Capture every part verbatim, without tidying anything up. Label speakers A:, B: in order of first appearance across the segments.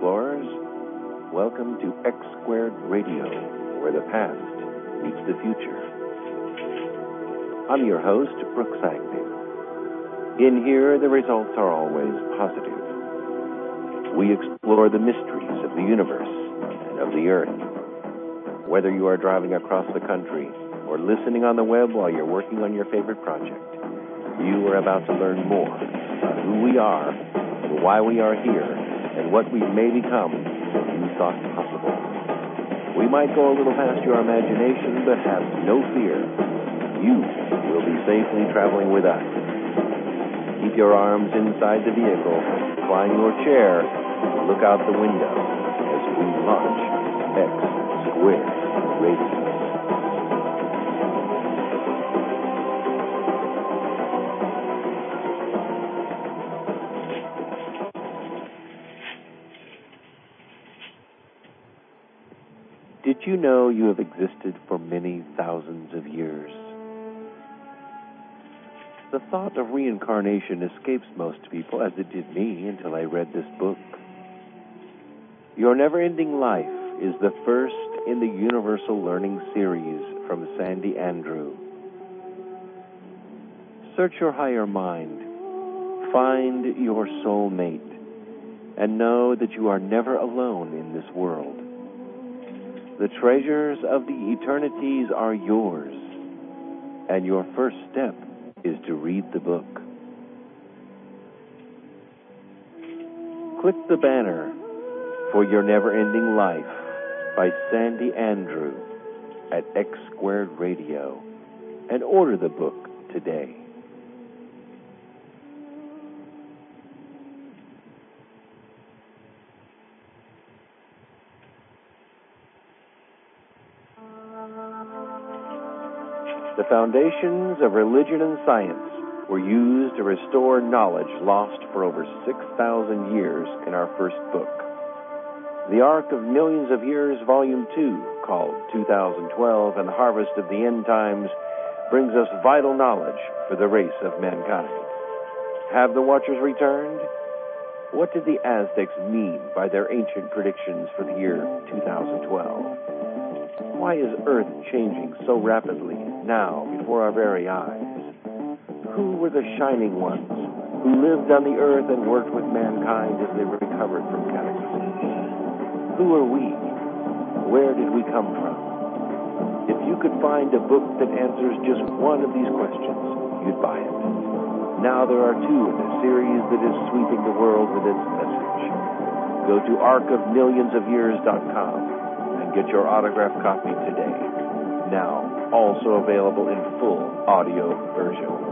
A: Explorers. Welcome to X Squared Radio, where the past meets the future. I'm your host, Brooks Agnew. In here, the results are always positive. We explore the mysteries of the universe and of the earth. Whether you are driving across the country or listening on the web while you're working on your favorite project, you are about to learn more about who we are, and why we are here, and what we may become that you thought possible. We might go a little past your imagination, but have no fear. You will be safely traveling with us. Keep your arms inside the vehicle, recline your chair, and look out the window as we launch X Squared Radio. Did you know you have existed for many thousands of years? The thought of reincarnation escapes most people, as it did me until I read this book. Your Never-Ending Life is the first in the Universal Learning Series from Sandy Andrew. Search your higher mind, find your soulmate, and know that you are never alone in this world. The treasures of the eternities are yours, and your first step is to read the book. Click the banner for Your Never-Ending Life by Sandy Andrew at X Squared Radio and order the book today. The foundations of religion and science were used to restore knowledge lost for over six thousand years in our first book. The Ark of Millions of Years, Volume two, called two thousand twelve and the Harvest of the End Times, brings us vital knowledge for the race of mankind. Have the Watchers returned? What did the Aztecs mean by their ancient predictions for the year two thousand twelve? Why is Earth changing so rapidly now before our very eyes? Who were the shining ones who lived on the Earth and worked with mankind as they recovered from cataclysms? Who are we? Where did we come from? If you could find a book that answers just one of these questions, you'd buy it. Now there are two in a series that is sweeping the world with its message. Go to ark of millions of years dot com. Get your autographed copy today. Now, also available in full audio version.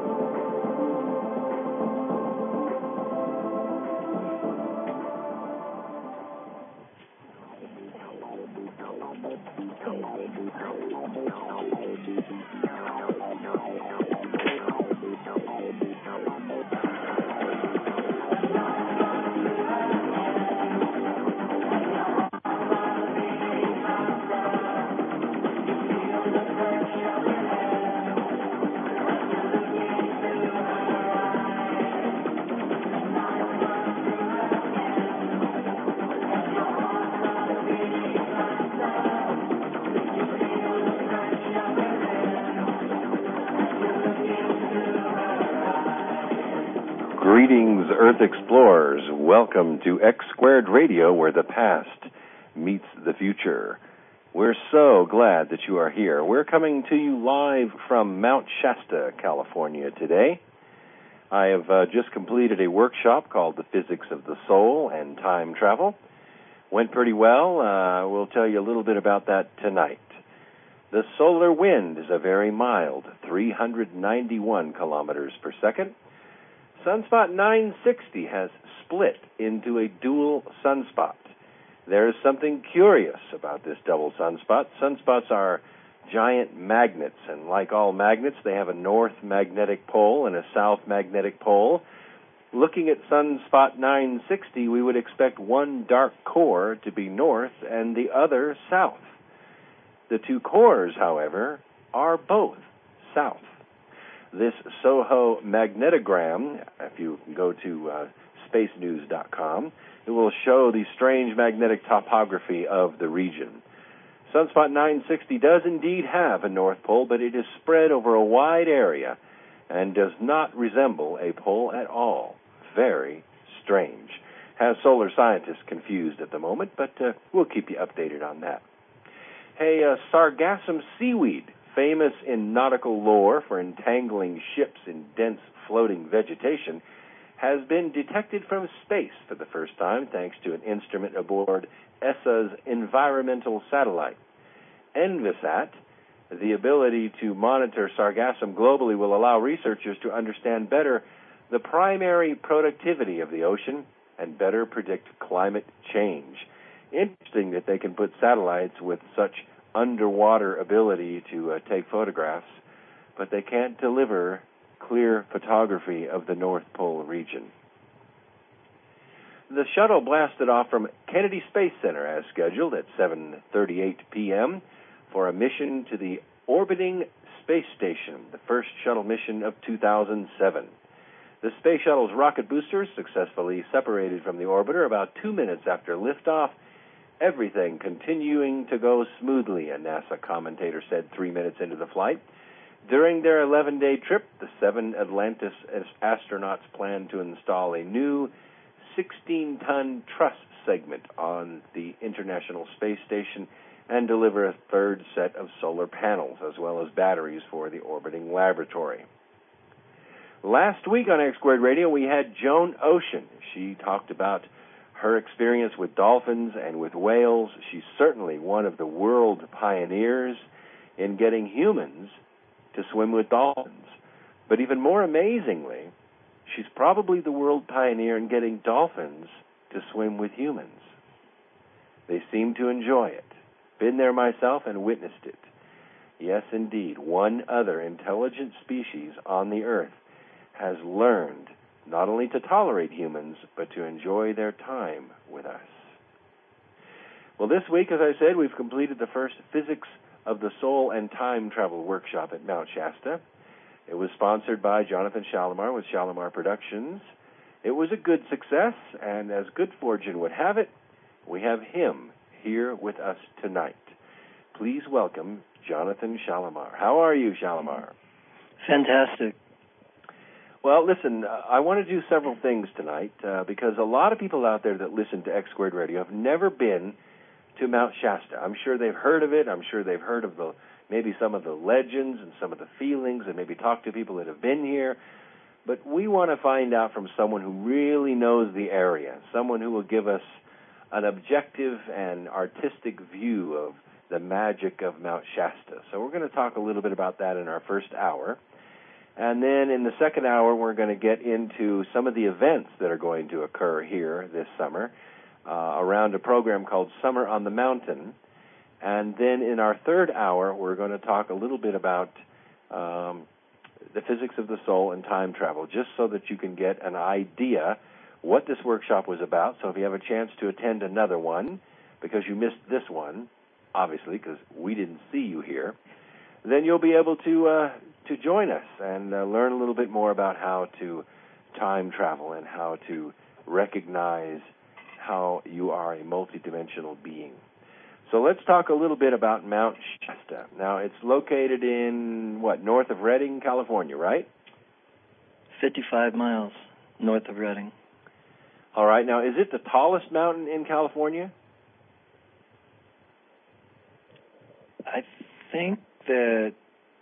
A: Greetings, Earth Explorers. Welcome to X Squared Radio, where the past meets the future. We're so glad that you are here. We're coming to you live from Mount Shasta, California today. I have uh, just completed a workshop called The Physics of the Soul and Time Travel. Went pretty well. Uh, we'll tell you a little bit about that tonight. The solar wind is a very mild three hundred ninety-one kilometers per second. Sunspot nine sixty has split into a dual sunspot. There is something curious about this double sunspot. Sunspots are giant magnets, and like all magnets, they have a north magnetic pole and a south magnetic pole. Looking at Sunspot nine sixty, we would expect one dark core to be north and the other south. The two cores, however, are both south. This SOHO magnetogram, if you go to uh, space news dot com. It will show the strange magnetic topography of the region. Sunspot nine sixty does indeed have a North Pole, but it is spread over a wide area and does not resemble a pole at all. Very strange. Has solar scientists confused at the moment, but uh, we'll keep you updated on that. Hey, uh, sargassum seaweed, famous in nautical lore for entangling ships in dense floating vegetation, has been detected from space for the first time thanks to an instrument aboard E S A's environmental satellite. ENVISAT, the ability to monitor sargassum globally, will allow researchers to understand better the primary productivity of the ocean and better predict climate change. Interesting that they can put satellites with such underwater ability to uh, take photographs, but they can't deliver clear photography of the North Pole region. The shuttle blasted off from Kennedy Space Center as scheduled at seven thirty-eight p.m. for a mission to the orbiting space station, the first shuttle mission of two thousand seven. The space shuttle's rocket boosters successfully separated from the orbiter about two minutes after liftoff, everything continuing to go smoothly, a NASA commentator said three minutes into the flight. During their eleven-day trip, the seven Atlantis astronauts plan to install a new sixteen-ton truss segment on the International Space Station and deliver a third set of solar panels, as well as batteries for the orbiting laboratory. Last week on X Squared Radio, we had Joan Ocean. She talked about her experience with dolphins and with whales. She's certainly one of the world pioneers in getting humans to swim with dolphins. But even more amazingly, she's probably the world pioneer in getting dolphins to swim with humans. They seem to enjoy it. Been there myself and witnessed it. Yes, indeed, one other intelligent species on the earth has learned not only to tolerate humans, but to enjoy their time with us. Well, this week, as I said, we've completed the first Physics of the Soul and Time Travel workshop at Mount Shasta. It was sponsored by Jonathan Shalimar with Shalimar Productions. It was a good success, and as good fortune would have it, we have him here with us tonight. Please welcome Jonathan Shalimar. How are you, Shalimar?
B: Fantastic.
A: Well, listen, uh, I want to do several things tonight uh, because a lot of people out there that listen to X Squared Radio have never been to Mount Shasta. I'm sure they've heard of it. I'm sure they've heard of the maybe some of the legends and some of the feelings and maybe talked to people that have been here. But we want to find out from someone who really knows the area, someone who will give us an objective and artistic view of the magic of Mount Shasta. So we're going to talk a little bit about that in our first hour. And then in the second hour, we're going to get into some of the events that are going to occur here this summer uh, around a program called Summer on the Mountain. And then in our third hour, we're going to talk a little bit about um, the physics of the soul and time travel, just so that you can get an idea what this workshop was about. So if you have a chance to attend another one, because you missed this one, obviously, because we didn't see you here, then you'll be able to uh, to join us and uh, learn a little bit more about how to time travel and how to recognize how you are a multidimensional being. So let's talk a little bit about Mount Shasta. Now, it's located in, what, north of Redding, California, right?
B: fifty-five miles north of Redding.
A: All right. Now, is it the tallest mountain in California?
B: I think that...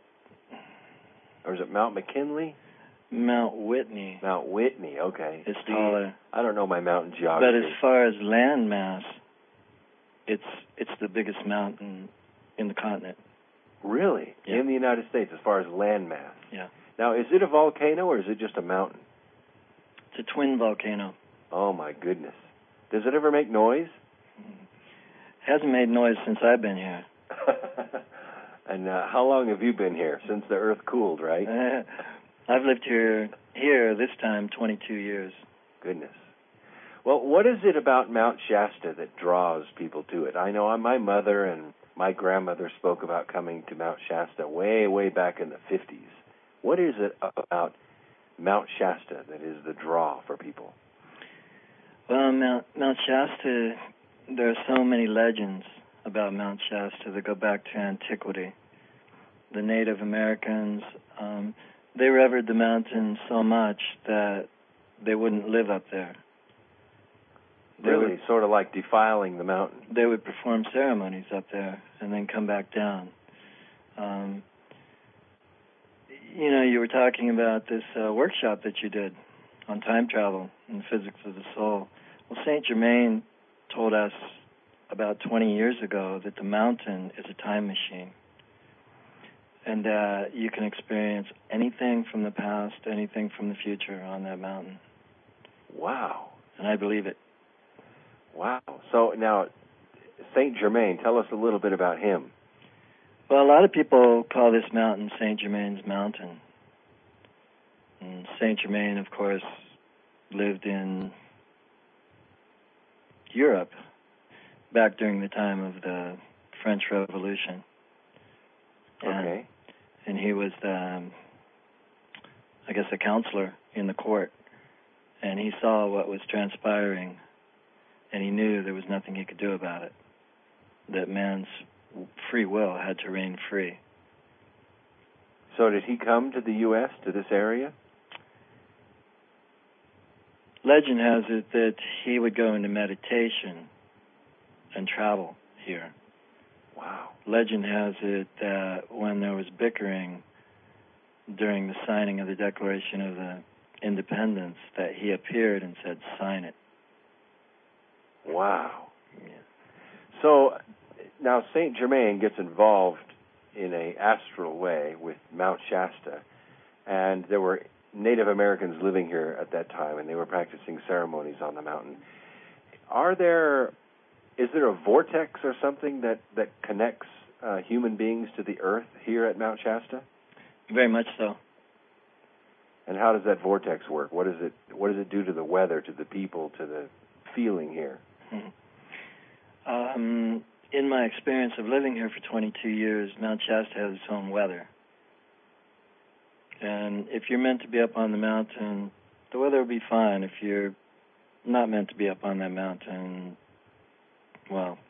A: Or is it Mount McKinley?
B: Mount Whitney.
A: Mount Whitney, okay.
B: It's taller.
A: I don't know my mountain geography.
B: But as far as land mass, it's it's the biggest mountain in the continent.
A: Really?
B: Yeah.
A: In the United States, as far as land mass?
B: Yeah.
A: Now, is it a volcano or is it just a mountain?
B: It's a twin volcano.
A: Oh, my goodness. Does it ever make noise?
B: Hasn't made noise since I've been here.
A: And uh, how long have you been here? Since the Earth cooled, right?
B: Uh, I've lived here here this time twenty-two years.
A: Goodness. Well, what is it about Mount Shasta that draws people to it? I know my mother and my grandmother spoke about coming to Mount Shasta way, way back in the fifties. What is it about Mount Shasta that is the draw for people?
B: Well, Mount, Mount Shasta, there are so many legends about Mount Shasta that go back to antiquity. The Native Americans, um, they revered the mountain so much that they wouldn't live up there. They
A: Really,
B: would,
A: sort of like defiling the mountain.
B: They would perform ceremonies up there and then come back down. Um, you know, you were talking about this uh, workshop that you did on time travel and physics of the soul. Well, Saint Germain told us about twenty years ago that the mountain is a time machine, and that uh, you can experience anything from the past, anything from the future on that mountain.
A: Wow.
B: And I believe it.
A: Wow. So now, Saint Germain, tell us a little bit about him.
B: Well, a lot of people call this mountain Saint Germain's Mountain. And Saint Germain, of course, lived in Europe back during the time of the French Revolution. And,
A: okay.
B: And he was, the, um, I guess, a counselor in the court. And he saw what was transpiring, and he knew there was nothing he could do about it, that man's free will had to reign free.
A: So did he come to the U S, to this area?
B: Legend has it that he would go into meditation and travel here.
A: Wow.
B: Legend has it that when there was bickering during the signing of the Declaration of the Independence, that he appeared and said, "Sign it."
A: Wow.
B: Yeah.
A: So now Saint Germain gets involved in a astral way with Mount Shasta, and there were Native Americans living here at that time, and they were practicing ceremonies on the mountain. Are there, is there a vortex or something that, that connects uh, human beings to the earth here at Mount Shasta?
B: Very much so.
A: And how does that vortex work? What does it, what does it do to the weather, to the people, to the feeling here?
B: Hmm. Um, in my experience of living here for twenty-two years, Mount Shasta has its own weather. And if you're meant to be up on the mountain, the weather will be fine. If you're not meant to be up on that mountain, well.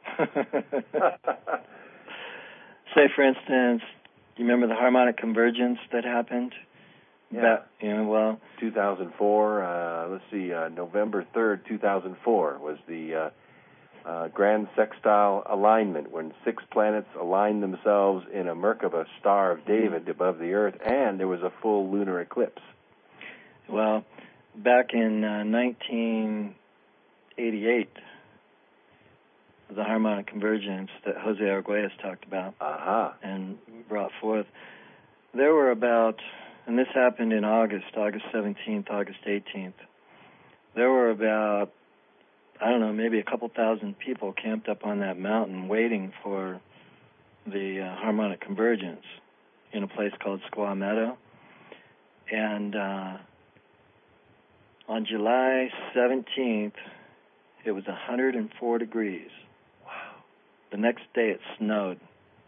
B: Say, for instance, you remember the harmonic convergence that happened?
A: Yeah.
B: That, you know, well,
A: two thousand four, uh, let's see, uh, November third, two thousand four was the uh, uh, grand sextile alignment, when six planets aligned themselves in a Merkaba, Star of David, above the Earth, and there was a full lunar eclipse.
B: Well, back in uh, nineteen eighty-eight, the harmonic convergence that Jose Arguelles talked about
A: uh-huh.
B: and brought forth, there were about, and this happened in August, August seventeenth, August eighteenth, there were about, I don't know, maybe a couple thousand people camped up on that mountain waiting for the uh, harmonic convergence in a place called Squaw Meadow. And uh, on July seventeenth, it was one hundred four degrees.
A: Wow.
B: The next day it snowed.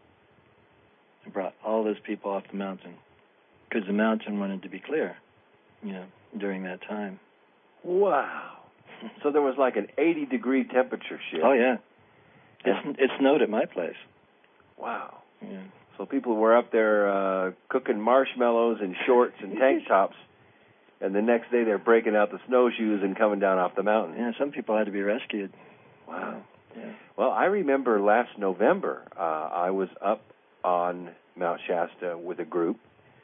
B: It brought all those people off the mountain because the mountain wanted to be clear, you know, during that time.
A: Wow. So there was like an eighty degree temperature shift.
B: Oh, yeah. It, it snowed at my place.
A: Wow.
B: Yeah.
A: So people were up there uh, cooking marshmallows in shorts and tank tops, and the next day they're breaking out the snowshoes and coming down off the mountain.
B: Yeah, some people had to be rescued.
A: Wow.
B: Yeah.
A: Well, I remember last November, uh, I was up on Mount Shasta with a group,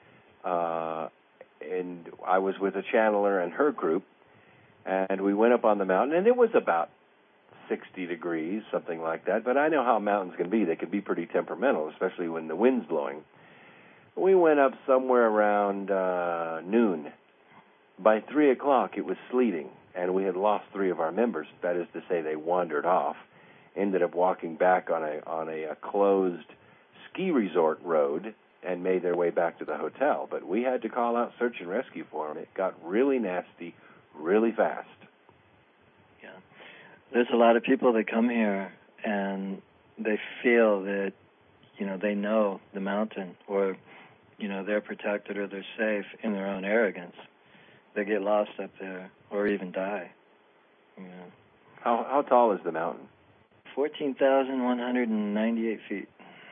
A: uh, and I was with a channeler and her group, and we went up on the mountain, and it was about sixty degrees, something like that. But I know how mountains can be. They can be pretty temperamental, especially when the wind's blowing. We went up somewhere around uh, noon. By three o'clock, it was sleeting, and we had lost three of our members. That is to say, they wandered off, ended up walking back on a on a, a closed ski resort road, and made their way back to the hotel. But we had to call out search and rescue for them. It got really nasty really fast.
B: Yeah. There's a lot of people that come here and they feel that, you know, they know the mountain, or, you know, they're protected or they're safe in their own arrogance. They get lost up there or even die. Yeah.
A: How how tall is the mountain?
B: fourteen thousand one hundred ninety-eight feet.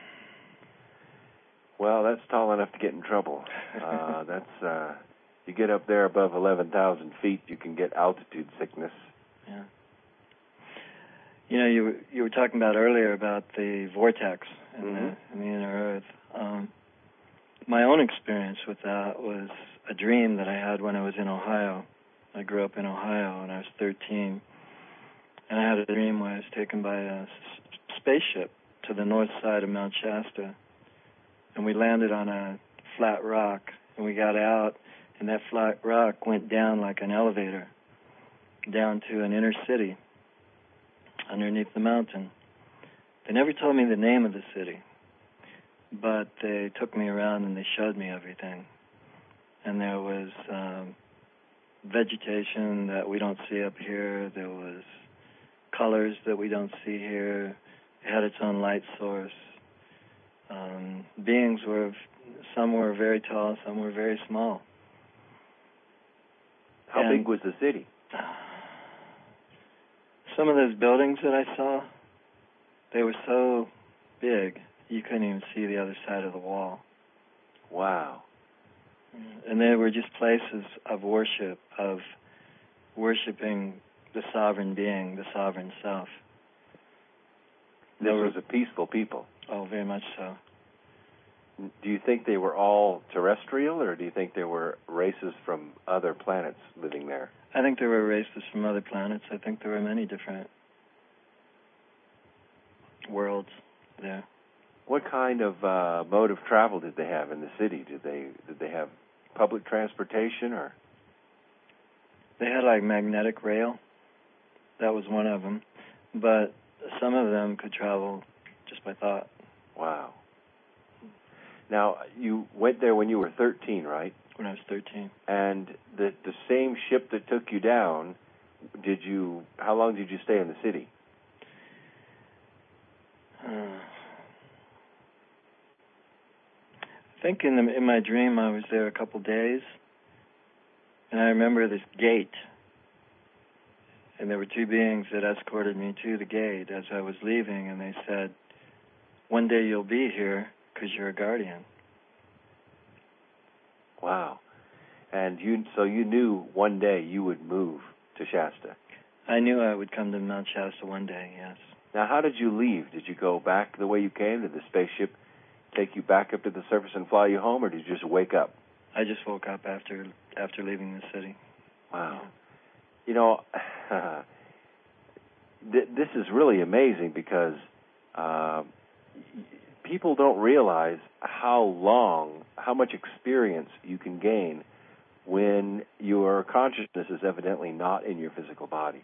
A: Well, that's tall enough to get in trouble. Uh, that's uh, you get up there above eleven thousand feet, you can get altitude sickness.
B: Yeah. You know, you you were talking about earlier about the vortex in, mm-hmm. the, in the inner Earth. Um, my own experience with that was a dream that I had when I was in Ohio. I grew up in Ohio when I was thirteen, and I had a dream where I was taken by a s- spaceship to the north side of Mount Shasta, and we landed on a flat rock, and we got out, and that flat rock went down like an elevator down to an inner city underneath the mountain. They never told me the name of the city, but they took me around and they showed me everything. And there was um, vegetation that we don't see up here. There was colors that we don't see here. It had its own light source. Um, beings were, some were very tall, some were very small.
A: How
B: and
A: big was the city?
B: Some of those buildings that I saw, they were so big, you couldn't even see the other side of the wall.
A: Wow.
B: And they were just places of worship, of worshiping the sovereign being, the sovereign self.
A: This was a peaceful people.
B: Oh, very much so.
A: Do you think they were all terrestrial, or do you think there were races from other planets living there?
B: I think there were races from other planets. I think there were many different worlds there.
A: What kind of uh, mode of travel did they have in the city? Did they did they have public transportation, or?
B: They had like magnetic rail. That was one of them, but some of them could travel just by thought.
A: Wow. Now, you went there when you were thirteen, right?
B: When I was thirteen.
A: And the the same ship that took you down, did you? How long did you stay in the city?
B: Uh, I think in the in my dream I was there a couple days, and I remember this gate, and there were two beings that escorted me to the gate as I was leaving, and they said, "One day you'll be here because you're a guardian."
A: Wow. And you, so you knew one day you would move to Shasta.
B: I knew I would come to Mount Shasta one day, yes.
A: Now, how did you leave? Did you go back the way you came? Did the spaceship take you back up to the surface and fly you home, or did you just wake up?
B: I just woke up after after leaving the city.
A: Wow. You know, th- this is really amazing because uh, people don't realize how long, how much experience you can gain when your consciousness is evidently not in your physical body.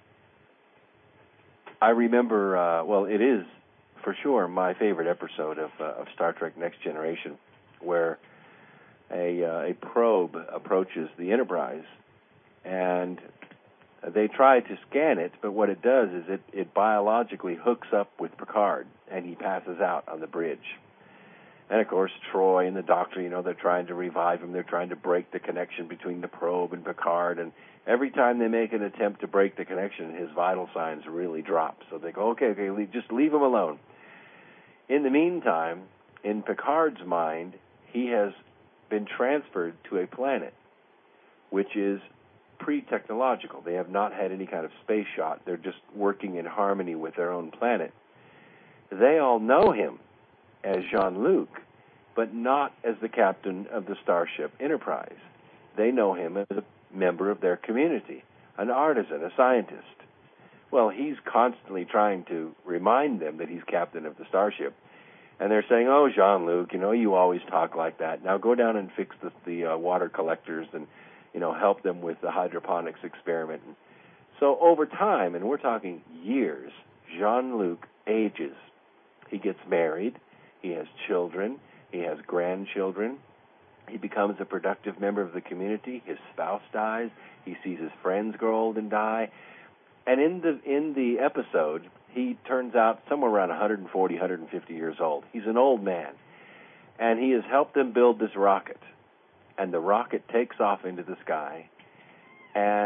A: I remember, uh, well, it is for sure my favorite episode of, uh, of Star Trek Next Generation, where a, uh, a probe approaches the Enterprise, and they try to scan it, but what it does is it, it biologically hooks up with Picard, and he passes out on the bridge. And, of course, Troy and the doctor, you know, they're trying to revive him. They're trying to break the connection between the probe and Picard. And every time they make an attempt to break the connection, his vital signs really drop. So they go, okay, okay, leave, just leave him alone. In the meantime, in Picard's mind, he has been transferred to a planet, which is pre-technological. They have not had any kind of space shot. They're just working in harmony with their own planet. They all know him as Jean-Luc, but not as the captain of the Starship Enterprise. They know him as a member of their community, an artisan, a scientist. Well, he's constantly trying to remind them that he's captain of the Starship. And they're saying, oh, Jean-Luc, you know, you always talk like that. Now go down and fix the, the uh, water collectors and, you know, help them with the hydroponics experiment. So over time, and we're talking years, Jean-Luc ages. He gets married. He has children. He has grandchildren. He becomes a productive member of the community. His spouse dies. He sees his friends grow old and die. And in the in the episode, he turns out somewhere around one forty, one fifty years old. He's an old man. And he has helped them build this rocket. And the rocket takes off into the sky. And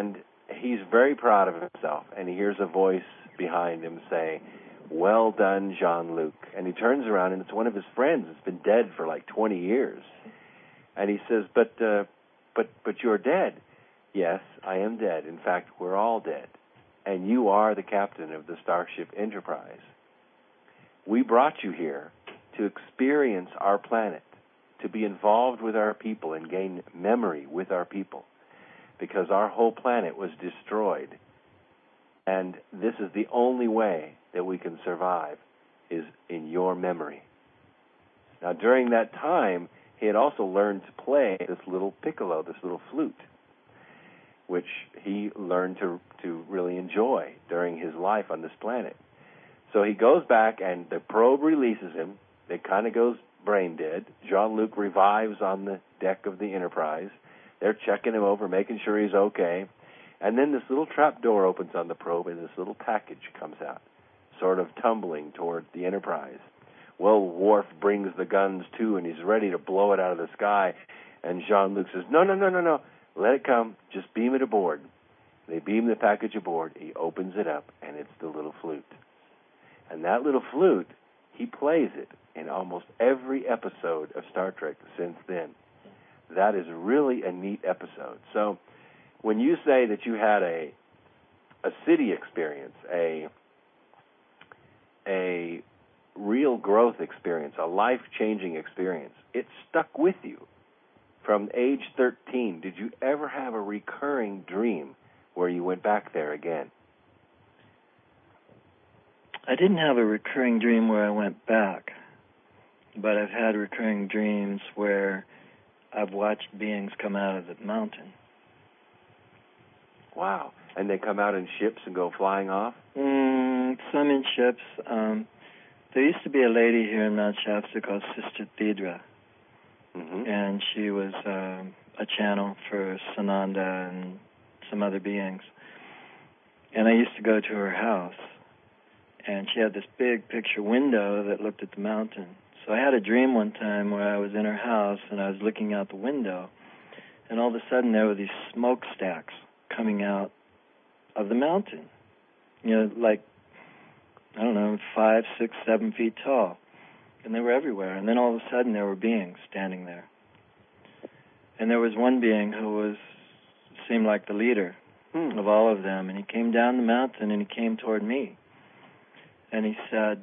A: he's very proud of himself, and he hears a voice behind him say, "Well done, Jean-Luc." And he turns around, and it's one of his friends. It's been dead for like twenty years. And he says, but, uh, but, but you're dead. Yes, I am dead. In fact, we're all dead. And you are the captain of the Starship Enterprise. We brought you here to experience our planet, to be involved with our people and gain memory with our people, because our whole planet was destroyed. And this is the only way that we can survive, is in your memory. Now, during that time, he had also learned to play this little piccolo, this little flute, which he learned to to really enjoy during his life on this planet. So he goes back, and the probe releases him. It kind of goes brain dead. Jean-Luc revives on the deck of the Enterprise. They're checking him over, making sure he's okay. And then this little trap door opens on the probe, and this little package comes out, sort of tumbling toward the Enterprise. Well, Worf brings the guns, too, and he's ready to blow it out of the sky. And Jean-Luc says, no, no, no, no, no. Let it come. Just beam it aboard. They beam the package aboard. He opens it up, and it's the little flute. And that little flute, he plays it in almost every episode of Star Trek since then. That is really a neat episode. So when you say that you had a a city experience, a a real growth experience, a life-changing experience, it stuck with you from age thirteen. Did you ever have a recurring dream where you went back there again?
B: I didn't have a recurring dream where I went back, but I've had recurring dreams where I've watched beings come out of the mountain.
A: Wow. And they come out in ships and go flying off?
B: Mm, some in ships. Um, there used to be a lady here in Mount Shasta called Sister Thedra, mm-hmm. and she was um, a channel for Sananda and some other beings. And I used to go to her house, and she had this big picture window that looked at the mountain. So I had a dream one time where I was in her house, and I was looking out the window, and all of a sudden there were these smokestacks coming out of the mountain, you know, like, I don't know, five, six, seven feet tall. And they were everywhere. And then all of a sudden there were beings standing there. And there was one being who was, seemed like the leader hmm. of all of them. And he came down the mountain, and he came toward me. And he said,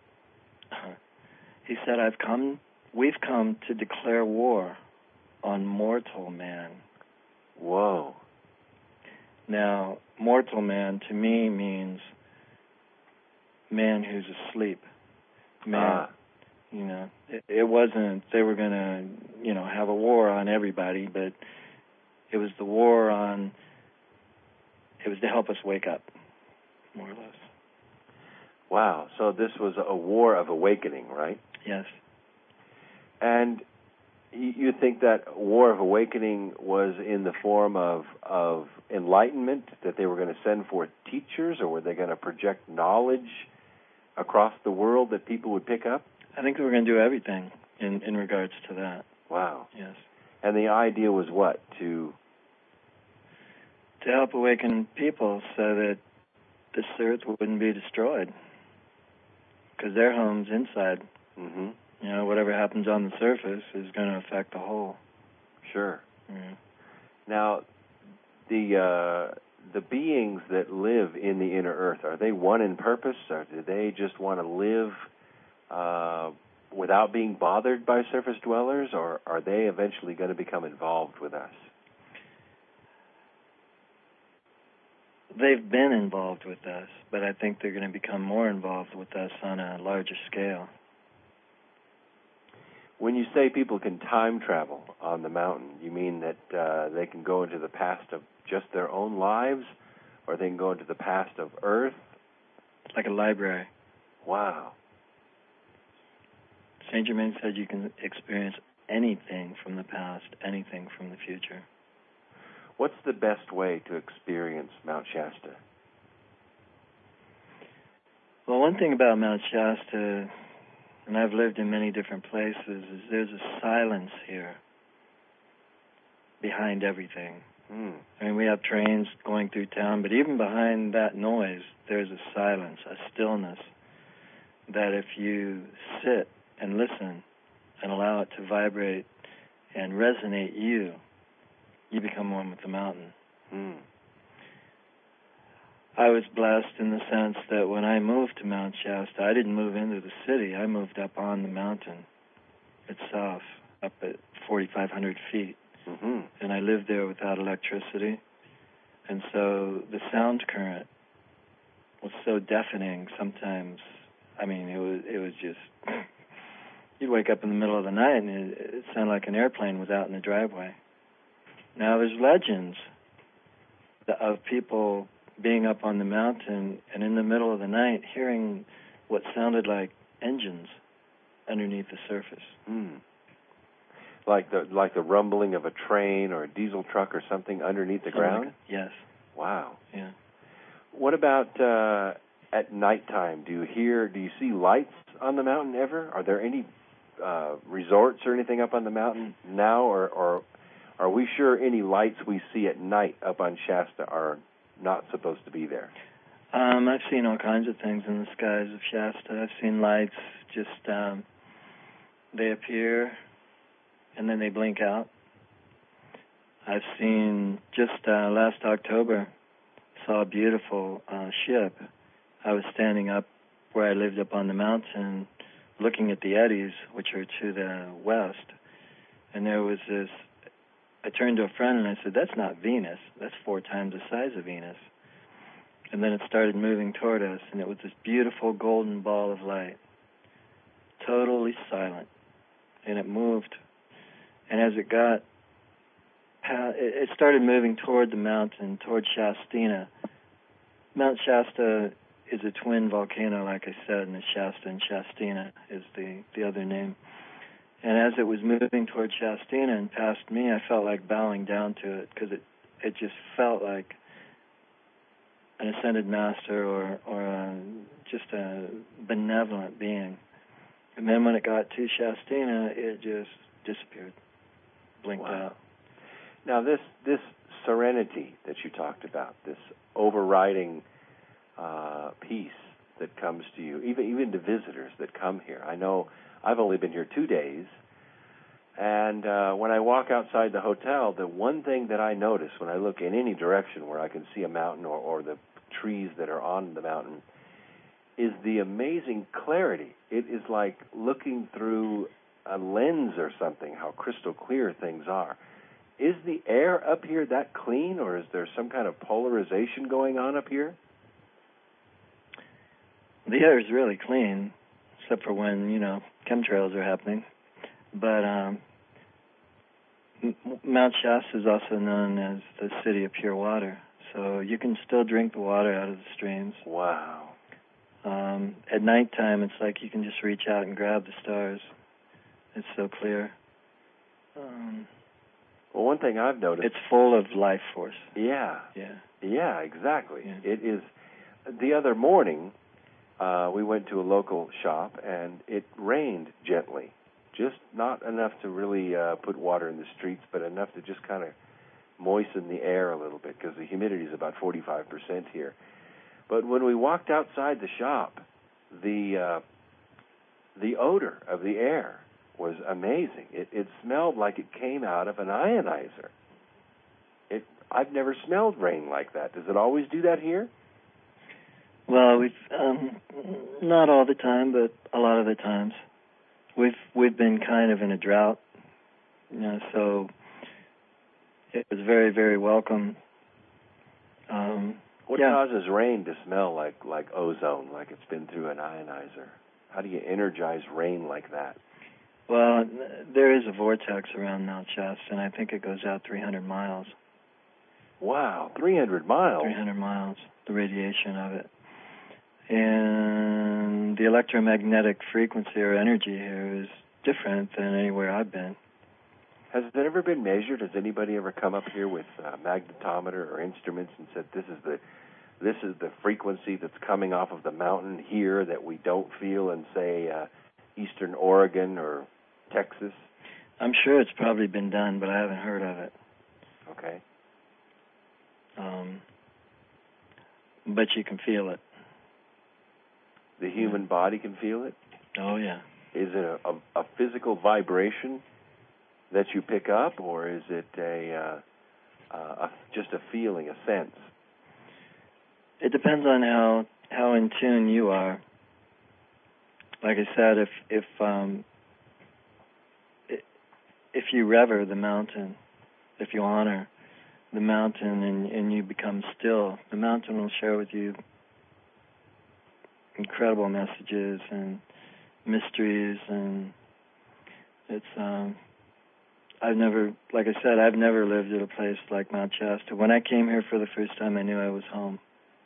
B: he said, I've come, we've come to declare war on mortal man.
A: Whoa.
B: Now, mortal man to me means man who's asleep. Man, ah. you know, it, it wasn't, they were going to, you know, have a war on everybody, but it was the war on, it was to help us wake up, more or less.
A: Wow, so this was a war of awakening, right?
B: Yes.
A: And you think that war of awakening was in the form of, of enlightenment, that they were going to send forth teachers, or were they going to project knowledge across the world that people would pick up?
B: I think they were going to do everything in, in regards to that.
A: Wow.
B: Yes.
A: And the idea was what? To
B: to help awaken people so that this earth wouldn't be destroyed, because their home's inside.
A: Mm-hmm.
B: You know, whatever happens on the surface is going to affect the whole.
A: Sure.
B: Yeah.
A: Now, the uh, the beings that live in the inner earth, are they one in purpose, or do they just want to live uh, without being bothered by surface dwellers, or are they eventually going to become involved with us?
B: They've been involved with us, but I think they're going to become more involved with us on a larger scale.
A: When you say people can time travel on the mountain, you mean that uh, they can go into the past of just their own lives, or they can go into the past of Earth?
B: It's like a library.
A: Wow.
B: Saint Germain said you can experience anything from the past, anything from the future.
A: What's the best way to experience Mount Shasta?
B: Well, one thing about Mount Shasta, and I've lived in many different places, is there's a silence here behind everything.
A: Mm.
B: I mean, we have trains going through town, but even behind that noise, there's a silence, a stillness, that if you sit and listen and allow it to vibrate and resonate you, you become one with the mountain.
A: Mm.
B: I was blessed in the sense that when I moved to Mount Shasta, I didn't move into the city. I moved up on the mountain itself, up at forty-five hundred feet.
A: Mm-hmm.
B: And I lived there without electricity. And so the sound current was so deafening sometimes. I mean, it was it was just, you'd wake up in the middle of the night and it, it sounded like an airplane was out in the driveway. Now there's legends of people being up on the mountain and in the middle of the night hearing what sounded like engines underneath the surface.
A: Mm. Like the like the rumbling of a train or a diesel truck or something underneath the
B: Something
A: ground?
B: like yes.
A: Wow.
B: Yeah.
A: What about uh, at nighttime? Do you hear, do you see lights on the mountain ever? Are there any uh, resorts or anything up on the mountain now, or, or are we sure any lights we see at night up on Shasta are not supposed to be there?
B: Um, I've seen all kinds of things in the skies of Shasta. I've seen lights just, um, they appear and then they blink out. I've seen, just uh, last October, saw a beautiful uh, ship. I was standing up where I lived up on the mountain looking at the eddies, which are to the west, and there was this, I turned to a friend and I said, that's not Venus. That's four times the size of Venus. And then it started moving toward us, and it was this beautiful golden ball of light, totally silent, and it moved. And as it got, it started moving toward the mountain, toward Shastina. Mount Shasta is a twin volcano, like I said, and the Shasta and Shastina is the, the other name. And as it was moving toward Shastina and past me, I felt like bowing down to it because it, it just felt like an ascended master or, or a, just a benevolent being. And then when it got to Shastina, it just disappeared, blinked
A: Wow.
B: out.
A: Now, this this serenity that you talked about, this overriding uh, peace that comes to you, even even to visitors that come here. I know I've only been here two days, and uh, when I walk outside the hotel, the one thing that I notice when I look in any direction where I can see a mountain or, or the trees that are on the mountain is the amazing clarity. It is like looking through a lens or something, how crystal clear things are. Is the air up here that clean, or is there some kind of polarization going on up here?
B: The air is really clean, except for when, you know, chemtrails are happening. But um, M- Mount Shasta is also known as the city of pure water, so you can still drink the water out of the streams.
A: Wow.
B: Um, at nighttime, it's like you can just reach out and grab the stars. It's so clear. Um,
A: Well, one thing I've noticed...
B: It's full of life force.
A: Yeah.
B: Yeah.
A: Yeah, exactly.
B: Yeah.
A: It is... The other morning, uh, we went to a local shop, and it rained gently. Just not enough to really uh, put water in the streets, but enough to just kind of moisten the air a little bit, because the humidity is about forty-five percent here. But when we walked outside the shop, the uh, the odor of the air was amazing. It, it smelled like it came out of an ionizer. It I've never smelled rain like that. Does it always do that here?
B: Well, we've um, not all the time, but a lot of the times. We've we've been kind of in a drought, you know, so it was very, very welcome. Um,
A: what
B: yeah.
A: causes rain to smell like, like ozone, like it's been through an ionizer? How do you energize rain like that?
B: Well, there is a vortex around Mount Shasta, and I think it goes out three hundred miles.
A: Wow, three hundred miles?
B: three hundred miles, the radiation of it. And the electromagnetic frequency or energy here is different than anywhere I've been.
A: Has it ever been measured? Has anybody ever come up here with a magnetometer or instruments and said, this is the this is the frequency that's coming off of the mountain here that we don't feel in, say, uh, eastern Oregon or Texas?
B: I'm sure it's probably been done, but I haven't heard of it.
A: Okay.
B: um, but you can feel it.
A: The human body can feel it?
B: Oh, yeah.
A: Is it a, a, a physical vibration that you pick up, or is it a, uh, uh, a just a feeling, a sense?
B: It depends on how how in tune you are. Like I said, if if um, if you rever the mountain, if you honor the mountain and, and you become still, the mountain will share with you incredible messages and mysteries, and it's um I've never, like I said, I've never lived at a place like Mount Shasta. When I came here for the first time, I knew I was home.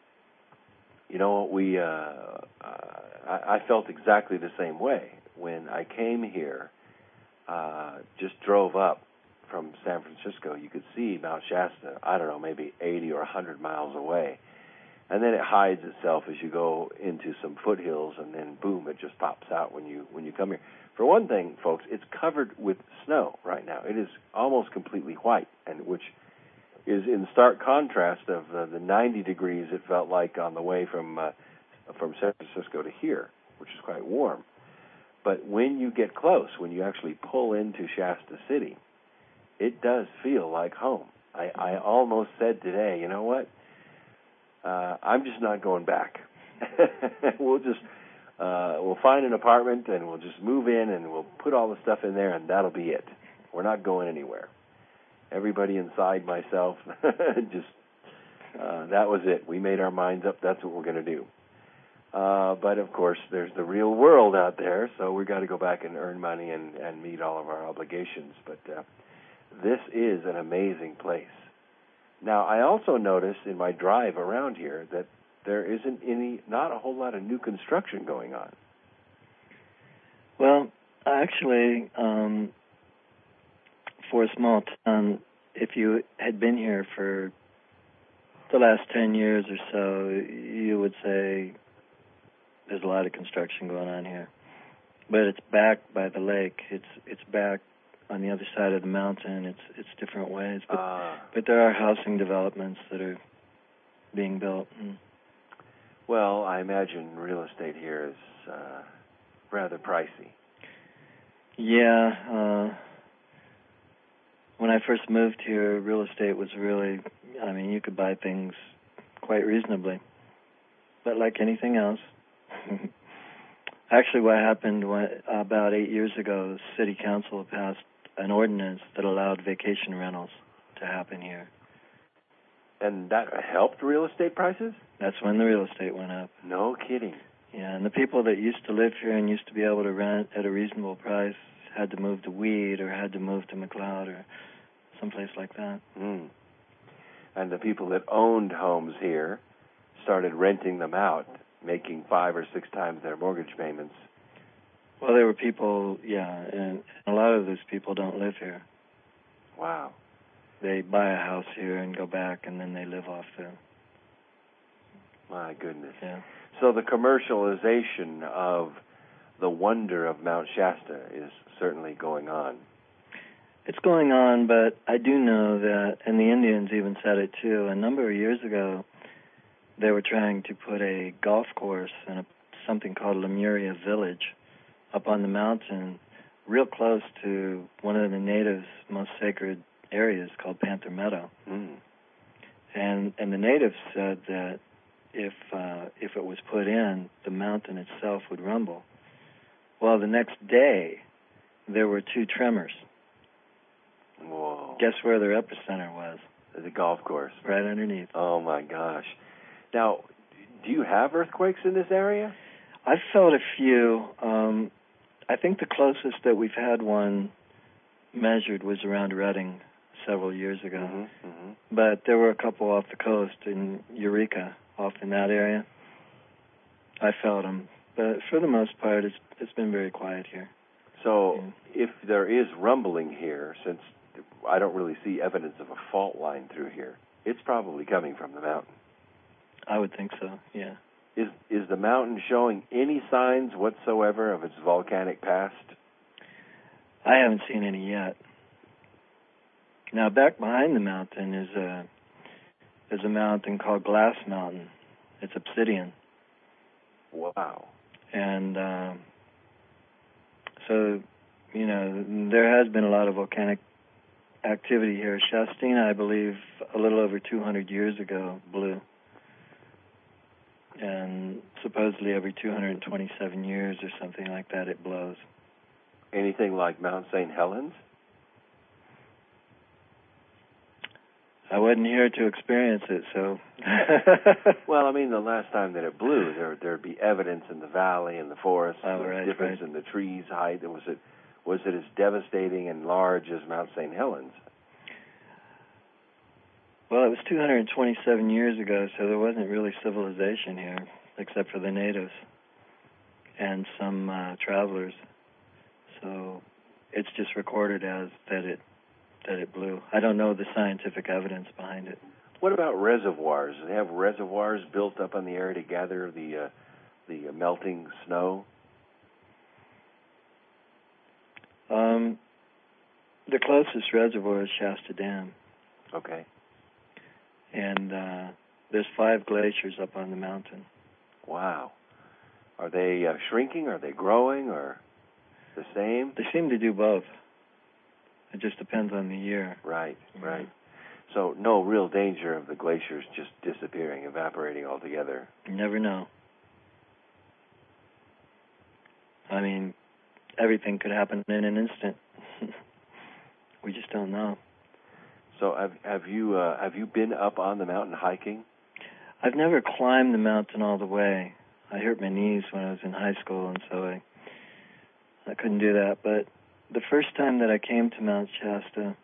A: You know, we uh, uh, I, I felt exactly the same way when I came here. Uh, just drove up from San Francisco. You could see Mount Shasta, I don't know, maybe eighty or one hundred miles away. And then it hides itself as you go into some foothills, and then boom, it just pops out when you when you come here. For one thing, folks, it's covered with snow right now. It is almost completely white, and which is in stark contrast of uh, the ninety degrees it felt like on the way from uh, from San Francisco to here, which is quite warm. But when you get close, when you actually pull into Shasta City, it does feel like home. I, I almost said today, you know what? Uh, I'm just not going back. we'll just uh, we'll find an apartment and we'll just move in and we'll put all the stuff in there and that'll be it. We're not going anywhere. Everybody inside, myself, just uh, that was it. We made our minds up. That's what we're going to do. Uh, but of course, there's the real world out there, so we've got to go back and earn money and, and meet all of our obligations. But uh, this is an amazing place. Now, I also noticed in my drive around here that there isn't any, not a whole lot of new construction going on.
B: Well, actually, um, for a small town, if you had been here for the last ten years or so, you would say there's a lot of construction going on here. But it's back by the lake. It's it's back on the other side of the mountain. It's it's different ways, but uh, but there are housing developments that are being built. Mm.
A: Well, I imagine real estate here is uh, rather pricey.
B: Yeah. Uh, when I first moved here, real estate was really, I mean, you could buy things quite reasonably. But like anything else, actually what happened when, about eight years ago, the city council passed an ordinance that allowed vacation rentals to happen here.
A: And that helped real estate prices?
B: That's when the real estate went up.
A: No kidding.
B: Yeah, and the people that used to live here and used to be able to rent at a reasonable price had to move to Weed or had to move to McLeod or someplace like that.
A: Mm. And the people that owned homes here started renting them out, making five or six times their mortgage payments.
B: Well, there were people, yeah, and a lot of those people don't live here.
A: Wow.
B: They buy a house here and go back, and then they live off there.
A: My goodness.
B: Yeah.
A: So the commercialization of the wonder of Mount Shasta is certainly going on.
B: It's going on, but I do know that, and the Indians even said it too, a number of years ago, they were trying to put a golf course in a, something called Lemuria Village up on the mountain, real close to one of the natives' most sacred areas called Panther Meadow.
A: Mm.
B: And and the natives said that if uh, if it was put in, the mountain itself would rumble. Well, the next day, there were two tremors.
A: Whoa.
B: Guess where their epicenter was?
A: The golf course.
B: Right underneath.
A: Oh, my gosh. Now, do you have earthquakes in this area?
B: I've felt a few. Um, I think the closest that we've had one measured was around Redding several years ago.
A: Mm-hmm, mm-hmm. But
B: there were a couple off the coast in Eureka, off in that area. I felt them. But for the most part, it's it's been very quiet here.
A: So
B: yeah.
A: If there is rumbling here, since I don't really see evidence of a fault line through here, it's probably coming from the mountain.
B: I would think so, yeah.
A: Is is the mountain showing any signs whatsoever of its volcanic past?
B: I haven't seen any yet. Now, back behind the mountain is a is a mountain called Glass Mountain. It's obsidian.
A: Wow.
B: And uh, so, you know, there has been a lot of volcanic activity here. Shastina, I believe, a little over two hundred years ago, blew. And supposedly every two hundred twenty-seven years or something like that, it blows.
A: Anything like Mount Saint Helens?
B: I wasn't here to experience it, so...
A: Well, I mean, the last time that it blew, there there'd be evidence in the valley and the forest,
B: oh,
A: the
B: right,
A: difference
B: right.
A: in the trees' height. Was it was it as devastating and large as Mount Saint Helens?
B: Well, it was two hundred twenty-seven years ago, so there wasn't really civilization here, except for the natives and some uh, travelers. So it's just recorded as that it that it blew. I don't know the scientific evidence behind it.
A: What about reservoirs? Do they have reservoirs built up on the area to gather the uh, the melting snow?
B: Um, the closest reservoir is Shasta Dam.
A: Okay.
B: And uh, there's five glaciers up on the mountain.
A: Wow. Are they uh, shrinking? Are they growing? Or the same?
B: They seem to do both. It just depends on the year.
A: Right,
B: Mm-hmm.
A: right. So no real danger of the glaciers just disappearing, evaporating altogether.
B: You never know. I mean, everything could happen in an instant. We just don't know.
A: So have have you uh, have you been up on the mountain hiking?
B: I've never climbed the mountain all the way. I hurt my knees when I was in high school, and so I I couldn't do that. But the first time that I came to Mount Shasta,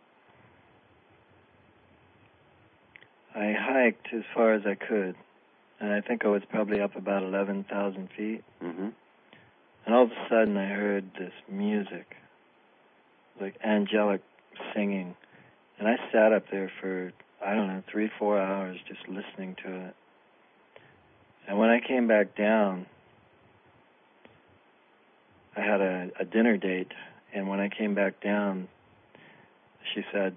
B: I hiked as far as I could, and I think I was probably up about eleven thousand feet.
A: Mm-hmm.
B: And all of a sudden I heard this music, like angelic singing. And I sat up there for, I don't know, three, four hours just listening to it. And when I came back down, I had a, a dinner date. And when I came back down, she said,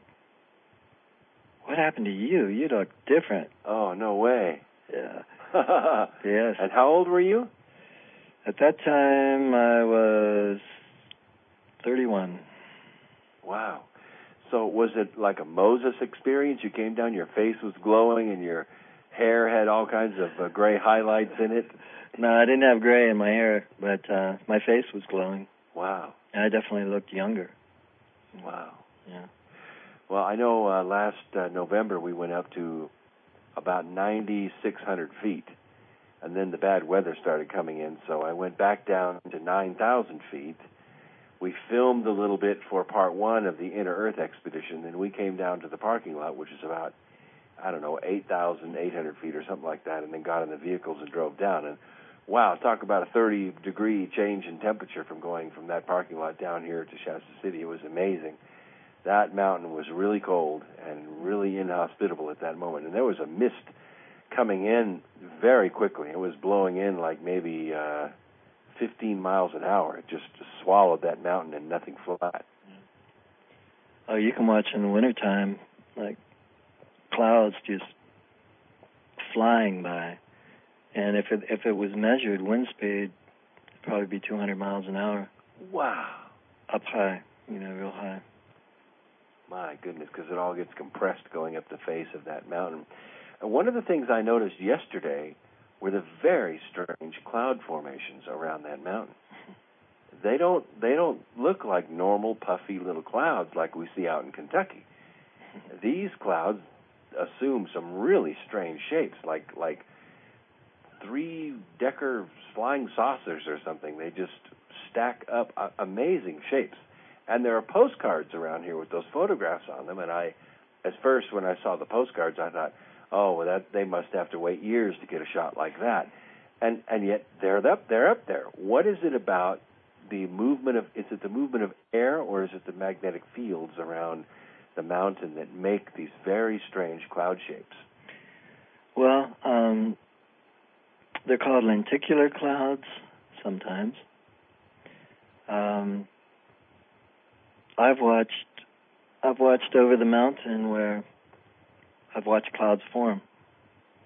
B: "What happened to you? You look different."
A: Oh, no way.
B: Yeah. Yes.
A: And how old were you?
B: At that time, I was thirty-one.
A: Wow. So was it like a Moses experience? You came down, your face was glowing, and your hair had all kinds of uh, gray highlights in it?
B: No, I didn't have gray in my hair, but uh, my face was glowing.
A: Wow.
B: And I definitely looked younger.
A: Wow.
B: Yeah.
A: Well, I know uh, last uh, November we went up to about ninety-six hundred feet, and then the bad weather started coming in, so I went back down to nine thousand feet. We filmed a little bit for part one of the Inner Earth expedition, and we came down to the parking lot, which is about, I don't know, eight thousand eight hundred feet or something like that, and then got in the vehicles and drove down. And wow, talk about a thirty degree change in temperature from going from that parking lot down here to Shasta City. It was amazing. That mountain was really cold and really inhospitable at that moment. And there was a mist coming in very quickly. It was blowing in like maybe uh, fifteen miles an hour. It just swallowed that mountain and nothing flat.
B: Oh, you can watch in the wintertime, like clouds just flying by. And if it if it was measured wind speed, it'd probably be two hundred miles an hour.
A: Wow.
B: Up high, you know, real high.
A: My goodness, because it all gets compressed going up the face of that mountain. And one of the things I noticed yesterday were the very strange cloud formations around that mountain. They don't they don't look like normal puffy little clouds like we see out in Kentucky. These clouds assume some really strange shapes, like like three decker flying saucers or something. They just stack up uh, amazing shapes. And there are postcards around here with those photographs on them. And I, at first, when I saw the postcards, I thought, oh, well, that they must have to wait years to get a shot like that. And and yet they're up, they're up there. What is it about the movement of? Is it the movement of air, or is it the magnetic fields around the mountain that make these very strange cloud shapes?
B: Well, um, they're called lenticular clouds sometimes. Um, I've watched, I've watched over the mountain where I've watched clouds form.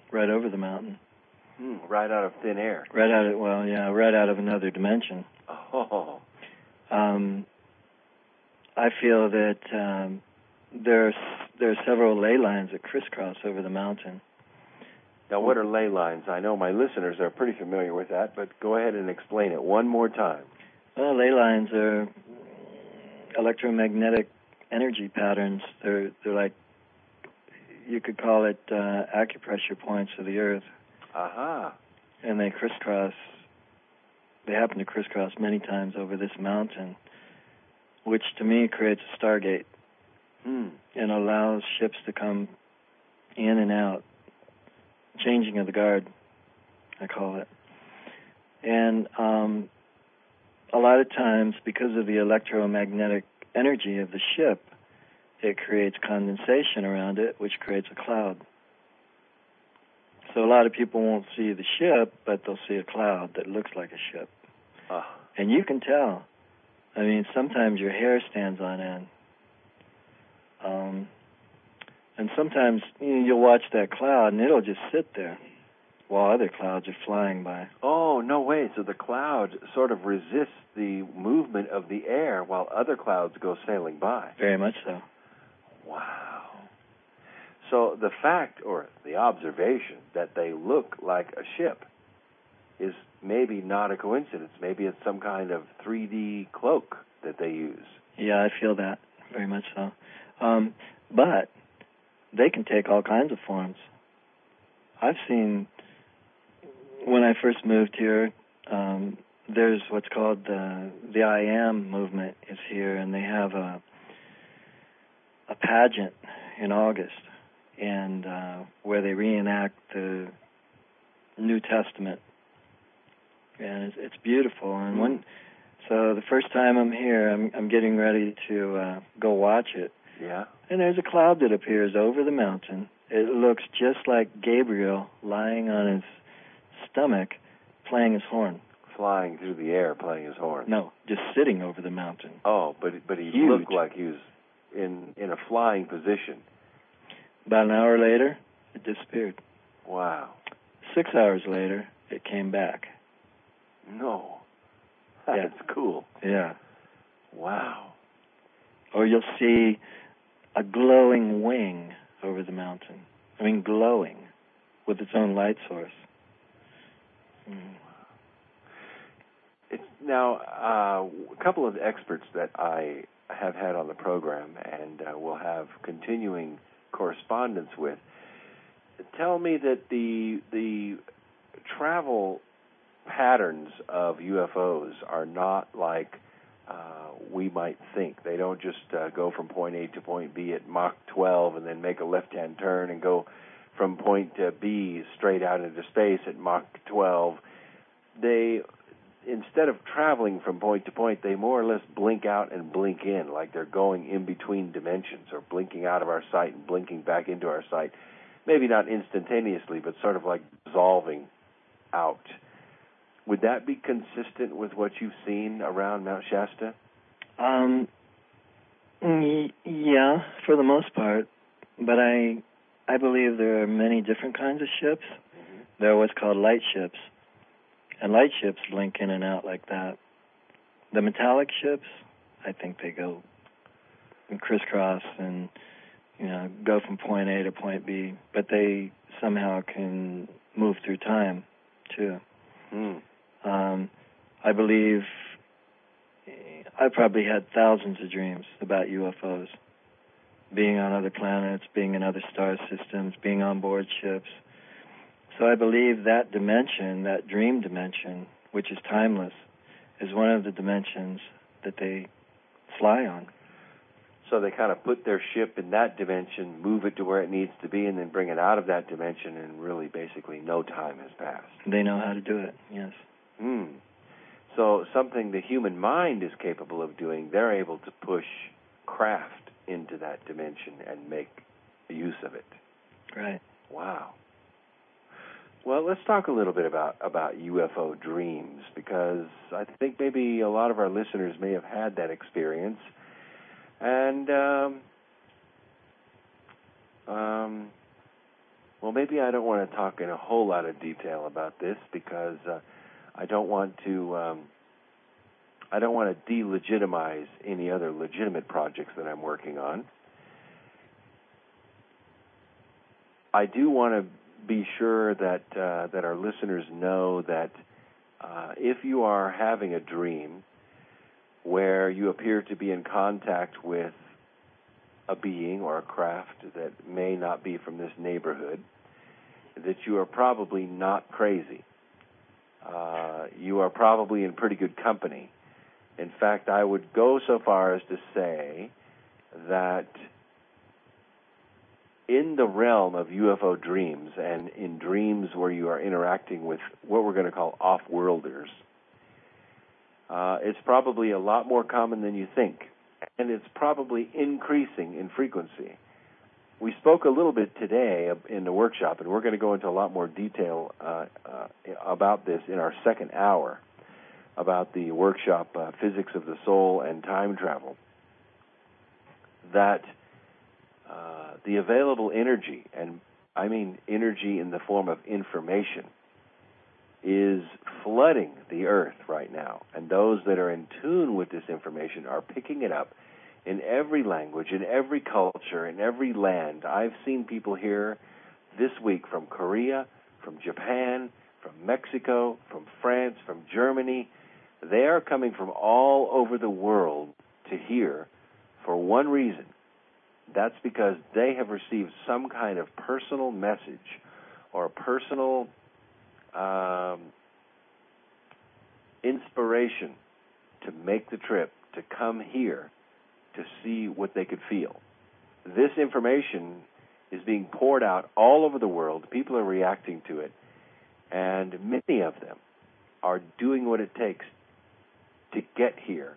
B: right over the mountain.
A: Hmm, right out of thin air.
B: Right out of, well, yeah, right out of another dimension.
A: Oh.
B: Um, I feel that um, there's there are several ley lines that crisscross over the mountain.
A: Now, what are ley lines? I know my listeners are pretty familiar with that, but go ahead and explain it one more time.
B: Well, ley lines are electromagnetic energy patterns. They're they're like, you could call it uh, acupressure points of the Earth.
A: Aha.
B: And they crisscross. They happen to crisscross many times over this mountain, which to me creates a stargate
A: hmm.
B: and allows ships to come in and out. Changing of the guard, I call it. And um, a lot of times, because of the electromagnetic energy of the ship, it creates condensation around it, which creates a cloud. So a lot of people won't see the ship, but they'll see a cloud that looks like a ship.
A: Uh.
B: And you can tell. I mean, sometimes your hair stands on end. Um, and sometimes you know, you'll watch that cloud, and it'll just sit there while other clouds are flying by.
A: Oh, no way. So the cloud sort of resists the movement of the air while other clouds go sailing by.
B: Very much so.
A: Wow. So the fact, or the observation, that they look like a ship is maybe not a coincidence. Maybe it's some kind of three D cloak that they use.
B: Yeah, I feel that. Very much so. Um, but they can take all kinds of forms. I've seen, when I first moved here, um, there's what's called the, the I Am movement is here, and they have a, a pageant in August, and uh, where they reenact the New Testament, and it's, it's beautiful. And when, so the first time I'm here, I'm, I'm getting ready to uh, go watch it.
A: Yeah.
B: And there's a cloud that appears over the mountain. It looks just like Gabriel lying on his stomach, playing his horn.
A: Flying through the air, playing his horn.
B: No, just sitting over the mountain.
A: Oh, but but he
B: Huge.
A: looked like he was in in a flying position.
B: About an hour later, it disappeared.
A: Wow.
B: Six hours later, it came back.
A: No. That's
B: Yeah.
A: cool.
B: Yeah.
A: Wow.
B: Or you'll see a glowing wing over the mountain. I mean, glowing with its own light source. Mm.
A: It's now uh, a couple of experts that I have had on the program and uh, will have continuing correspondence with tell me that the the travel patterns of U F Os are not like uh, we might think. They don't just uh, go from point A to point B at Mach twelve and then make a left-hand turn and go from point uh, B straight out into space at Mach twelve. They, instead of traveling from point to point, they more or less blink out and blink in, like they're going in between dimensions or blinking out of our sight and blinking back into our sight. Maybe not instantaneously, but sort of like dissolving out. Would that be consistent with what you've seen around Mount Shasta?
B: Um, y- yeah, for the most part. But I I believe there are many different kinds of ships. Mm-hmm. There are what's called light ships. And light ships blink in and out like that. The metallic ships, I think they go and crisscross and, you know, go from point A to point B. But they somehow can move through time, too.
A: Mm.
B: Um, I believe I probably had thousands of dreams about U F Os, being on other planets, being in other star systems, being on board ships. So I believe that dimension, that dream dimension, which is timeless, is one of the dimensions that they fly on.
A: So they kind of put their ship in that dimension, move it to where it needs to be, and then bring it out of that dimension, and really basically no time has passed.
B: They know how to do it, yes.
A: Hmm. So something the human mind is capable of doing, they're able to push craft into that dimension and make use of it.
B: Right.
A: Wow. Well, let's talk a little bit about, about U F O dreams, because I think maybe a lot of our listeners may have had that experience. And, um, um, well, maybe I don't want to talk in a whole lot of detail about this because uh, I don't want to um, I don't want to delegitimize any other legitimate projects that I'm working on. I do want to be sure that uh, that our listeners know that uh, if you are having a dream where you appear to be in contact with a being or a craft that may not be from this neighborhood, that you are probably not crazy. Uh, you are probably in pretty good company. In fact, I would go so far as to say that in the realm of U F O dreams and in dreams where you are interacting with what we're going to call off-worlders, uh, it's probably a lot more common than you think, and it's probably increasing in frequency. We spoke a little bit today in the workshop, and we're going to go into a lot more detail uh, uh, about this in our second hour, about the workshop, uh, Physics of the Soul and Time Travel, that uh, the available energy, and I mean energy in the form of information, is flooding the earth right now. And those that are in tune with this information are picking it up in every language, in every culture, in every land. I've seen people here this week from Korea, from Japan, from Mexico, from France, from Germany. They are coming from all over the world to hear for one reason. That's because they have received some kind of personal message or a personal um, inspiration to make the trip, to come here, to see what they could feel. This information is being poured out all over the world. People are reacting to it, and many of them are doing what it takes to get here,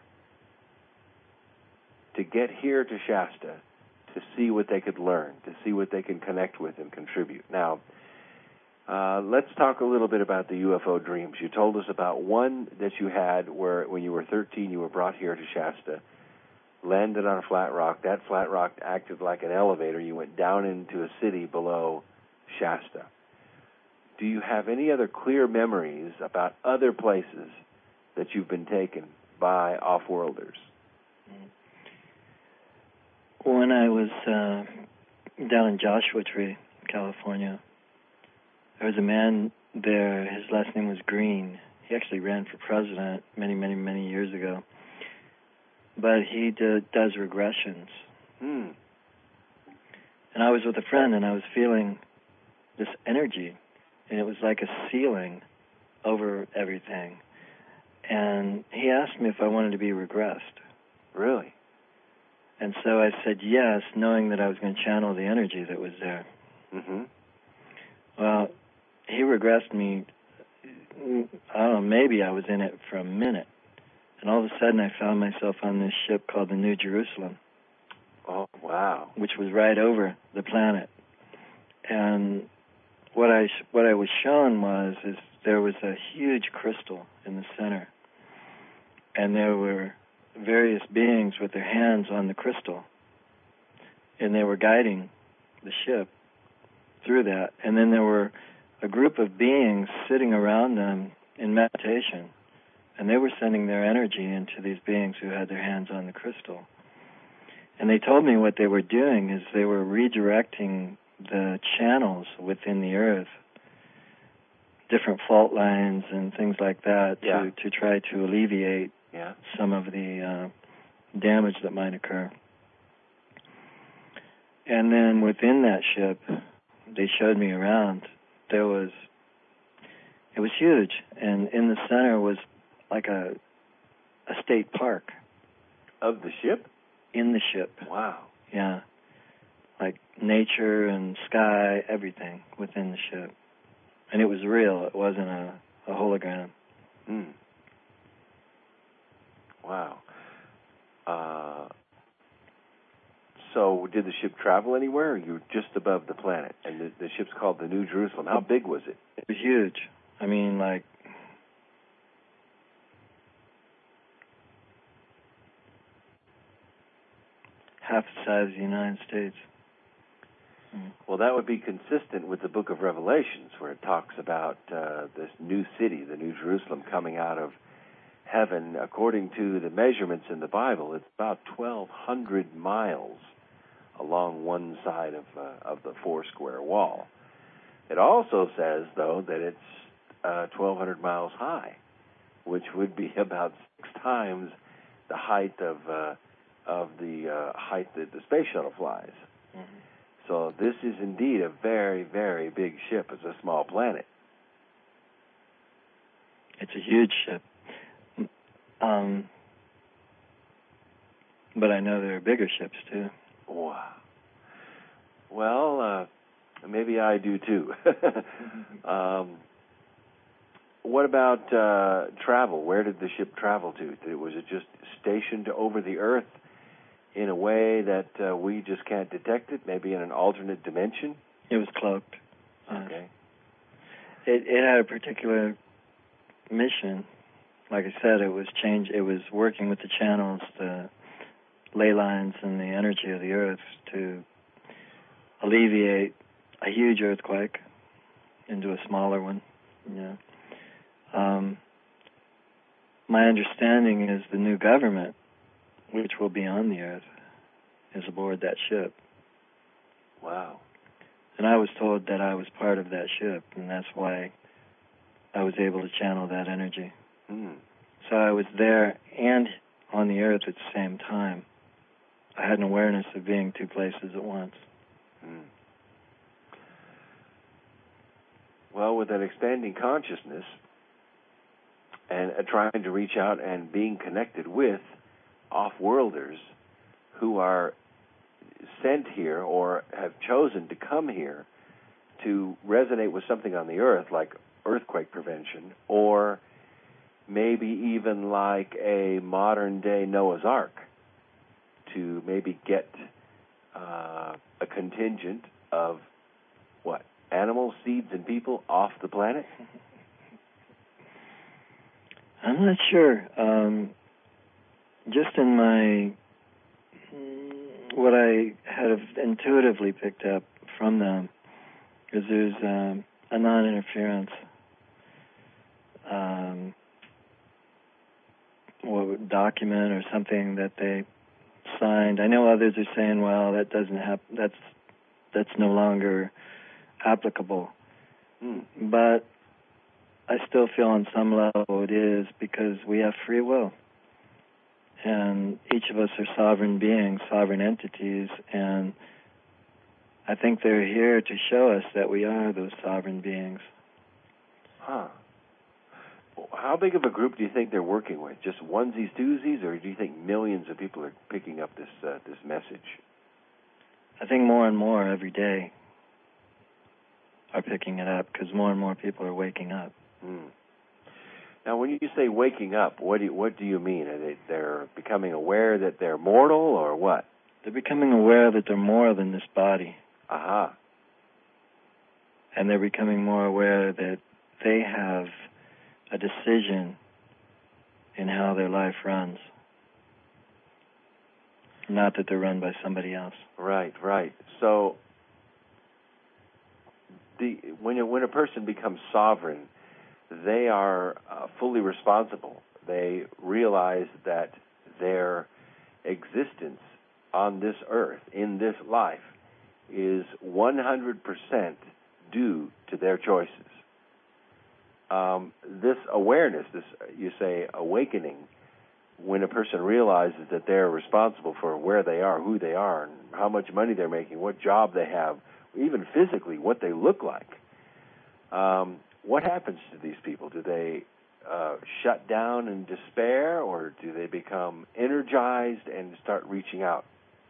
A: to get here to Shasta, to see what they could learn, to see what they can connect with and contribute. Now, uh, let's talk a little bit about the U F O dreams. You told us about one that you had where when you were thirteen, you were brought here to Shasta, landed on a flat rock. That flat rock acted like an elevator. You went down into a city below Shasta. Do you have any other clear memories about other places that you've been taken by off-worlders?
B: When I was uh, down in Joshua Tree, California, there was a man there. His last name was Green. He actually ran for president many, many, many years ago. But he do, does regressions.
A: Hmm.
B: And I was with a friend, and I was feeling this energy, and it was like a ceiling over everything. And he asked me if I wanted to be regressed.
A: Really?
B: And so I said yes, knowing that I was going to channel the energy that was there.
A: Mm-hmm.
B: Well, he regressed me, I don't know, maybe I was in it for a minute. And all of a sudden I found myself on this ship called the New Jerusalem.
A: Oh, wow.
B: Which was right over the planet. And what I what I was shown was is there was a huge crystal in the center. And there were various beings with their hands on the crystal. And they were guiding the ship through that. And then there were a group of beings sitting around them in meditation. And they were sending their energy into these beings who had their hands on the crystal. And they told me what they were doing is they were redirecting the channels within the earth, different fault lines and things like that,
A: yeah.
B: to, to try to alleviate
A: yeah.
B: some of the uh, damage that might occur. And then within that ship, they showed me around. There was, it was huge, and in the center was like a a state park.
A: Of the ship?
B: In the ship.
A: Wow.
B: Yeah. Like nature and sky, everything within the ship. And it was real. It wasn't a, a hologram.
A: Mm. Wow. Uh, so did the ship travel anywhere, or you were just above the planet? And the, the ship's called the New Jerusalem. How big was it?
B: It was huge. I mean, like, half the size of the United States. Mm.
A: Well, that would be consistent with the book of Revelations, where it talks about uh, this new city, the New Jerusalem, coming out of heaven. According to the measurements in the Bible, it's about twelve hundred miles along one side of uh, of the four-square wall. It also says, though, that it's uh, twelve hundred miles high, which would be about six times the height of uh, of the uh, height that the space shuttle flies.
B: Mm-hmm.
A: So this is indeed a very, very big ship. It's a small planet.
B: It's a huge ship. Um, but I know there are bigger ships, too.
A: Wow. Well, uh, maybe I do, too. um, what about uh, travel? Where did the ship travel to? Was it just stationed over the Earth in a way that uh, we just can't detect it, maybe in an alternate dimension?
B: It was cloaked.
A: Okay.
B: It, it had a particular mission. Like I said, it was change. It was working with the channels, the ley lines, and the energy of the Earth to alleviate a huge earthquake into a smaller one. Yeah. Um, my understanding is the new government, which will be on the Earth, is aboard that ship.
A: Wow.
B: And I was told that I was part of that ship, and that's why I was able to channel that energy.
A: Hmm.
B: So I was there and on the Earth at the same time. I had an awareness of being two places at once.
A: Hmm. Well, with that expanding consciousness and uh, trying to reach out and being connected with off-worlders who are sent here or have chosen to come here to resonate with something on the Earth, like earthquake prevention, or maybe even like a modern-day Noah's Ark, to maybe get uh, a contingent of, what, animals, seeds, and people off the planet?
B: I'm not sure. Um, just in my, what I had intuitively picked up from them is there's um, a non-interference um, or document or something that they signed. I know others are saying, well, that doesn't have, that's that's no longer applicable.
A: Hmm.
B: But I still feel on some level it is, because we have free will. And each of us are sovereign beings, sovereign entities, and I think they're here to show us that we are those sovereign beings.
A: Huh. How big of a group do you think they're working with? Just onesies, twosies, or do you think millions of people are picking up this uh, this message?
B: I think more and more every day are picking it up, because more and more people are waking up.
A: Hmm. Now, when you say waking up, what do you, what do you mean? Are they they're becoming aware that they're mortal, or what?
B: They're becoming aware that they're more than this body.
A: Aha.
B: And they're becoming more aware that they have a decision in how their life runs. Not that they're run by somebody else.
A: Right, right. So, the when you, when a person becomes sovereign, they are uh, fully responsible. They realize that their existence on this earth, in this life, is one hundred percent due to their choices. Um, this awareness, this, you say, awakening, when a person realizes that they're responsible for where they are, who they are, and how much money they're making, what job they have, even physically, what they look like, um, what happens to these people? Do they uh, shut down in despair, or do they become energized and start reaching out?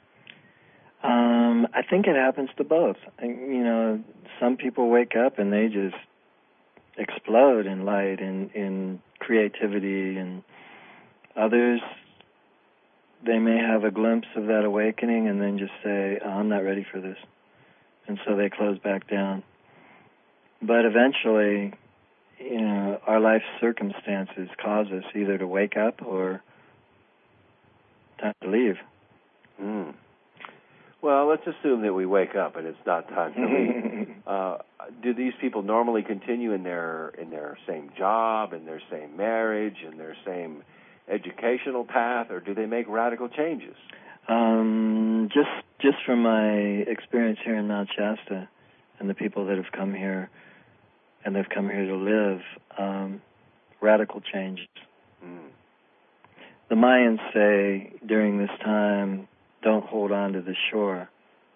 B: Um, I think it happens to both. You know, some people wake up and they just explode in light and in creativity, and others, they may have a glimpse of that awakening and then just say, oh, I'm not ready for this. And so they close back down. But eventually, you know, our life circumstances cause us either to wake up or time to leave.
A: Mm. Well, let's assume that we wake up and it's not time to leave. uh, do these people normally continue in their in their same job, in their same marriage, in their same educational path, or do they make radical changes?
B: Um, just just from my experience here in Mount Shasta and the people that have come here and they've come here to live, um, radical changes.
A: Mm.
B: The Mayans say during this time, don't hold on to the shore.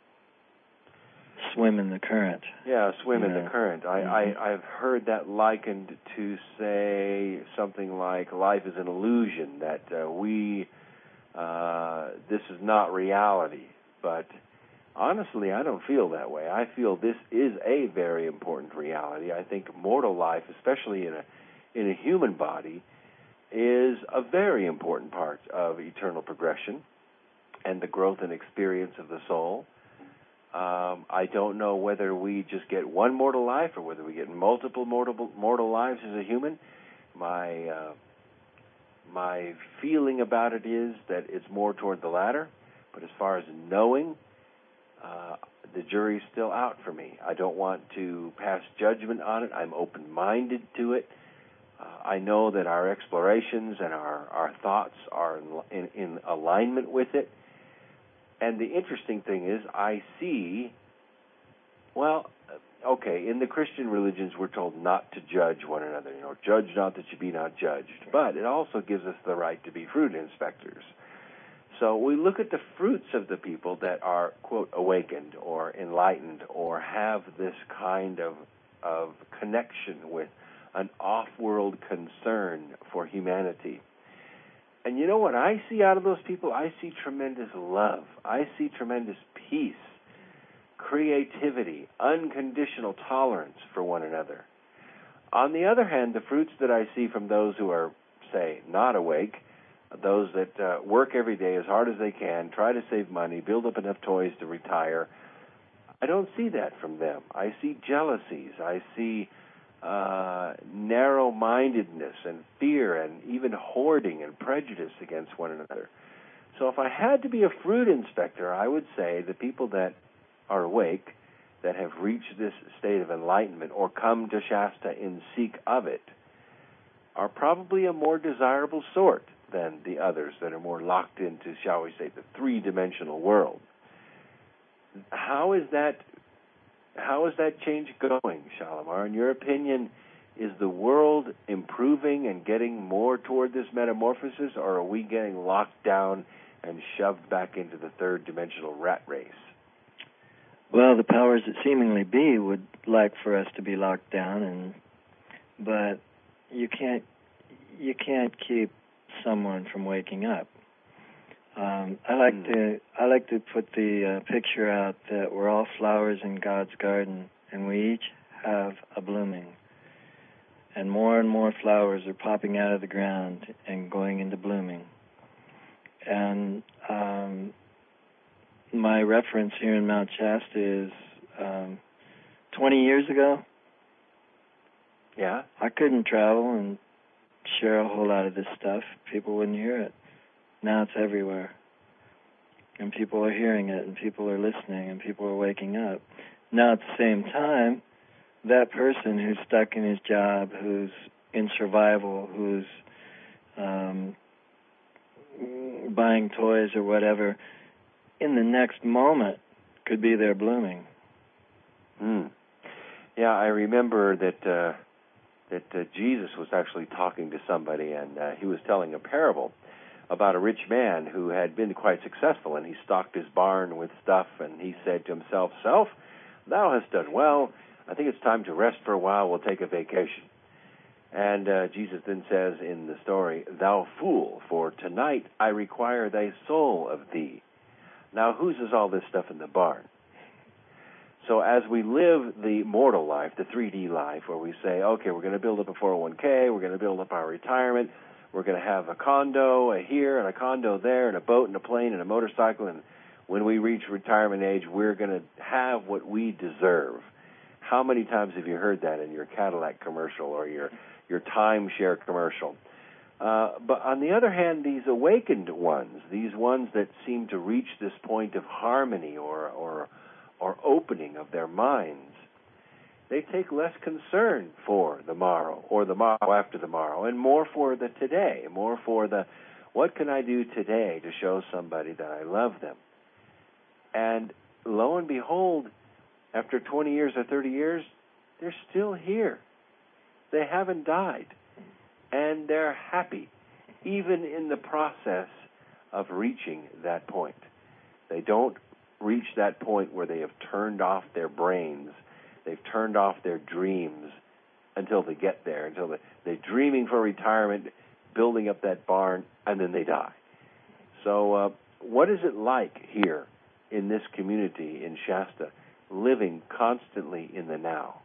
B: Swim in the current.
A: Yeah, swim
B: you
A: in
B: know.
A: the current. I,
B: mm-hmm.
A: I, I've heard that likened to, say, something like life is an illusion, that uh, we, uh, this is not reality. But honestly, I don't feel that way. I feel this is a very important reality. I think mortal life, especially in a in a human body, is a very important part of eternal progression and the growth and experience of the soul. Um, I don't know whether we just get one mortal life or whether we get multiple mortal mortal lives as a human. My uh, my feeling about it is that it's more toward the latter. But as far as knowing, uh, the jury's still out for me. I don't want to pass judgment on it. I'm open-minded to it. Uh, I know that our explorations and our, our thoughts are in, in, in alignment with it. And the interesting thing is I see, well, okay, in the Christian religions we're told not to judge one another. You know, judge not that you be not judged. But it also gives us the right to be fruit inspectors. So we look at the fruits of the people that are, quote, awakened or enlightened or have this kind of of connection with an off-world concern for humanity. And you know what I see out of those people? I see tremendous love. I see tremendous peace, creativity, unconditional tolerance for one another. On the other hand, the fruits that I see from those who are, say, not awake, those that uh, work every day as hard as they can, try to save money, build up enough toys to retire, I don't see that from them. I see jealousies. I see uh, narrow-mindedness and fear and even hoarding and prejudice against one another. So if I had to be a fruit inspector, I would say the people that are awake, that have reached this state of enlightenment or come to Shasta in seek of it, are probably a more desirable sort than the others that are more locked into, shall we say, the three-dimensional world. How is that how is that change going, Shalimar? In your opinion, is the world improving and getting more toward this metamorphosis, or are we getting locked down and shoved back into the third-dimensional rat race?
B: Well, the powers that seemingly be would like for us to be locked down, and but you can't you can't keep someone from waking up. Um, I like mm. to I like to put the uh, picture out that we're all flowers in God's garden, and we each have a blooming. And more and more flowers are popping out of the ground and going into blooming. And um, my reference here in Mount Shasta is um, twenty years ago.
A: Yeah,
B: I couldn't travel and share a whole lot of this stuff. People wouldn't hear it. Now it's everywhere. And people are hearing it, and people are listening, and people are waking up. Now at the same time, that person who's stuck in his job, who's in survival, who's um, buying toys or whatever, in the next moment could be there blooming.
A: Mm. Yeah, I remember that uh, that uh, Jesus was actually talking to somebody, and uh, he was telling a parable about a rich man who had been quite successful, and he stocked his barn with stuff, and he said to himself, "Self, thou hast done well. I think it's time to rest for a while. We'll take a vacation." And uh, Jesus then says in the story, "Thou fool, for tonight I require thy soul of thee." Now, whose is all this stuff in the barn? So as we live the mortal life, the three D life, where we say, okay, we're going to build up a four oh one k, we're going to build up our retirement, we're going to have a condo a here and a condo there and a boat and a plane and a motorcycle, and when we reach retirement age, we're going to have what we deserve. How many times have you heard that in your Cadillac commercial or your, your timeshare commercial? Uh, but on the other hand, these awakened ones, these ones that seem to reach this point of harmony or or, or opening of their minds, they take less concern for the morrow or the morrow after the morrow, and more for the today, more for the, what can I do today to show somebody that I love them? And lo and behold, after twenty years or thirty years, they're still here. They haven't died. And they're happy, even in the process of reaching that point. They don't reach that point where they have turned off their brains, they've turned off their dreams until they get there, until they, they're dreaming for retirement, building up that barn, and then they die. So uh, what is it like here in this community in Shasta, living constantly in the now?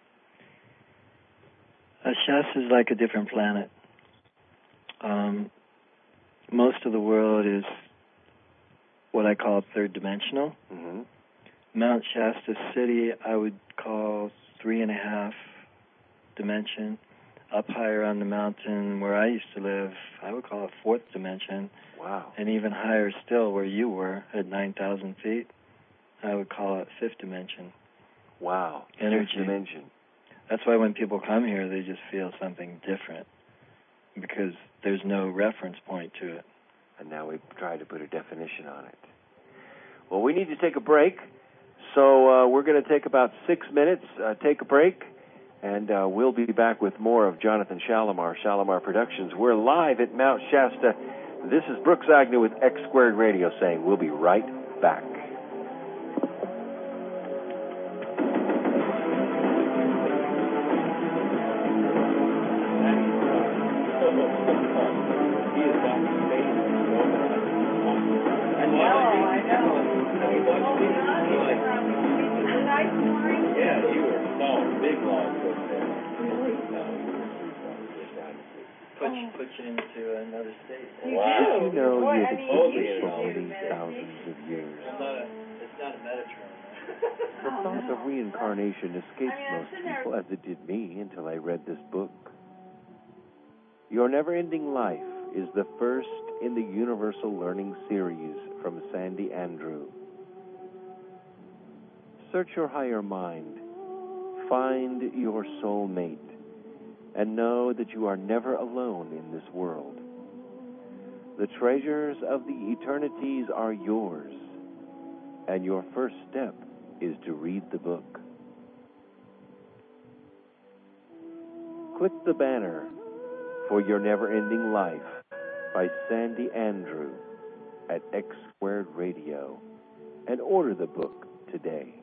B: Uh, Shasta is like a different planet. Um, most of the world is what I call third dimensional.
A: Mm-hmm.
B: Mount Shasta City, I would call three and a half dimension. Up higher on the mountain where I used to live, I would call it fourth dimension.
A: Wow.
B: And even higher still where you were at nine thousand feet, I would call it fifth dimension.
A: Wow.
B: Energy.
A: Fifth dimension.
B: That's why when people come here, they just feel something different because there's no reference point to it.
A: And now we've tried to put a definition on it. Well, we need to take a break, so uh, we're going to take about six minutes, uh, take a break, and uh, we'll be back with more of Jonathan Shalimar, Shalimar Productions. We're live at Mount Shasta. This is Brooks Agnew with X Squared Radio saying we'll be right back.
B: Put you into another state.
A: Wow. Did you know
C: Boy,
A: you're
C: I
A: the
C: mean,
A: teacher
C: you
A: for all
C: should
A: these
C: do
A: thousands of years?
B: It's not a, it's not a Metatron.
A: The thought of reincarnation escapes
C: I mean, I'm
A: most
C: sitting there-
A: people, as it did me, until I read this book. Your Never-Ending Life is the first in the Universal Learning Series from Sandy Andrew. Search your higher mind, find your soul mate, and know that you are never alone in this world. The treasures of the eternities are yours, and your first step is to read the book. Click the banner for Your Never-Ending Life by Sandy Andrew at X Squared Radio and order the book today.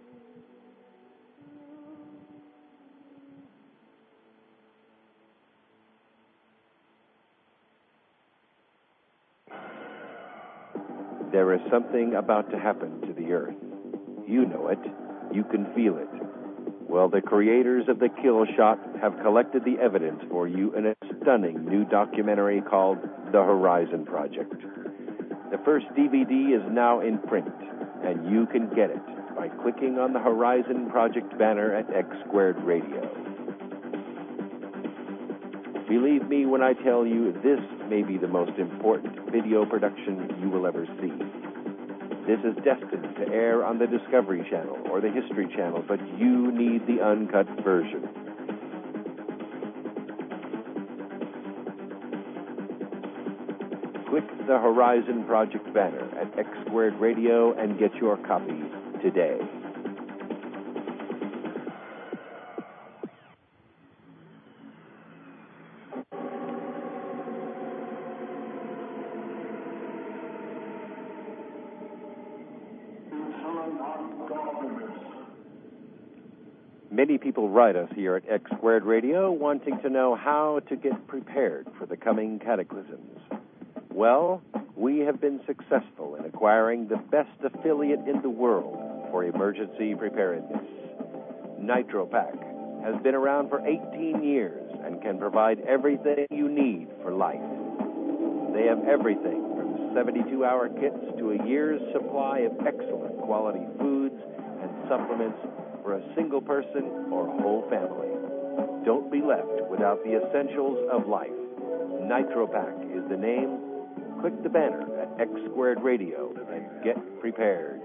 A: There is something about to happen to the earth. You know it. You can feel it. Well, the creators of The Kill Shot have collected the evidence for you in a stunning new documentary called The Horizon Project. The first D V D is now in print, and you can get it by clicking on the Horizon Project banner at X Squared Radio. Believe me when I tell you this may be the most important video production you will ever see. This is destined to air on the Discovery Channel or the History Channel, but you need the uncut version. Click the Horizon Project banner at X Squared Radio and get your copy today. Many people write us here at X Squared Radio wanting to know how to get prepared for the coming cataclysms. Well, we have been successful in acquiring the best affiliate in the world for emergency preparedness. NitroPack has been around for eighteen years and can provide everything you need for life. They have everything from seventy-two hour kits to a year's supply of excellent quality foods and supplements for a single person or whole family. Don't be left without the essentials of life. NitroPack is the name. Click the banner at X Squared Radio and get prepared.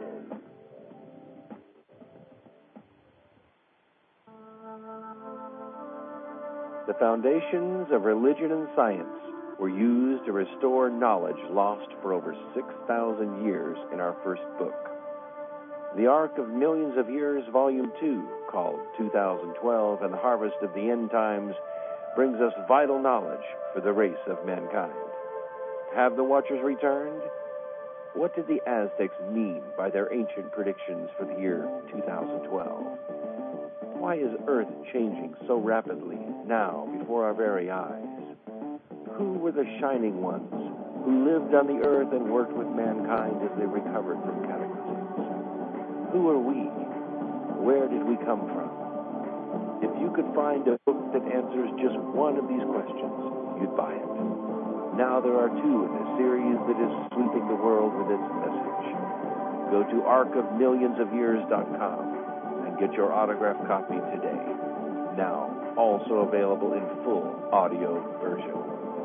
A: The foundations of religion and science were used to restore knowledge lost for over six thousand years in our first book. The Ark of Millions of Years, Volume two, called two thousand twelve and the Harvest of the End Times, brings us vital knowledge for the race of mankind. Have the Watchers returned? What did the Aztecs mean by their ancient predictions for the year two thousand twelve? Why is Earth changing so rapidly now before our very eyes? Who were the shining ones who lived on the earth and worked with mankind as they recovered from cataclysms? Who are we? Where did we come from? If you could find a book that answers just one of these questions, you'd buy it. Now there are two in a series that is sweeping the world with its message. Go to ark of millions of years dot com and get your autographed copy today. Now, also available in full audio version.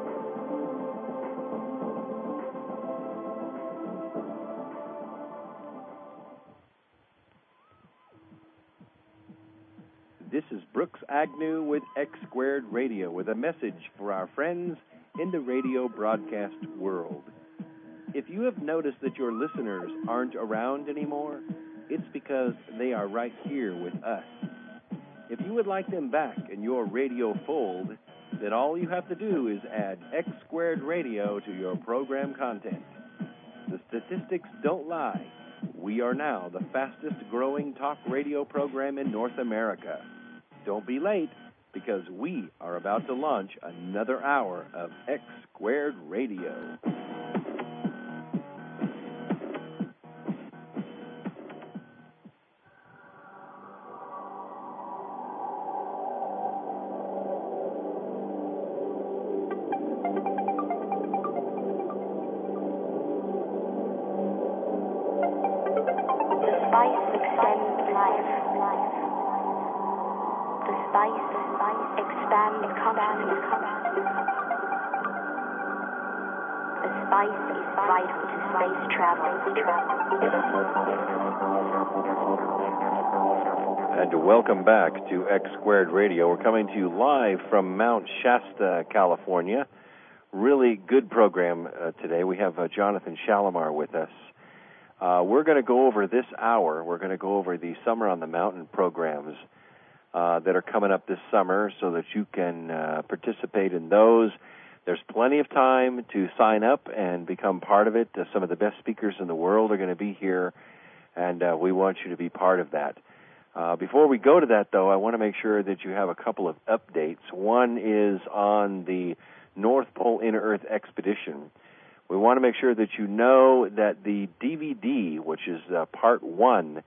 A: This is Brooks Agnew with X Squared Radio with a message for our friends in the radio broadcast world. If you have noticed that your listeners aren't around anymore, it's because they are right here with us. If you would like them back in your radio fold, then all you have to do is add X Squared Radio to your program content. The statistics don't lie. We are now the fastest growing talk radio program in North America. Don't be late, because we are about to launch another hour of X Squared Radio. And welcome back to X Squared Radio. We're coming to you live from Mount Shasta, California. Really good program uh, today. We have uh, Jonathan Shalimar with us. Uh, we're going to go over this hour. We're going to go over the Summer on the Mountain programs uh, that are coming up this summer so that you can uh, participate in those. There's plenty of time to sign up and become part of it. Uh, some of the best speakers in the world are going to be here, and uh, we want you to be part of that. Uh, before we go to that, though, I want to make sure that you have a couple of updates. One is on the North Pole Inner Earth Expedition. We want to make sure that you know that the D V D, which is uh, part one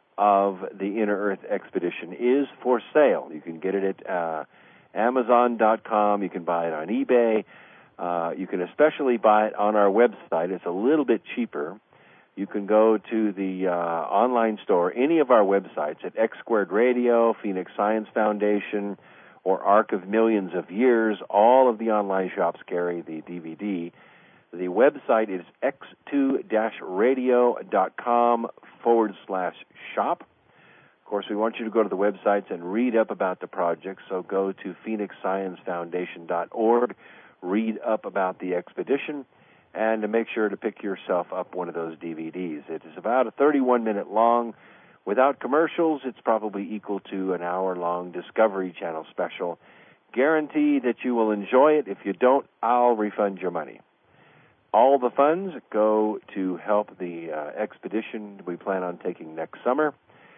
A: of the Inner Earth Expedition, is for sale. You can get it at uh, Amazon dot com. You can buy it on eBay. Uh, you can especially buy it on our website. It's a little bit cheaper. You can go to the uh, online store, any of our websites, at X Squared Radio, Phoenix Science Foundation, or Ark of Millions of Years. All of the online shops carry the D V D. The website is x two radio dot com forward slash shop. Of course, we want you to go to the websites and read up about the project, so go to phoenix science foundation dot org, read up about the expedition, and to make sure to pick yourself up one of those D V Ds. It is about a thirty-one minute long. Without commercials, it's probably equal to an hour-long Discovery Channel special. Guarantee that you will enjoy it. If you don't, I'll refund your money. All the funds go to help the uh, expedition we plan on taking next summer.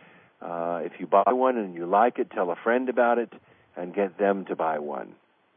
A: Uh, if you buy one and you like it, tell a friend about it and get them to buy one.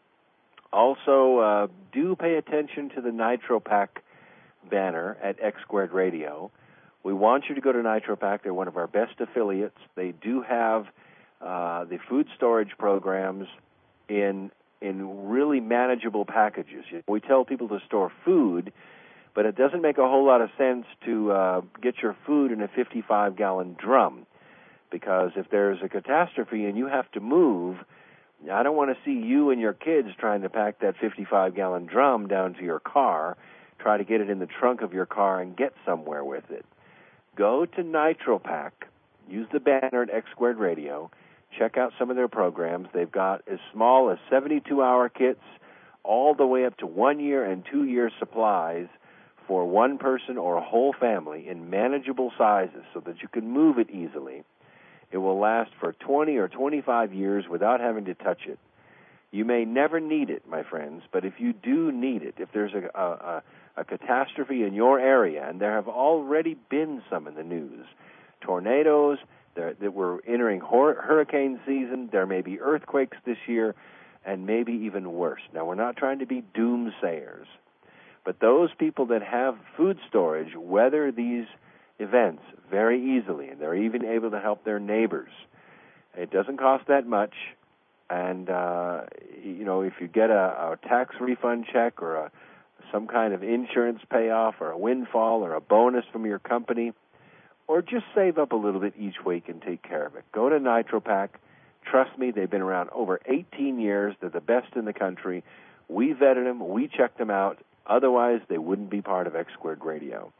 A: Also, uh, do pay attention to the NitroPack banner at X Squared Radio. We want you to go to NitroPack. They're one of our best affiliates. They do have uh, the food storage programs in in really manageable packages. We tell people to store food, but it doesn't make a whole lot of sense to uh, get your food in a fifty-five gallon drum, because if there's a catastrophe and you have to move, I don't want to see you and your kids trying to pack that fifty-five gallon drum down to your car, try to get it in the trunk of your car and get somewhere with it. Go to NitroPack, use the banner at X Squared Radio, check out some of their programs. They've got as small as seventy-two hour kits all the way up to one year and two year supplies for one person or a whole family in manageable sizes so that you can move it easily. It will last for twenty or twenty-five years without having to touch it. You may never need it, my friends, but if you do need it, if there's a, a, a catastrophe in your area, and there have already been some in the news, tornadoes, there, that we're entering hor- hurricane season, there may be earthquakes this year, and maybe even worse. Now, we're not trying to be doomsayers, but those people that have food storage weather these events very easily, and they're even able to help their neighbors. It doesn't cost that much, and uh, you know, if you get a, a tax refund check or a, some kind of insurance payoff or a windfall or a bonus from your company, or just save up a little bit each week and take care of it. Go to NitroPack. Trust me, they've been around over eighteen years. They're the best in the country. We vetted them. We checked them out. Otherwise, they wouldn't be part of X Squared Radio.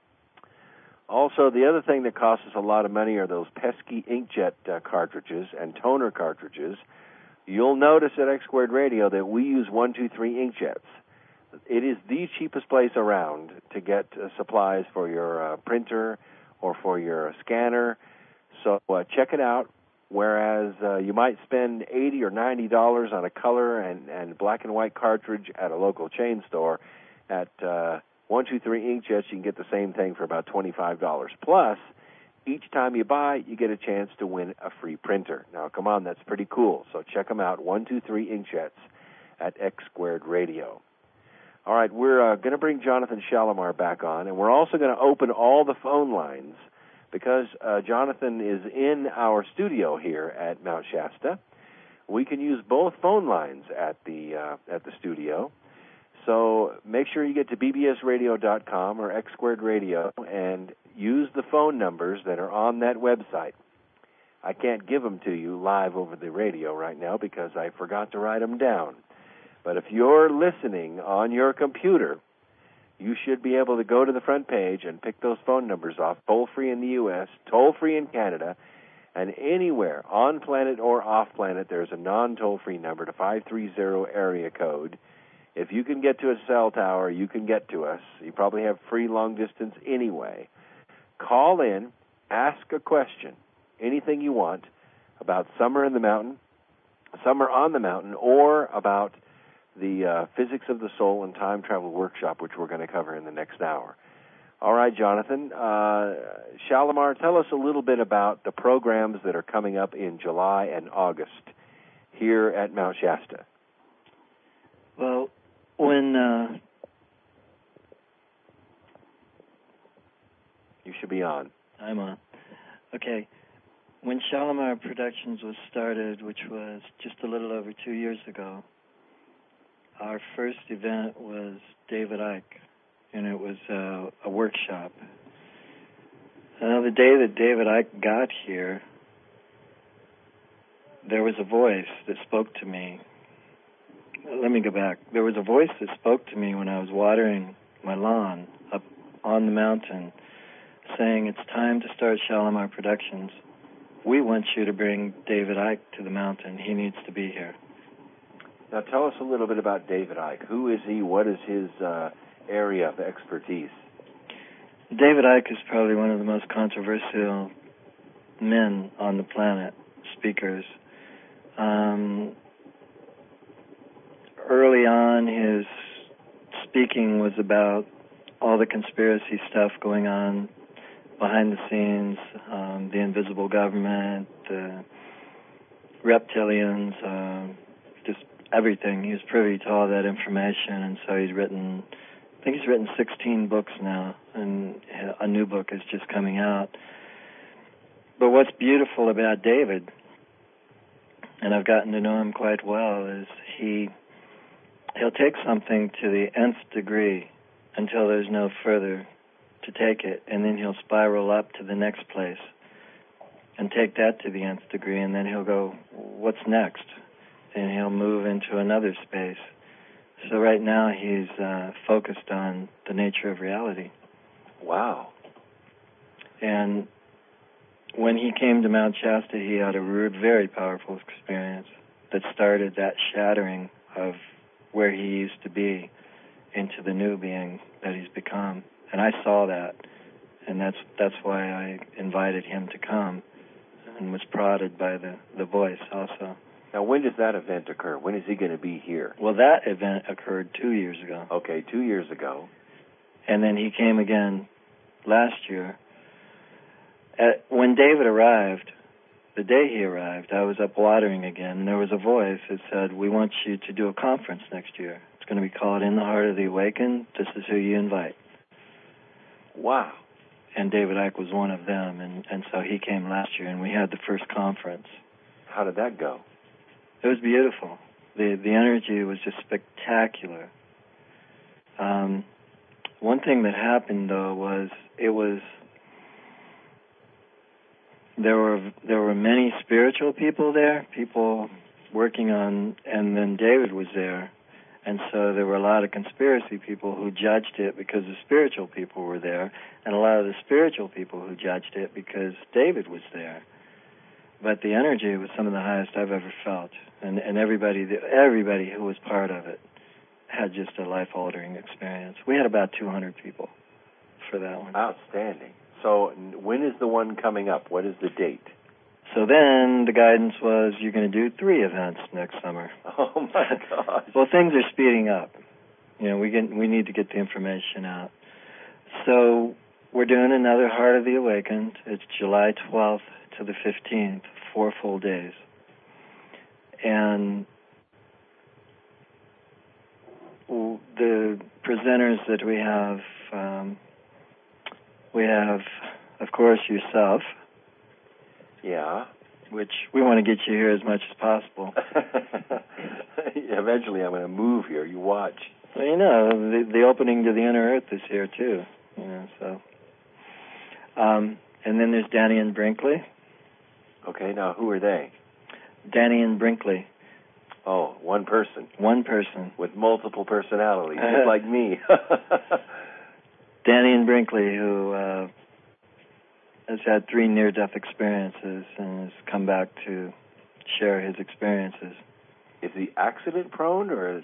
A: Also, the other thing that costs us a lot of money are those pesky inkjet uh, cartridges and toner cartridges. You'll notice at X Squared Radio that we use one two three inkjets. It is the cheapest place around to get uh, supplies for your uh, printer or for your scanner. So uh, check it out. Whereas uh, you might spend eighty dollars or ninety dollars on a color and, and black and white cartridge at a local chain store, at uh, one two three Inkjets, you can get the same thing for about twenty-five dollars. Plus, each time you buy, you get a chance to win a free printer. Now, come on, that's pretty cool. So check them out, one two three Inkjets at X Squared Radio. All right, we're uh, going to bring Jonathan Shalimar back on, and we're also going to open all the phone lines because uh, Jonathan is in our studio here at Mount Shasta. We can use both phone lines at the uh, at the studio. So make sure you get to b b s radio dot com or X Squared Radio and use the phone numbers that are on that website. I can't give them to you live over the radio right now because I forgot to write them down. But if you're listening on your computer, you should be able to go to the front page and pick those phone numbers off, toll-free in the U S, toll-free in Canada, and anywhere on planet or off planet, there's a non-toll-free number to five three zero area code. If you can get to a cell tower, you can get to us. You probably have free long distance anyway. Call in, ask a question, anything you want about Summer in the Mountain, Summer on the Mountain, or about the uh, Physics of the Soul and Time Travel Workshop, which we're going to cover in the next hour. All right, Jonathan. Uh, Shalimar, tell us a little bit about the programs that are coming up in July and August here at Mount Shasta.
B: Well, when... Uh,
A: you should be on.
B: I'm on. Okay. When Shalimar Productions was started, which was just a little over two years ago, our first event was David Icke, and it was uh, a workshop. Now, the day that David Icke got here, there was a voice that spoke to me. Let me go back. There was a voice that spoke to me when I was watering my lawn up on the mountain, saying, "It's time to start Shalimar Productions. We want you to bring David Icke to the mountain. He needs to be here."
A: Now, tell us a little bit about David Icke. Who is he? What is his uh, area of expertise?
B: David Icke is probably one of the most controversial men on the planet, speakers. Um, early on, his speaking was about all the conspiracy stuff going on behind the scenes, um, the invisible government, the reptilians, uh, just everything. He was privy to all that information, and so he's written, I think he's written sixteen books now, and a new book is just coming out. But what's beautiful about David, and I've gotten to know him quite well, is he, he'll take something to the nth degree until there's no further to take it, and then he'll spiral up to the next place and take that to the nth degree, and then he'll go, what's next? and he'll move into another space. So right now he's uh, focused on the nature of reality.
A: Wow.
B: And when he came to Mount Shasta, he had a very powerful experience that started that shattering of where he used to be into the new being that he's become. And I saw that, and that's that's why I invited him to come and was prodded by the, the voice also.
A: Now, when does that event occur? When is he going to be here?
B: Well, that event occurred two years ago.
A: Okay, two years ago.
B: And then he came again last year. At, when David arrived, the day he arrived, I was up watering again, and there was a voice that said, we want you to do a conference next year. It's going to be called In the Heart of the Awakened. This is who you invite.
A: Wow.
B: And David Icke was one of them, and, and so he came last year, and we had the first conference.
A: How did that go?
B: It was beautiful. The the energy was just spectacular. Um, one thing that happened, though, was it was there were there were many spiritual people there, people working on, and then David was there. And so there were a lot of conspiracy people who judged it because the spiritual people were there, and a lot of the spiritual people who judged it because David was there. But the energy was some of the highest I've ever felt, and, and everybody everybody who was part of it had just a life-altering experience. We had about two hundred people for that one.
A: Outstanding. So when is the one coming up? What is the date?
B: So then the guidance was you're going to do three events next summer.
A: Oh, my gosh.
B: Well, things are speeding up. You know, we get, we need to get the information out. So we're doing another Heart of the Awakened. It's July twelfth to the fifteenth, four full days. And the presenters that we have, um, we have, of course, yourself.
A: Yeah.
B: Which we want to get you here as much as possible.
A: Eventually I'm going to move here. You watch.
B: Well, you know, the, the opening to the inner earth is here, too. You know, so. Um, and then there's Danny and Brinkley.
A: Okay, now who are they?
B: Danny and Brinkley.
A: Oh, one person.
B: One person.
A: With multiple personalities, just like me.
B: Danny and Brinkley, who uh, has had three near-death experiences and has come back to share his experiences.
A: Is he accident-prone, or is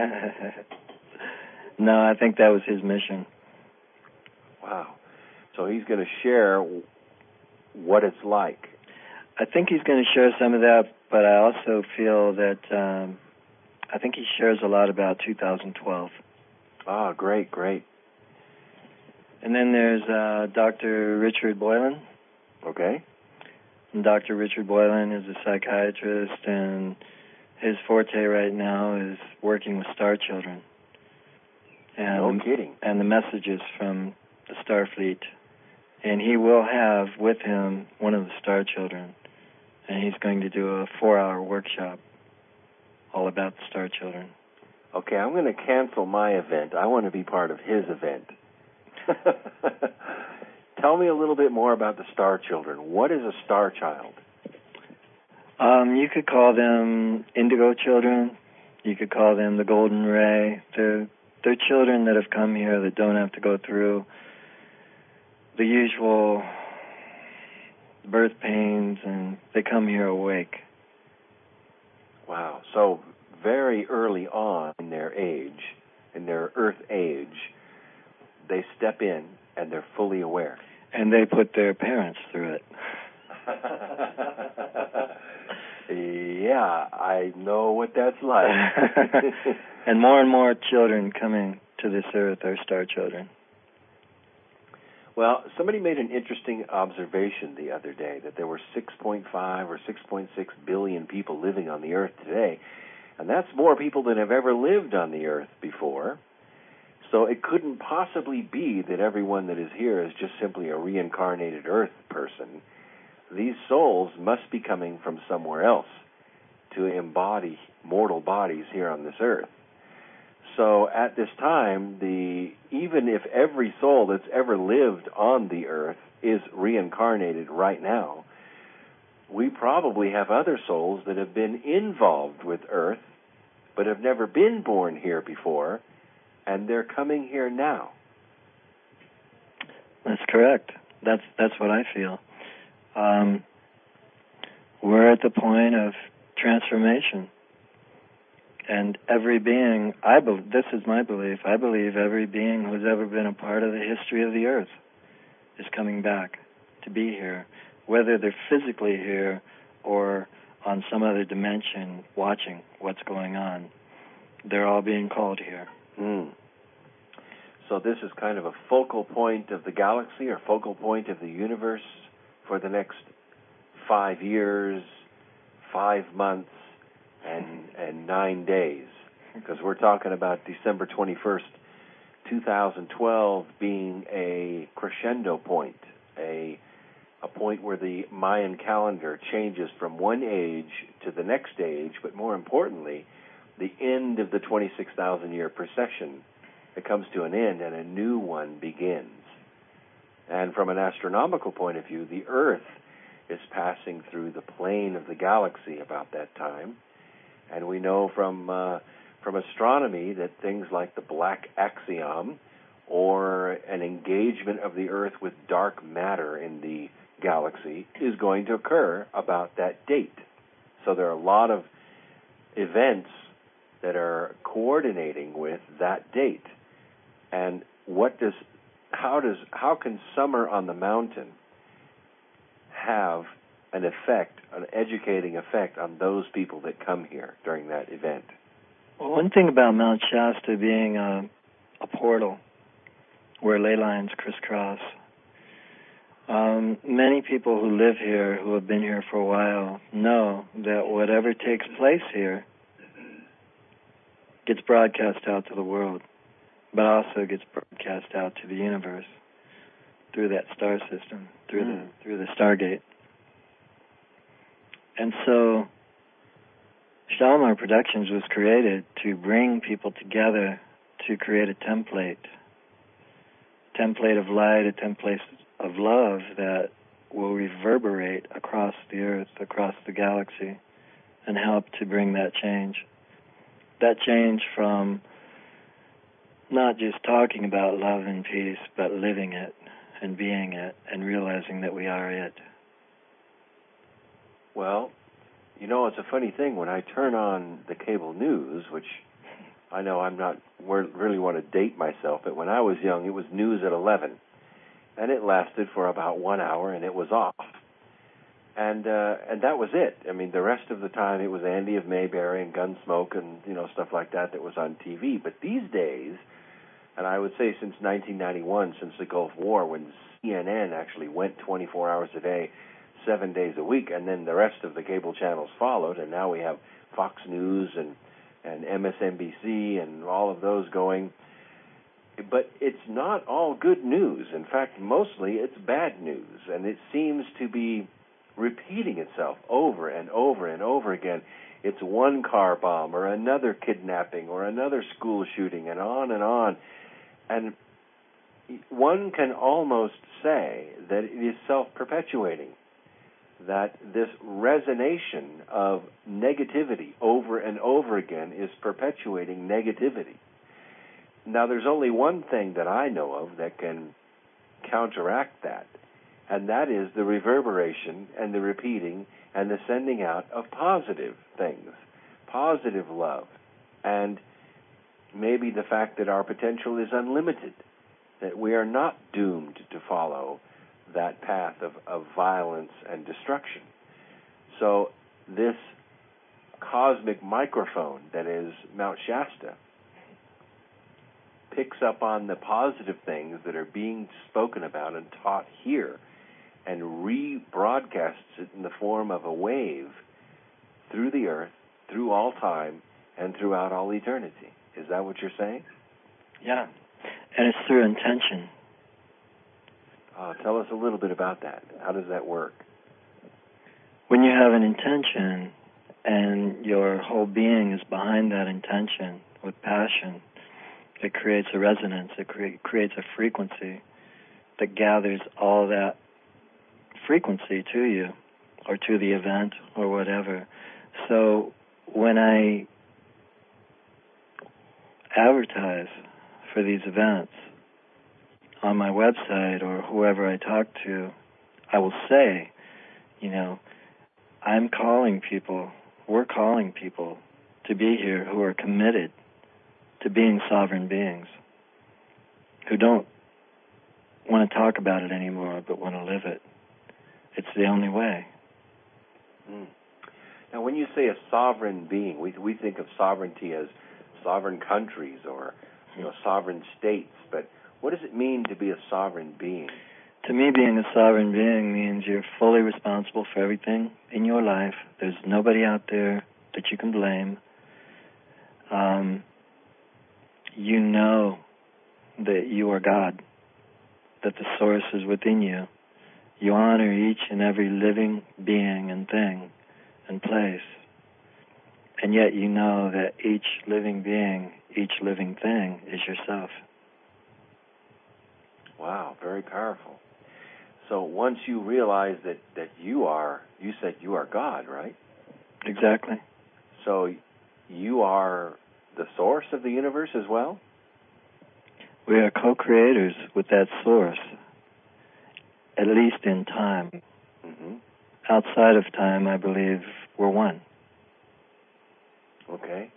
B: No, I think that was his mission.
A: Wow. So he's going to share what it's like.
B: I think he's going to share some of that, but I also feel that um, I think he shares a lot about two thousand twelve.
A: Ah, great, great.
B: And then there's uh, Doctor Richard Boylan.
A: Okay.
B: And Doctor Richard Boylan is a psychiatrist, and his forte right now is working with star children. And
A: no kidding.
B: And the messages from the Starfleet. And he will have with him one of the star children. And he's going to do a four-hour workshop all about the star children.
A: Okay, I'm going to cancel my event. I want to be part of his event. Tell me a little bit more about the star children. What is a star child?
B: Um, you could call them indigo children. You could call them the golden ray. They're, they're children that have come here that don't have to go through the usual birth pains, and they come here awake.
A: Wow. So very early on in their age, in their earth age, they step in and they're fully aware.
B: And they put their parents through it.
A: Yeah, I know what that's like.
B: And more and more children coming to this earth are star children.
A: Well, somebody made an interesting observation the other day that there were six point five or six point six billion people living on the earth today, and that's more people than have ever lived on the earth before. So it couldn't possibly be that everyone that is here is just simply a reincarnated earth person. These souls must be coming from somewhere else to embody mortal bodies here on this earth. So at this time, the even if every soul that's ever lived on the earth is reincarnated right now, we probably have other souls that have been involved with Earth but have never been born here before, and they're coming here now.
B: That's correct. That's that's what I feel. Um, we're at the point of transformation, and every being, I be, this is my belief, I believe every being who's ever been a part of the history of the Earth is coming back to be here, whether they're physically here or on some other dimension watching what's going on. They're all being called here.
A: Mm. So this is kind of a focal point of the galaxy or focal point of the universe for the next five years, five months, and, and nine days. Because we're talking about December twenty-first, two thousand twelve being a crescendo point, a a point where the Mayan calendar changes from one age to the next age, but more importantly, the end of the twenty-six thousand year procession. It comes to an end and a new one begins. And from an astronomical point of view, the Earth is passing through the plane of the galaxy about that time. And we know from uh, from astronomy that things like the black axiom or an engagement of the Earth with dark matter in the galaxy is going to occur about that date. So there are a lot of events that are coordinating with that date. And what does, how does, how can summer on the mountain have an effect, an educating effect on those people that come here during that event?
B: Well, one thing about Mount Shasta being a, a portal where ley lines crisscross, um, many people who live here, who have been here for a while, know that whatever takes place here gets broadcast out to the world, but also gets broadcast out to the universe through that star system, through mm. the through the Stargate. And so Shalimar Productions was created to bring people together to create a template, template of light, a template of love that will reverberate across the Earth, across the galaxy, and help to bring that change. That change from not just talking about love and peace, but living it and being it and realizing that we are it.
A: Well, you know, it's a funny thing. When I turn on the cable news, which I know I'm not really want to date myself, but when I was young, it was news at eleven, and it lasted for about one hour, and it was off. And uh, and that was it. I mean, the rest of the time it was Andy of Mayberry and Gunsmoke and, you know, stuff like that that was on T V. But these days, and I would say since nineteen ninety-one, since the Gulf War, when C N N actually went twenty-four hours a day, seven days a week, and then the rest of the cable channels followed, and now we have Fox News and, and M S N B C and all of those going. But it's not all good news. In fact, mostly it's bad news, and it seems to be repeating itself over and over and over again. It's one car bomb or another kidnapping or another school shooting and on and on. And one can almost say that it is self-perpetuating, that this resonation of negativity over and over again is perpetuating negativity. Now, there's only one thing that I know of that can counteract that, and that is the reverberation and the repeating and the sending out of positive things, positive love, and maybe the fact that our potential is unlimited, that we are not doomed to follow that path of, of violence and destruction. So this cosmic microphone that is Mount Shasta picks up on the positive things that are being spoken about and taught here and rebroadcasts it in the form of a wave through the earth, through all time, and throughout all eternity. Is that what you're saying?
B: Yeah, and it's through intention.
A: Uh, tell us a little bit about that. How does that work?
B: When you have an intention and your whole being is behind that intention with passion, it creates a resonance, it cre- creates a frequency that gathers all that frequency to you or to the event or whatever. So when I advertise for these events on my website or whoever I talk to, I will say, you know, I'm calling people, we're calling people to be here who are committed to being sovereign beings, who don't want to talk about it anymore but want to live it. It's the only way.
A: Mm. Now, when you say a sovereign being, we we think of sovereignty as sovereign countries or, you know, sovereign states, but what does it mean to be a sovereign being?
B: To me, being a sovereign being means you're fully responsible for everything in your life. There's nobody out there that you can blame. Um, you know that you are God, that the source is within you. You honor each and every living being and thing and place. And yet you know that each living being, each living thing is yourself.
A: Wow, very powerful. So once you realize that, that you are, you said you are God, right?
B: Exactly.
A: So you are the source of the universe as well?
B: We are co-creators with that source, at least in time.
A: Mm-hmm.
B: Outside of time, I believe we're one.
A: Okay.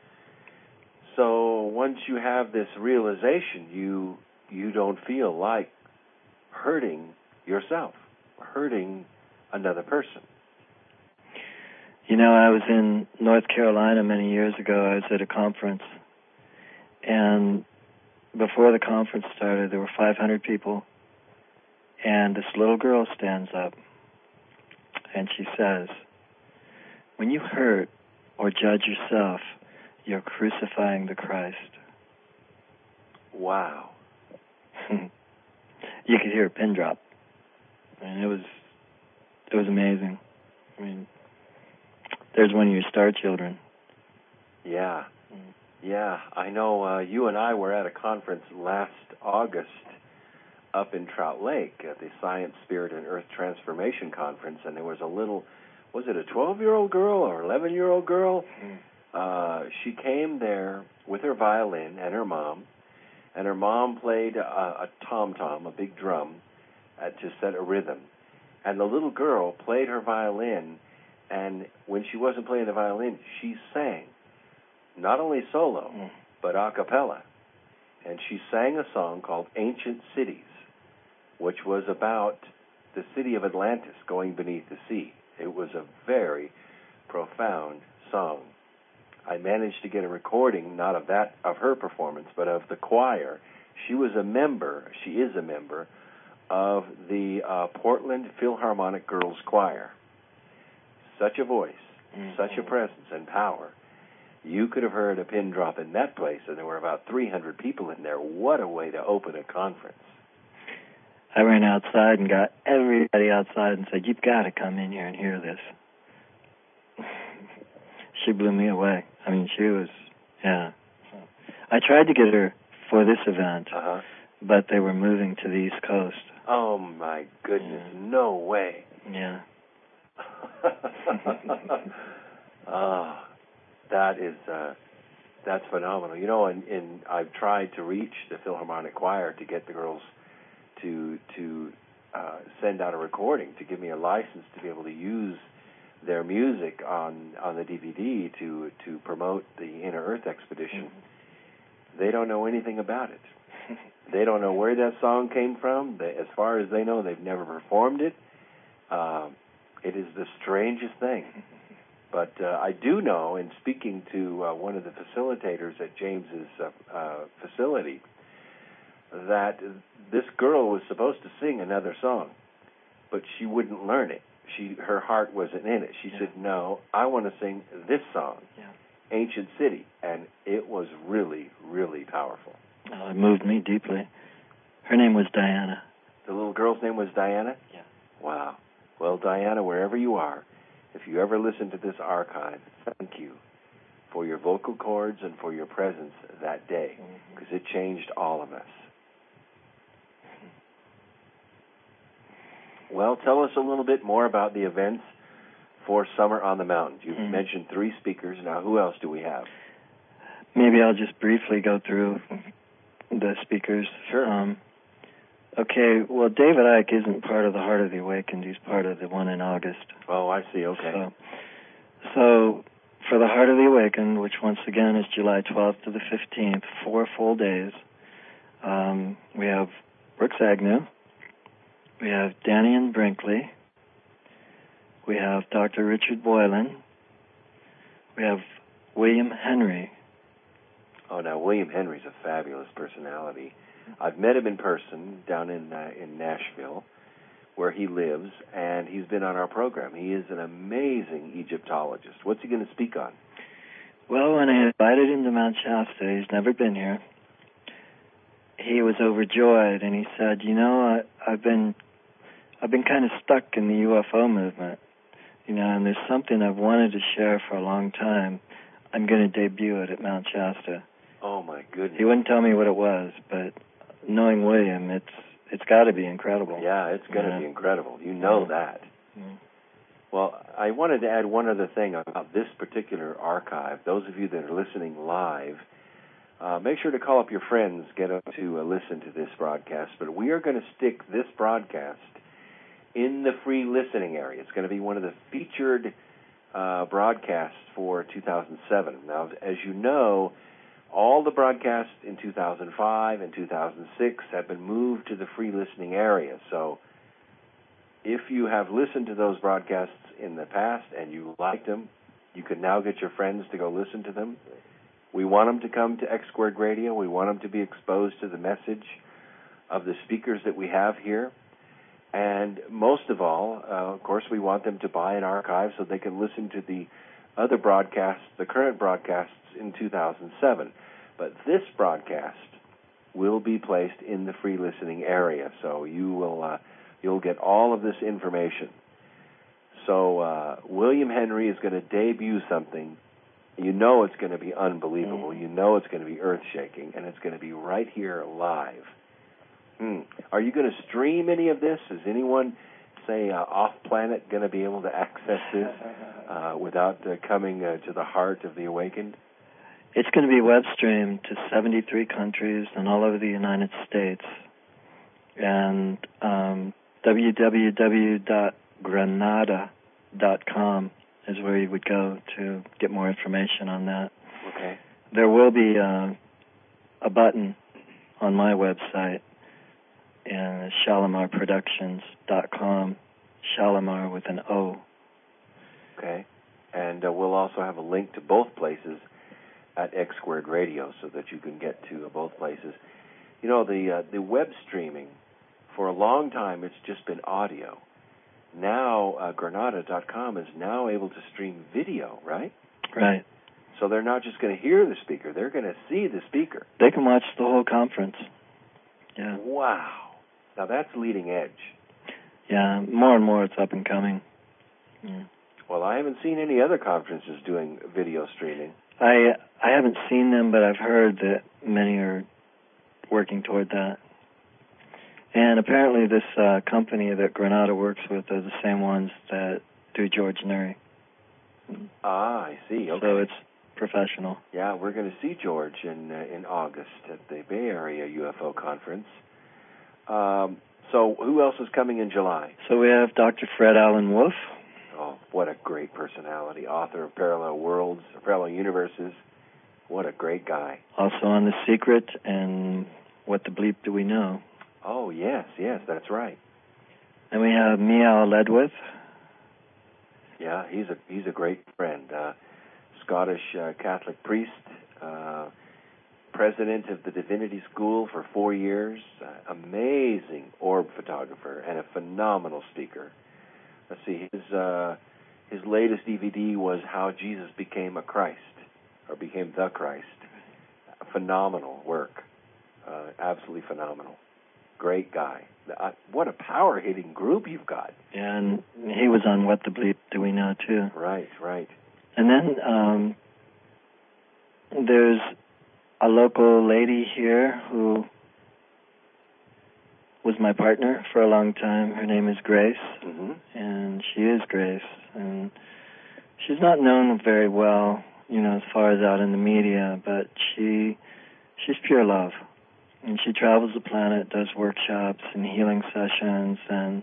A: So once you have this realization, you you don't feel like hurting yourself, hurting another person.
B: You know, I was in North Carolina many years ago. I was at a conference, and before the conference started, there were five hundred people, and this little girl stands up, and she says, when you hurt or judge yourself, you're crucifying the Christ.
A: Wow.
B: You could hear a pin drop. I mean, it was, it was amazing. I mean, there's one of your star children.
A: Yeah. Yeah, I know uh, you and I were at a conference last August up in Trout Lake at the Science, Spirit, and Earth Transformation Conference, and there was a little, was it a twelve-year-old girl or eleven-year-old girl? Mm. Uh, she came there with her violin and her mom, and her mom played a, a tom-tom, a big drum, uh, to set a rhythm. And the little girl played her violin, and when she wasn't playing the violin, she sang. Not only solo, mm. but a cappella. And she sang a song called Ancient Cities, which was about the city of Atlantis going beneath the sea. It was a very profound song. I managed to get a recording, not of that, of her performance, but of the choir. She was a member, she is a member, of the uh, Portland Philharmonic Girls Choir. Such a voice, mm-hmm. such a presence and power. You could have heard a pin drop in that place, and there were about three hundred people in there. What a way to open a conference.
B: I ran outside and got everybody outside and said, you've got to come in here and hear this. She blew me away. I mean, she was, yeah. I tried to get her for this event,
A: uh-huh. but
B: they were moving to the East Coast.
A: Oh, my goodness. Yeah. No way.
B: Yeah.
A: Ah. That is, uh, that's phenomenal. You know, and, and I've tried to reach the Philharmonic Choir to get the girls to to uh, send out a recording, to give me a license to be able to use their music on, on the D V D to, to promote the Inner Earth Expedition. Mm-hmm. They don't know anything about it. They don't know where that song came from. They, as far as they know, they've never performed it. Uh, it is the strangest thing. But uh, I do know, in speaking to uh, one of the facilitators at James's uh, uh, facility, that this girl was supposed to sing another song, but she wouldn't learn it. She, her heart wasn't in it. She yeah. said, no, I want to sing this song, yeah. Ancient City. And it was really, really powerful.
B: Oh, it moved me deeply. Her name was Diana.
A: The little girl's name was Diana?
B: Yeah.
A: Wow. Well, Diana, wherever you are, if you ever listen to this archive, thank you for your vocal cords and for your presence that day, because mm-hmm. it changed all of us. Well, tell us a little bit more about the events for Summer on the Mountain. You've
B: Mm.
A: mentioned three speakers. Now, who else do we have?
B: Maybe I'll just briefly go through the speakers.
A: Sure.
B: Um, okay, well, David Icke isn't part of the Heart of the Awakened. He's part of the one in August.
A: Oh, I see. Okay.
B: So, so for the Heart of the Awakened, which once again is July twelfth to the fifteenth, four full days, um, we have Brooks Agnew, we have Danian Brinkley, we have Doctor Richard Boylan, we have William Henry.
A: Oh, now, William Henry's a fabulous personality. I've met him in person down in uh, in Nashville, where he lives, and he's been on our program. He is an amazing Egyptologist. What's he going to speak on?
B: Well, when I invited him to Mount Shasta, he's never been here, he was overjoyed, and he said, you know, I, I've been I've been kind of stuck in the U F O movement, you know, and there's something I've wanted to share for a long time. I'm going to debut it at Mount Shasta.
A: Oh, my goodness.
B: He wouldn't tell me what it was, but knowing William, it's it's got to be incredible.
A: Yeah, it's going to
B: yeah.
A: be incredible. You know
B: yeah.
A: that.
B: Yeah.
A: Well, I wanted to add one other thing about this particular archive. Those of you that are listening live, uh, make sure to call up your friends, get them to uh, listen to this broadcast. But we are going to stick this broadcast in the free listening area. It's going to be one of the featured uh, broadcasts for two thousand seven. Now, as you know, all the broadcasts in two thousand five and two thousand six have been moved to the free listening area. So if you have listened to those broadcasts in the past and you liked them, you can now get your friends to go listen to them. We want them to come to X Squared Radio. We want them to be exposed to the message of the speakers that we have here. And most of all, uh, of course, we want them to buy an archive so they can listen to the other broadcasts, the current broadcasts in two thousand seven. But this broadcast will be placed in the free listening area, so you will uh, you'll get all of this information. So uh, William Henry is going to debut something. You know it's going to be unbelievable.
B: Mm.
A: You know it's going to be earth-shaking, and it's going to be right here live. Hmm. Are you going to stream any of this? Is anyone, say, uh, off-planet going to be able to access this uh, without uh, coming uh, to the heart of the awakened?
B: It's going to be web streamed to seventy-three countries and all over the United States. And um, w w w dot granada dot com is where you would go to get more information on that.
A: Okay.
B: There will be uh, a button on my website, and shalimar productions dot com, Shalimar with an O.
A: Okay. And uh, we'll also have a link to both places at X Squared Radio so that you can get to uh, both places. You know, the uh, the web streaming, for a long time it's just been audio. Now uh, Granada dot com is now able to stream video, right?
B: Right.
A: So they're not just going to hear the speaker, they're going to see the speaker.
B: They can watch the whole conference. Yeah.
A: Wow. Now that's leading edge.
B: Yeah, more and more it's up and coming. Yeah.
A: Well, I haven't seen any other conferences doing video streaming.
B: I I haven't seen them, but I've heard that many are working toward that. And apparently this uh, company that Granada works with are the same ones that do George Neri.
A: Ah, I see. Okay.
B: So it's professional.
A: Yeah, we're going to see George in uh, in August at the Bay Area U F O conference. Um, so who else is coming in July?
B: So we have Doctor Fred Allen Wolf.
A: Oh, what a great personality. Author of Parallel Worlds, Parallel Universes. What a great guy.
B: Also on The Secret and What the Bleep Do We Know.
A: Oh, yes, yes, that's right.
B: And we have Miao Ledwith.
A: Yeah, he's a he's a great friend. Uh, Scottish uh, Catholic priest, uh, president of the Divinity School for four years, uh, amazing orb photographer, and a phenomenal speaker. Let's see, his uh, his latest D V D was How Jesus Became a Christ, or Became the Christ. A phenomenal work, uh, absolutely phenomenal. Great guy. Uh, what a power-hitting group you've got.
B: And he was on What the Bleep Do We Know, too.
A: Right, right.
B: And then um, there's a local lady here who was my partner for a long time. Her name is Grace,
A: Mm-hmm.
B: and she is Grace. And she's not known very well, you know, as far as out in the media, but she she's pure love. And she travels the planet, does workshops and healing sessions and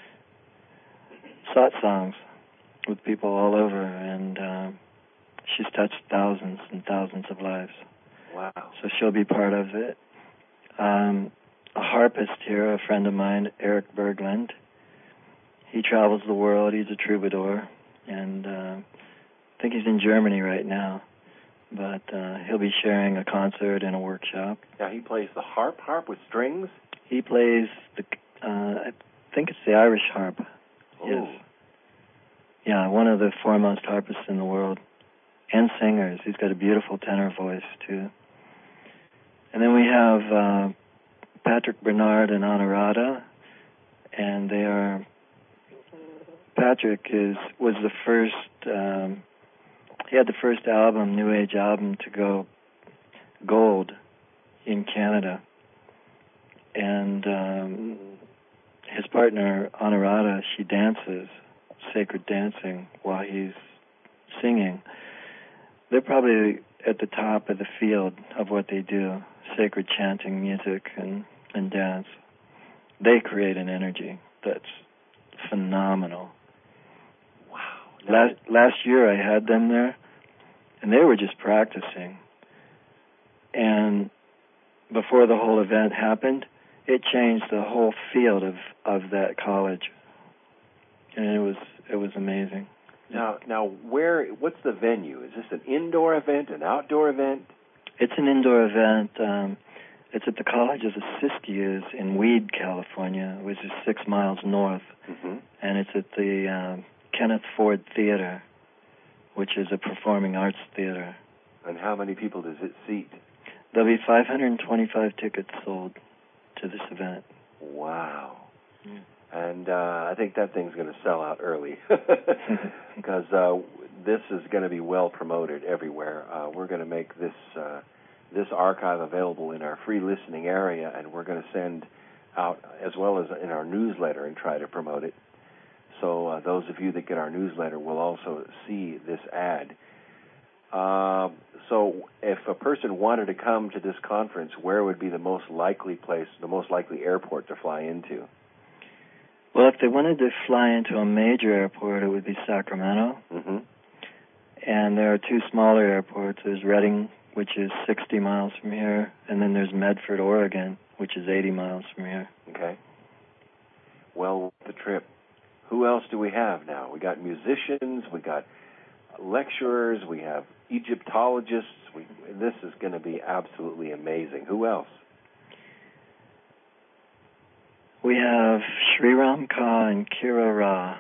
B: satsangs with people all over, and uh, she's touched thousands and thousands of lives.
A: Wow.
B: So she'll be part of it. Um, a harpist here, a friend of mine, Eric Berglund, he travels the world. He's a troubadour, and uh, I think he's in Germany right now. But uh, he'll be sharing a concert and a workshop.
A: Now, he plays the harp, harp with strings?
B: He plays the, uh, I think it's the Irish harp.
A: Oh.
B: Yes. Yeah, one of the foremost harpists in the world. And singers. He's got a beautiful tenor voice, too. And then we have uh, Patrick Bernard and Anuradha, and they are... Patrick is was the first... Um, he had the first album, New Age album, to go gold in Canada. And um, his partner, Anuradha, she dances sacred dancing while he's singing. They're probably at the top of the field of what they do, sacred chanting, music, and, and dance. They create an energy that's phenomenal. Last last year I had them there, and they were just practicing. And before the whole event happened, it changed the whole field of, of that college. And it was it was amazing.
A: Now, now, where? What's the venue? Is this an indoor event, an outdoor event?
B: It's an indoor event. Um, it's at the College of the Siskiyous in Weed, California, which is six miles north.
A: Mm-hmm.
B: And it's at the um, Kenneth Ford Theater, which is a performing arts theater.
A: And how many people does it seat?
B: There'll be five hundred twenty-five tickets sold to this event.
A: Wow.
B: Mm.
A: And uh, I think that thing's going to sell out early because uh, this is going to be well promoted everywhere. Uh, we're going to make this uh, this archive available in our free listening area, and we're going to send out as well as in our newsletter and try to promote it. So uh, those of you that get our newsletter will also see this ad. Uh, so if a person wanted to come to this conference, where would be the most likely place, the most likely airport to fly into?
B: Well, if they wanted to fly into a major airport, it would be Sacramento.
A: Mm-hmm.
B: And there are two smaller airports. There's Redding, which is sixty miles from here, and then there's Medford, Oregon, which is eighty miles from here.
A: Okay. Well, the trip. Who else do we have now? We got musicians, we got lecturers, we have Egyptologists. We, this is going to be absolutely amazing. Who else?
B: We have Sri Ram Ka and Kira Ra.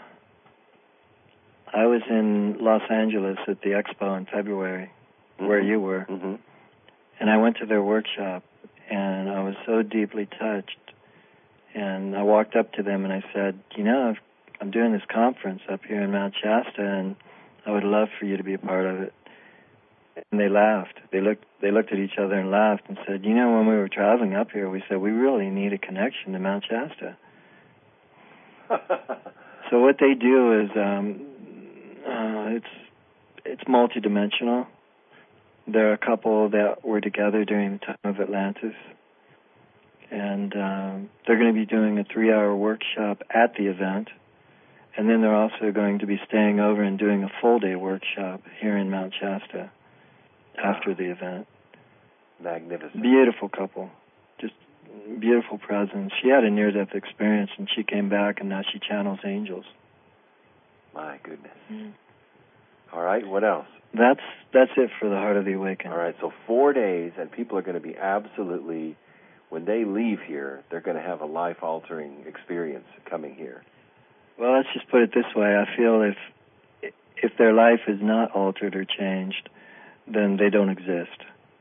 B: I was in Los Angeles at the expo in February, mm-hmm. where you were,
A: mm-hmm.
B: and I went to their workshop, and I was so deeply touched. And I walked up to them and I said, you know, I've I'm doing this conference up here in Mount Shasta, and I would love for you to be a part of it. And they laughed. They looked they looked at each other and laughed and said, you know, when we were traveling up here, we said, we really need a connection to Mount Shasta. So what they do is um, uh, it's it's multidimensional. There are a couple that were together during the time of Atlantis. And um, they're going to be doing a three-hour workshop at the event. And then they're also going to be staying over and doing a full-day workshop here in Mount Shasta after the event.
A: Magnificent.
B: Beautiful couple. Just beautiful presence. She had a near-death experience, and she came back, and now she channels angels.
A: My goodness.
B: Mm.
A: All right, what else?
B: That's that's it for the Heart of the Awakened.
A: All right, so four days, and people are going to be absolutely, when they leave here, they're going to have a life-altering experience coming here.
B: Well, let's just put it this way. I feel if if their life is not altered or changed, then they don't exist.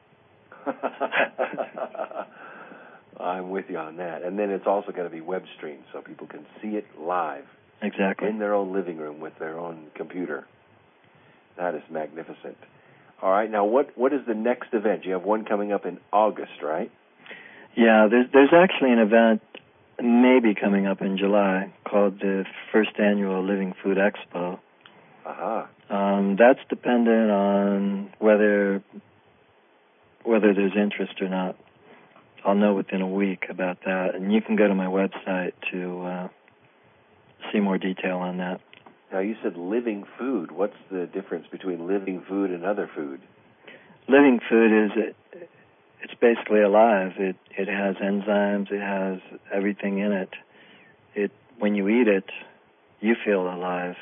A: I'm with you on that. And then it's also going to be web streamed, so people can see it live.
B: Exactly.
A: In their own living room with their own computer. That is magnificent. All right, now what, what is the next event? You have one coming up in August, right?
B: Yeah, there's there's actually an event maybe coming up in July called the First Annual Living Food Expo.
A: Aha.
B: Um, that's dependent on whether whether there's interest or not. I'll know within a week about that, and you can go to my website to uh, see more detail on that.
A: Now, you said living food. What's the difference between living food and other food?
B: Living food is it, it's basically alive. It it has enzymes. It has everything in it. It when you eat it, you feel alive.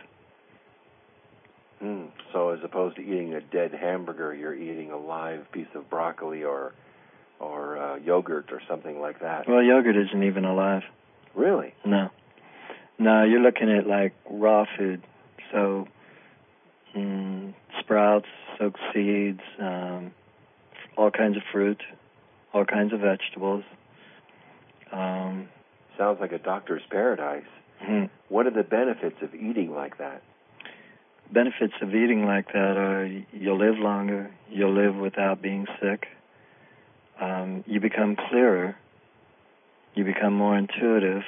A: Mm, so as opposed to eating a dead hamburger, you're eating a live piece of broccoli or or uh, yogurt or something like that.
B: Well, yogurt isn't even alive.
A: Really?
B: No. No, you're looking at like raw food. So mm, sprouts, soaked seeds, um, all kinds of fruit, all kinds of vegetables. Um,
A: Sounds like a doctor's paradise.
B: Mm-hmm.
A: What are the benefits of eating like that?
B: Benefits of eating like that are you'll live longer, you'll live without being sick, um, you become clearer, you become more intuitive.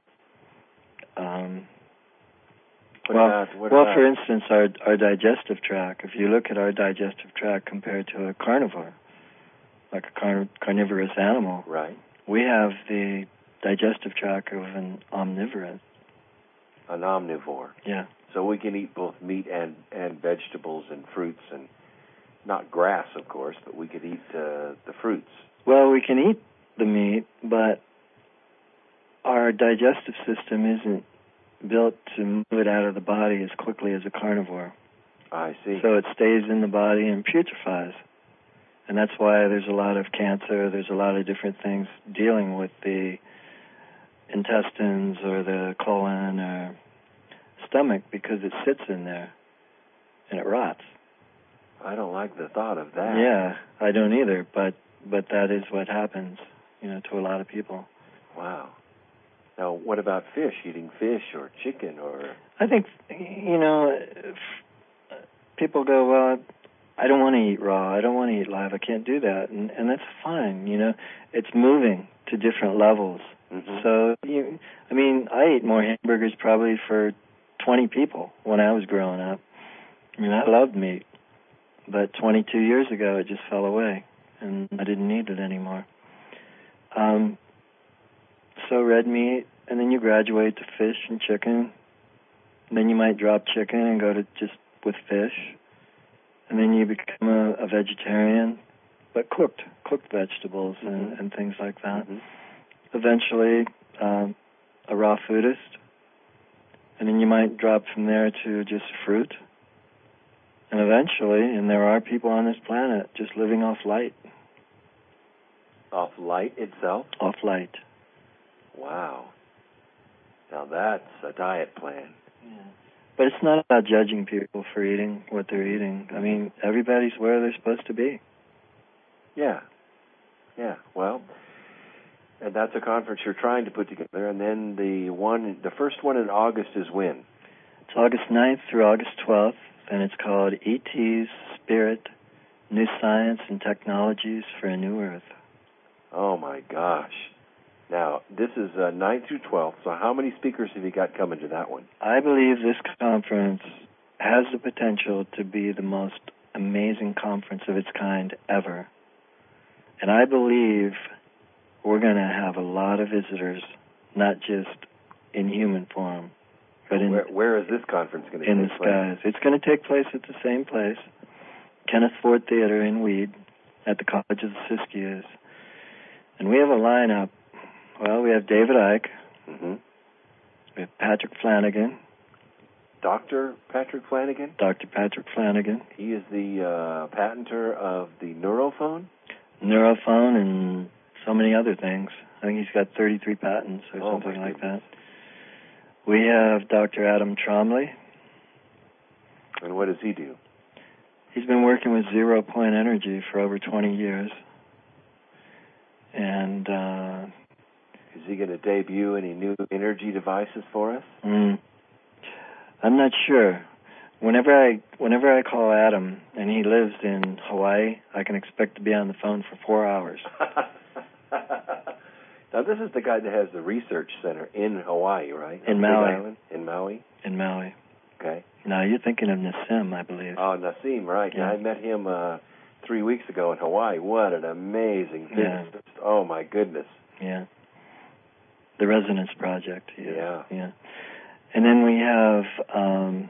B: Um,
A: what
B: well,
A: about, what
B: well
A: about?
B: for instance, our, our digestive tract, if you look at our digestive tract compared to a carnivore, like a carn- carnivorous animal,
A: right.
B: we have the digestive tract of an omnivorous.
A: An omnivore.
B: Yeah.
A: So we can eat both meat and, and vegetables and fruits, and not grass, of course, but we could eat uh, the fruits.
B: Well, we can eat the meat, but our digestive system isn't built to move it out of the body as quickly as a carnivore.
A: I see.
B: So it stays in the body and putrefies. And that's why there's a lot of cancer, there's a lot of different things dealing with the intestines or the colon or stomach, because it sits in there and it rots.
A: I don't like the thought of that.
B: Yeah, I don't either, but but that is what happens, you know, to a lot of people.
A: Wow. Now, what about fish? Eating fish or chicken or?
B: I think, you know, if people go, well, I don't want to eat raw. I don't want to eat live. I can't do that, and and that's fine. You know, it's moving to different levels.
A: Mm-hmm.
B: So, you, I mean, I ate more hamburgers probably for twenty people when I was growing up. I mean, I loved meat, but twenty-two years ago it just fell away, and I didn't need it anymore. Um, so red meat, and then you graduate to fish and chicken. And then you might drop chicken and go to just with fish. And then you become a, a vegetarian, but cooked, cooked vegetables and,
A: mm-hmm.
B: and things like that.
A: Mm-hmm.
B: Eventually, um, a raw foodist. And then you might drop from there to just fruit. And eventually, and there are people on this planet just living off light.
A: Off light itself?
B: Off light.
A: Wow. Now that's a diet plan.
B: Yeah. But it's not about judging people for eating what they're eating. I mean, everybody's where they're supposed to be.
A: Yeah. Yeah. Well, and that's a conference you're trying to put together. And then the one, the first one in August is when?
B: It's August ninth through August twelfth, and it's called E T's Spirit, New Science and Technologies for a New Earth.
A: Oh, my gosh. Now, this is uh, ninth through twelfth, so how many speakers have you got coming to that one?
B: I believe this conference has the potential to be the most amazing conference of its kind ever. And I believe we're going to have a lot of visitors, not just in human form, but in
A: where, where is this conference going to
B: in
A: take
B: the
A: place?
B: skies. It's going to take place at the same place, Kenneth Ford Theater in Weed, at the College of the Siskiyous. And we have a lineup. Well, we have David Icke.
A: Mm-hmm.
B: We have Patrick Flanagan.
A: Doctor Patrick Flanagan?
B: Doctor Patrick Flanagan.
A: He is the uh, patenter of the Neurophone?
B: Neurophone and so many other things. I think he's got thirty-three patents or
A: oh,
B: something like that. We have Doctor Adam Trombley.
A: And what does he do?
B: He's been working with Zero Point Energy for over twenty years. And uh,
A: is he going to debut any new energy devices for us?
B: Mm, I'm not sure. Whenever I whenever I call Adam, and he lives in Hawaii, I can expect to be on the phone for four hours.
A: Now, this is the guy that has the research center in Hawaii, right?
B: In
A: on
B: Maui.
A: Big Island? In Maui?
B: In Maui.
A: Okay.
B: No, you're thinking of Nassim, I believe.
A: Oh, Nassim, right.
B: Yeah.
A: I met him uh, three weeks ago in Hawaii. What an amazing physicist. Yeah. Oh, my goodness.
B: Yeah. The Resonance Project. Yeah.
A: Yeah.
B: yeah. And then we have um,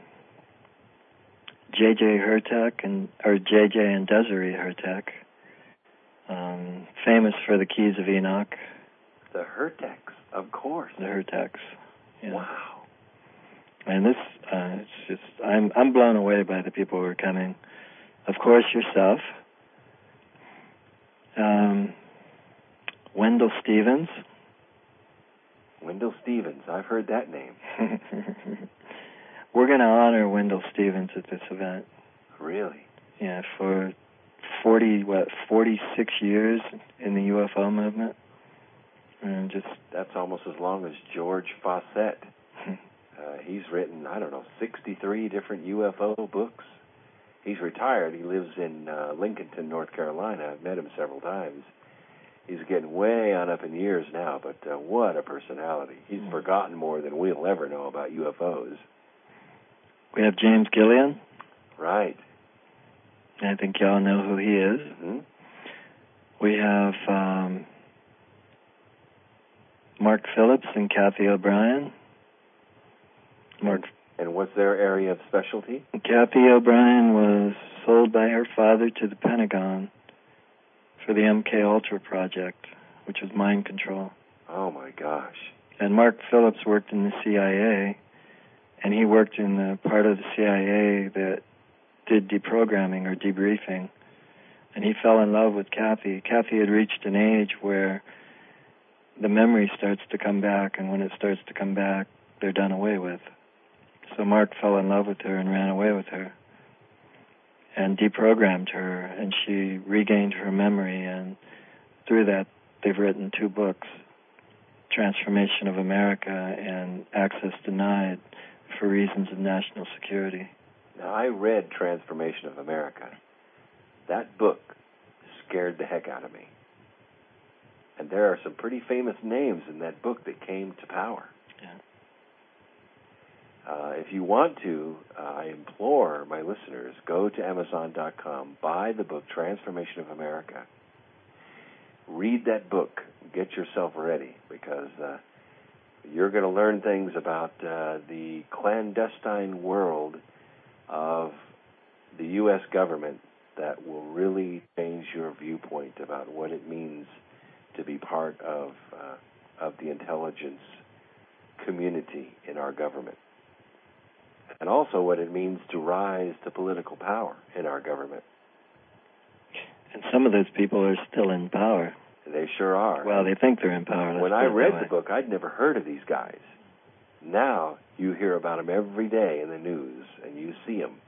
B: J J Hurtak, and or J J and Desiree Hurtak, um, famous for the Keys of Enoch.
A: The Hurtaks, of course.
B: The Hurtaks. Yeah.
A: Wow.
B: And this, uh, it's just, I'm I'm blown away by the people who are coming. Of course, yourself, um, Wendell Stevens.
A: Wendell Stevens, I've heard that name.
B: We're going to honor Wendell Stevens at this event.
A: Really?
B: Yeah, for forty what forty-six years in the U F O movement, and just
A: that's almost as long as George Fawcett. Uh, he's written, I don't know, sixty-three different U F O books. He's retired. He lives in uh, Lincolnton, North Carolina. I've met him several times. He's getting way on up in years now, but uh, what a personality. He's mm-hmm. forgotten more than we'll ever know about U F Os.
B: We have James Gillian.
A: Right.
B: I think y'all know who he is.
A: Mm-hmm.
B: We have um, Mark Phillips and Kathy O'Brien. Mark.
A: And what's their area of specialty?
B: Kathy O'Brien was sold by her father to the Pentagon for the M K Ultra project, which was mind control.
A: Oh, my gosh.
B: And Mark Phillips worked in the C I A, and he worked in the part of the C I A that did deprogramming or debriefing. And he fell in love with Kathy. Kathy had reached an age where the memory starts to come back, and when it starts to come back, they're done away with. So Mark fell in love with her and ran away with her and deprogrammed her, and she regained her memory, and through that they've written two books, Transformation of America and Access Denied for Reasons of National Security.
A: Now, I read Transformation of America. That book scared the heck out of me. And there are some pretty famous names in that book that came to power.
B: Yeah.
A: Uh, if you want to, uh, I implore my listeners, go to Amazon dot com, buy the book Transformation of America. Read that book. Get yourself ready, because uh, you're going to learn things about uh, the clandestine world of the U S government that will really change your viewpoint about what it means to be part of uh, of the intelligence community in our government, and also what it means to rise to political power in our government.
B: And some of those people are still in power.
A: They sure are.
B: Well, they think they're in power.
A: When I read the book, I'd never heard of these guys. Now you hear about them every day in the news, and you see them.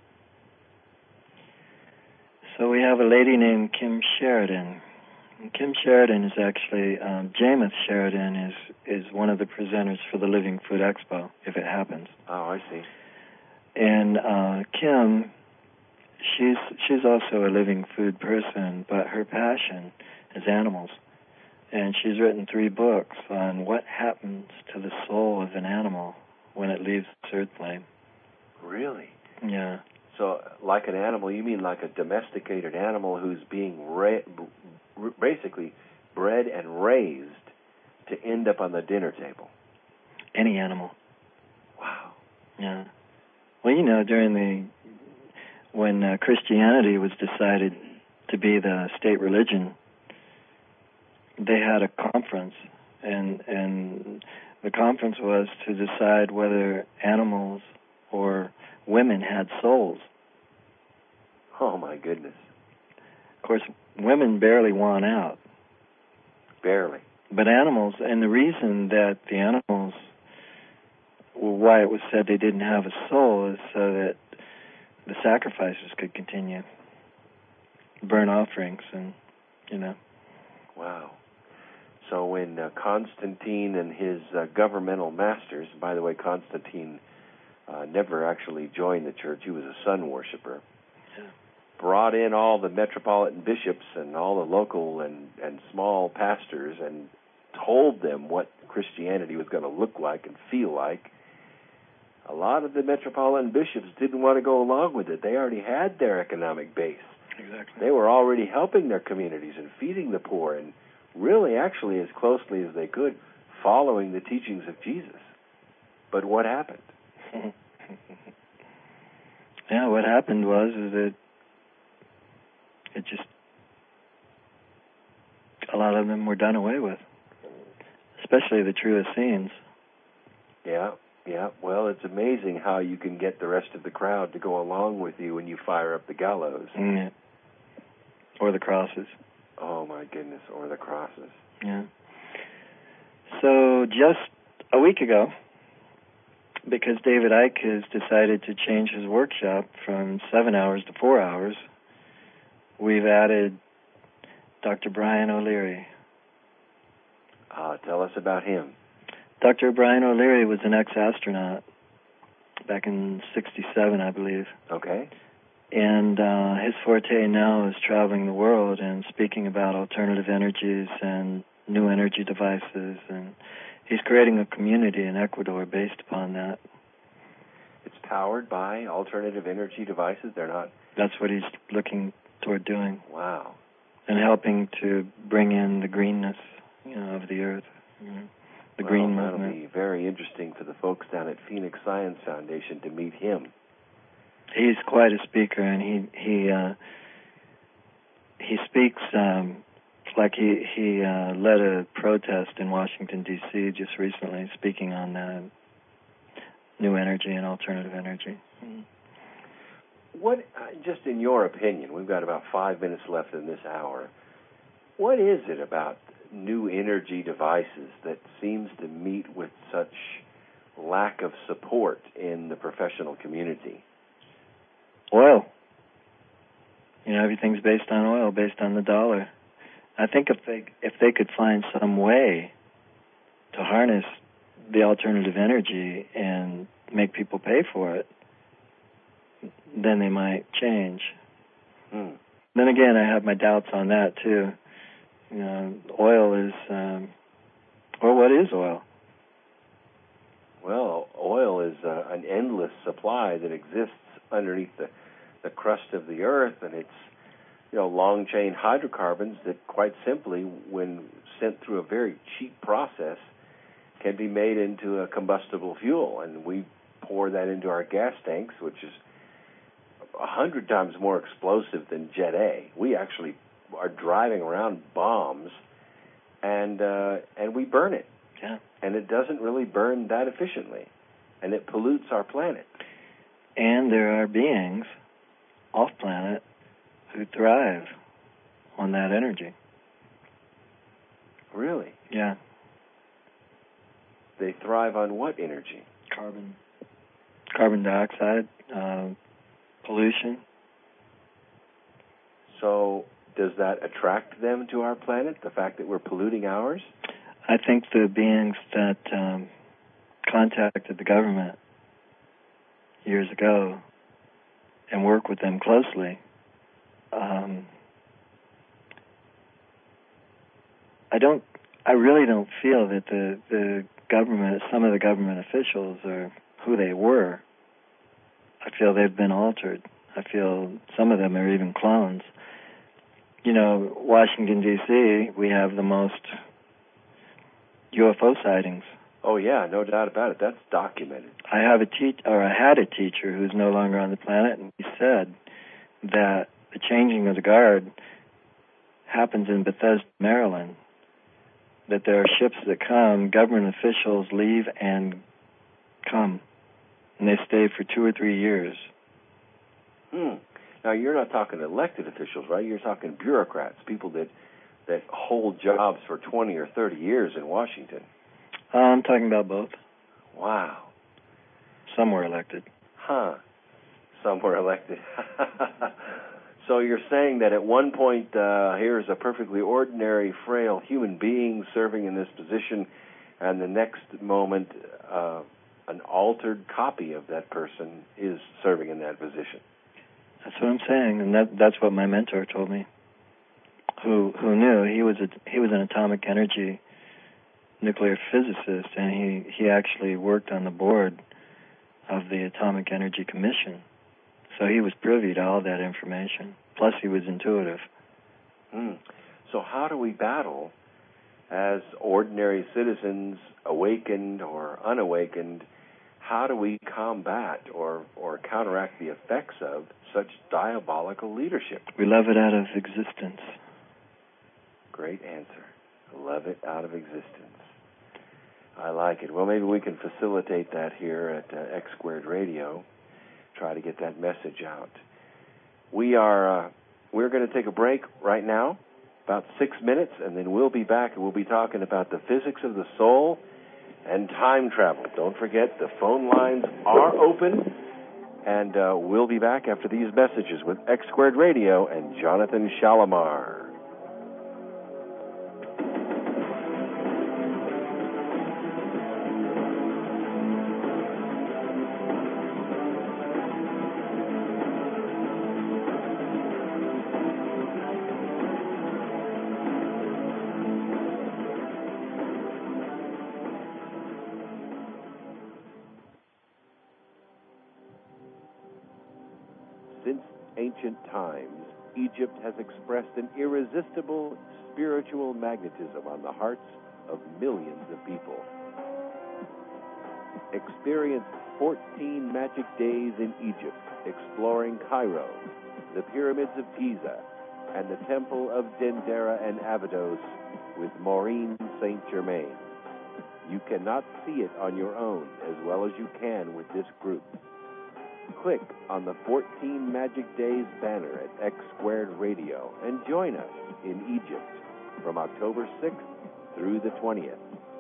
B: So we have a lady named Kim Sheridan. And Kim Sheridan is actually, um, Jameis Sheridan is, is one of the presenters for the Living Food Expo, if it happens.
A: Oh, I see.
B: And uh, Kim, she's she's also a living food person, but her passion is animals. And she's written three books on what happens to the soul of an animal when it leaves its earth plane.
A: Really?
B: Yeah.
A: So, like an animal, you mean like a domesticated animal who's being ra- basically bred and raised to end up on the dinner table?
B: Any animal.
A: Wow.
B: Yeah. Well, you know, during the when uh, Christianity was decided to be the state religion, they had a conference, and and the conference was to decide whether animals or women had souls.
A: Oh, my goodness.
B: Of course, women barely won out.
A: Barely.
B: But animals, and the reason that the animals, well, why it was said they didn't have a soul is so that the sacrifices could continue, burn offerings, and, you know.
A: Wow. So when uh, Constantine and his uh, governmental masters, by the way, Constantine uh, never actually joined the church, he was a sun worshiper,
B: yeah.
A: brought in all the metropolitan bishops and all the local and, and small pastors and told them what Christianity was going to look like and feel like. A lot of the metropolitan bishops didn't want to go along with it. They already had their economic base.
B: Exactly.
A: They were already helping their communities and feeding the poor and really actually as closely as they could following the teachings of Jesus. But what happened?
B: Yeah, what happened was is that it just, a lot of them were done away with, especially the true Essenes.
A: Yeah, yeah. Well, it's amazing how you can get the rest of the crowd to go along with you when you fire up the gallows.
B: Mm, or the crosses.
A: Oh, my goodness, or the crosses.
B: Yeah. So just a week ago, because David Icke has decided to change his workshop from seven hours to four hours, we've added Doctor Brian O'Leary.
A: Uh, tell us about him.
B: Doctor Brian O'Leary was an ex-astronaut back in sixty-seven, I believe.
A: Okay.
B: And uh, his forte now is traveling the world and speaking about alternative energies and new energy devices, and he's creating a community in Ecuador based upon that.
A: It's powered by alternative energy devices? They're not...
B: That's what he's looking toward doing.
A: Wow.
B: And helping to bring in the greenness, you know, of the earth. You know, the
A: well,
B: green
A: that'll
B: movement.
A: be very interesting for the folks down at Phoenix Science Foundation to meet him.
B: He's quite a speaker, and he he uh, he speaks um, like he he uh, led a protest in Washington D C just recently, speaking on uh, new energy and alternative energy. Mm.
A: What, uh, just in your opinion, we've got about five minutes left in this hour. What is it about new energy devices that seems to meet with such lack of support in the professional community?
B: Oil. You know, everything's based on oil, based on the dollar. I think if they if they could find some way to harness the alternative energy and make people pay for it, then they might change.
A: Hmm.
B: Then again, I have my doubts on that too. You know, oil is, um, or what is oil?
A: Well, oil is uh, an endless supply that exists underneath the, the crust of the earth, and it's, you know, long-chain hydrocarbons that quite simply, when sent through a very cheap process, can be made into a combustible fuel. And we pour that into our gas tanks, which is a hundred times more explosive than Jet A. We actually are driving around bombs, and uh, and we burn it.
B: Yeah.
A: And it doesn't really burn that efficiently, and it pollutes our planet.
B: And there are beings off-planet who thrive on that energy.
A: Really?
B: Yeah.
A: They thrive on what energy?
B: Carbon. Carbon dioxide, uh, pollution.
A: So does that attract them to our planet, the fact that we're polluting ours?
B: I think the beings that um, contacted the government years ago and work with them closely, um, I don't, I really don't feel that the, the government, some of the government officials are who they were. I feel they've been altered. I feel some of them are even clones. You know, Washington, D C, we have the most U F O sightings.
A: Oh, yeah, no doubt about it. That's documented.
B: I have a teach, or I had a teacher who's no longer on the planet, and he said that the changing of the guard happens in Bethesda, Maryland, that there are ships that come, government officials leave and come, and they stay for two or three years.
A: Hmm. Now, you're not talking elected officials, right? You're talking bureaucrats, people that, that hold jobs for twenty or thirty years in Washington.
B: Uh, I'm talking about both.
A: Wow.
B: Some were elected.
A: Huh. Some were elected. So you're saying that at one point, uh, here's a perfectly ordinary, frail human being serving in this position, and the next moment, uh, an altered copy of that person is serving in that position.
B: That's what I'm saying, and that, that's what my mentor told me. Who who knew he was a he was an atomic energy nuclear physicist, and he, he actually worked on the board of the Atomic Energy Commission. So he was privy to all that information. Plus, he was intuitive.
A: Mm. So how do we battle as ordinary citizens, awakened or unawakened? How do we combat or, or counteract the effects of such diabolical leadership?
B: We love it out of existence.
A: Great answer. Love it out of existence. I like it. Well, maybe we can facilitate that here at uh, X Squared Radio. Try to get that message out. We are uh, we're going to take a break right now, about six minutes, and then we'll be back and we'll be talking about the physics of the soul and time travel. Don't forget, the phone lines are open, and uh, we'll be back after these messages with X Squared Radio and Jonathan Shalimar. Since ancient times, Egypt has expressed an irresistible spiritual magnetism on the hearts of millions of people. Experience fourteen magic days in Egypt, exploring Cairo, the pyramids of Giza, and the temple of Dendera and Abydos with Maureen Saint Germain. You cannot see it on your own as well as you can with this group. Click on the fourteen Magic Days banner at X Squared Radio and join us in Egypt from October sixth through the twentieth.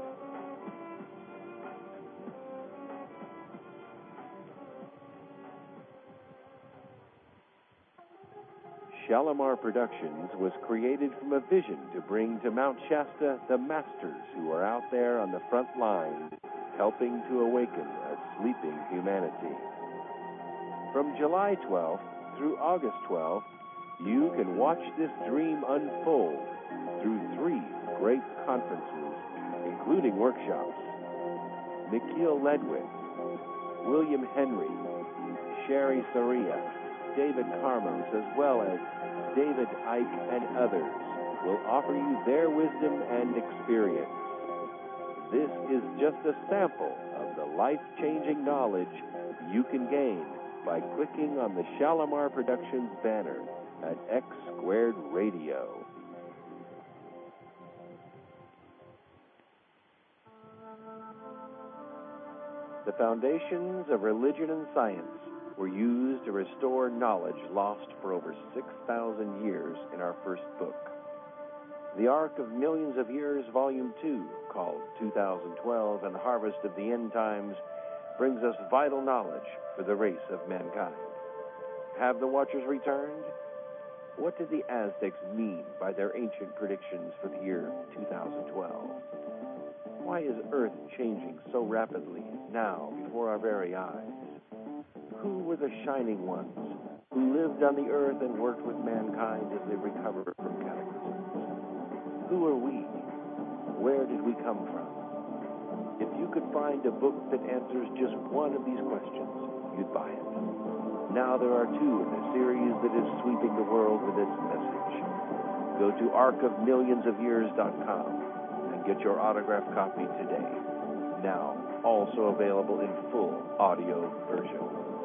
A: Shalimar Productions was created from a vision to bring to Mount Shasta the masters who are out there on the front line helping to awaken a sleeping humanity. From July twelfth through August twelfth, you can watch this dream unfold through three great conferences, including workshops. Nikhil Ledwith, William Henry, Sherry Soria, David Karmos, as well as David Icke and others, will offer you their wisdom and experience. This is just a sample of the life-changing knowledge you can gain by clicking on the Shalimar Productions banner at X Squared Radio. The foundations of religion and science were used to restore knowledge lost for over six thousand years in our first book. The Ark of Millions of Years, Volume two, called two thousand twelve and the Harvest of the End Times, brings us vital knowledge for the race of mankind. Have the Watchers returned? What did the Aztecs mean by their ancient predictions for the year two thousand twelve? Why is Earth changing so rapidly now before our very eyes? Who were the shining ones who lived on the earth and worked with mankind as they recovered from cataclysms? Who are we? Where did we come from? If you could find a book that answers just one of these questions, you'd buy it. Now there are two in a series that is sweeping the world with its message. Go to ark of millions of years dot com and get your autographed copy today. Now also available in full audio version.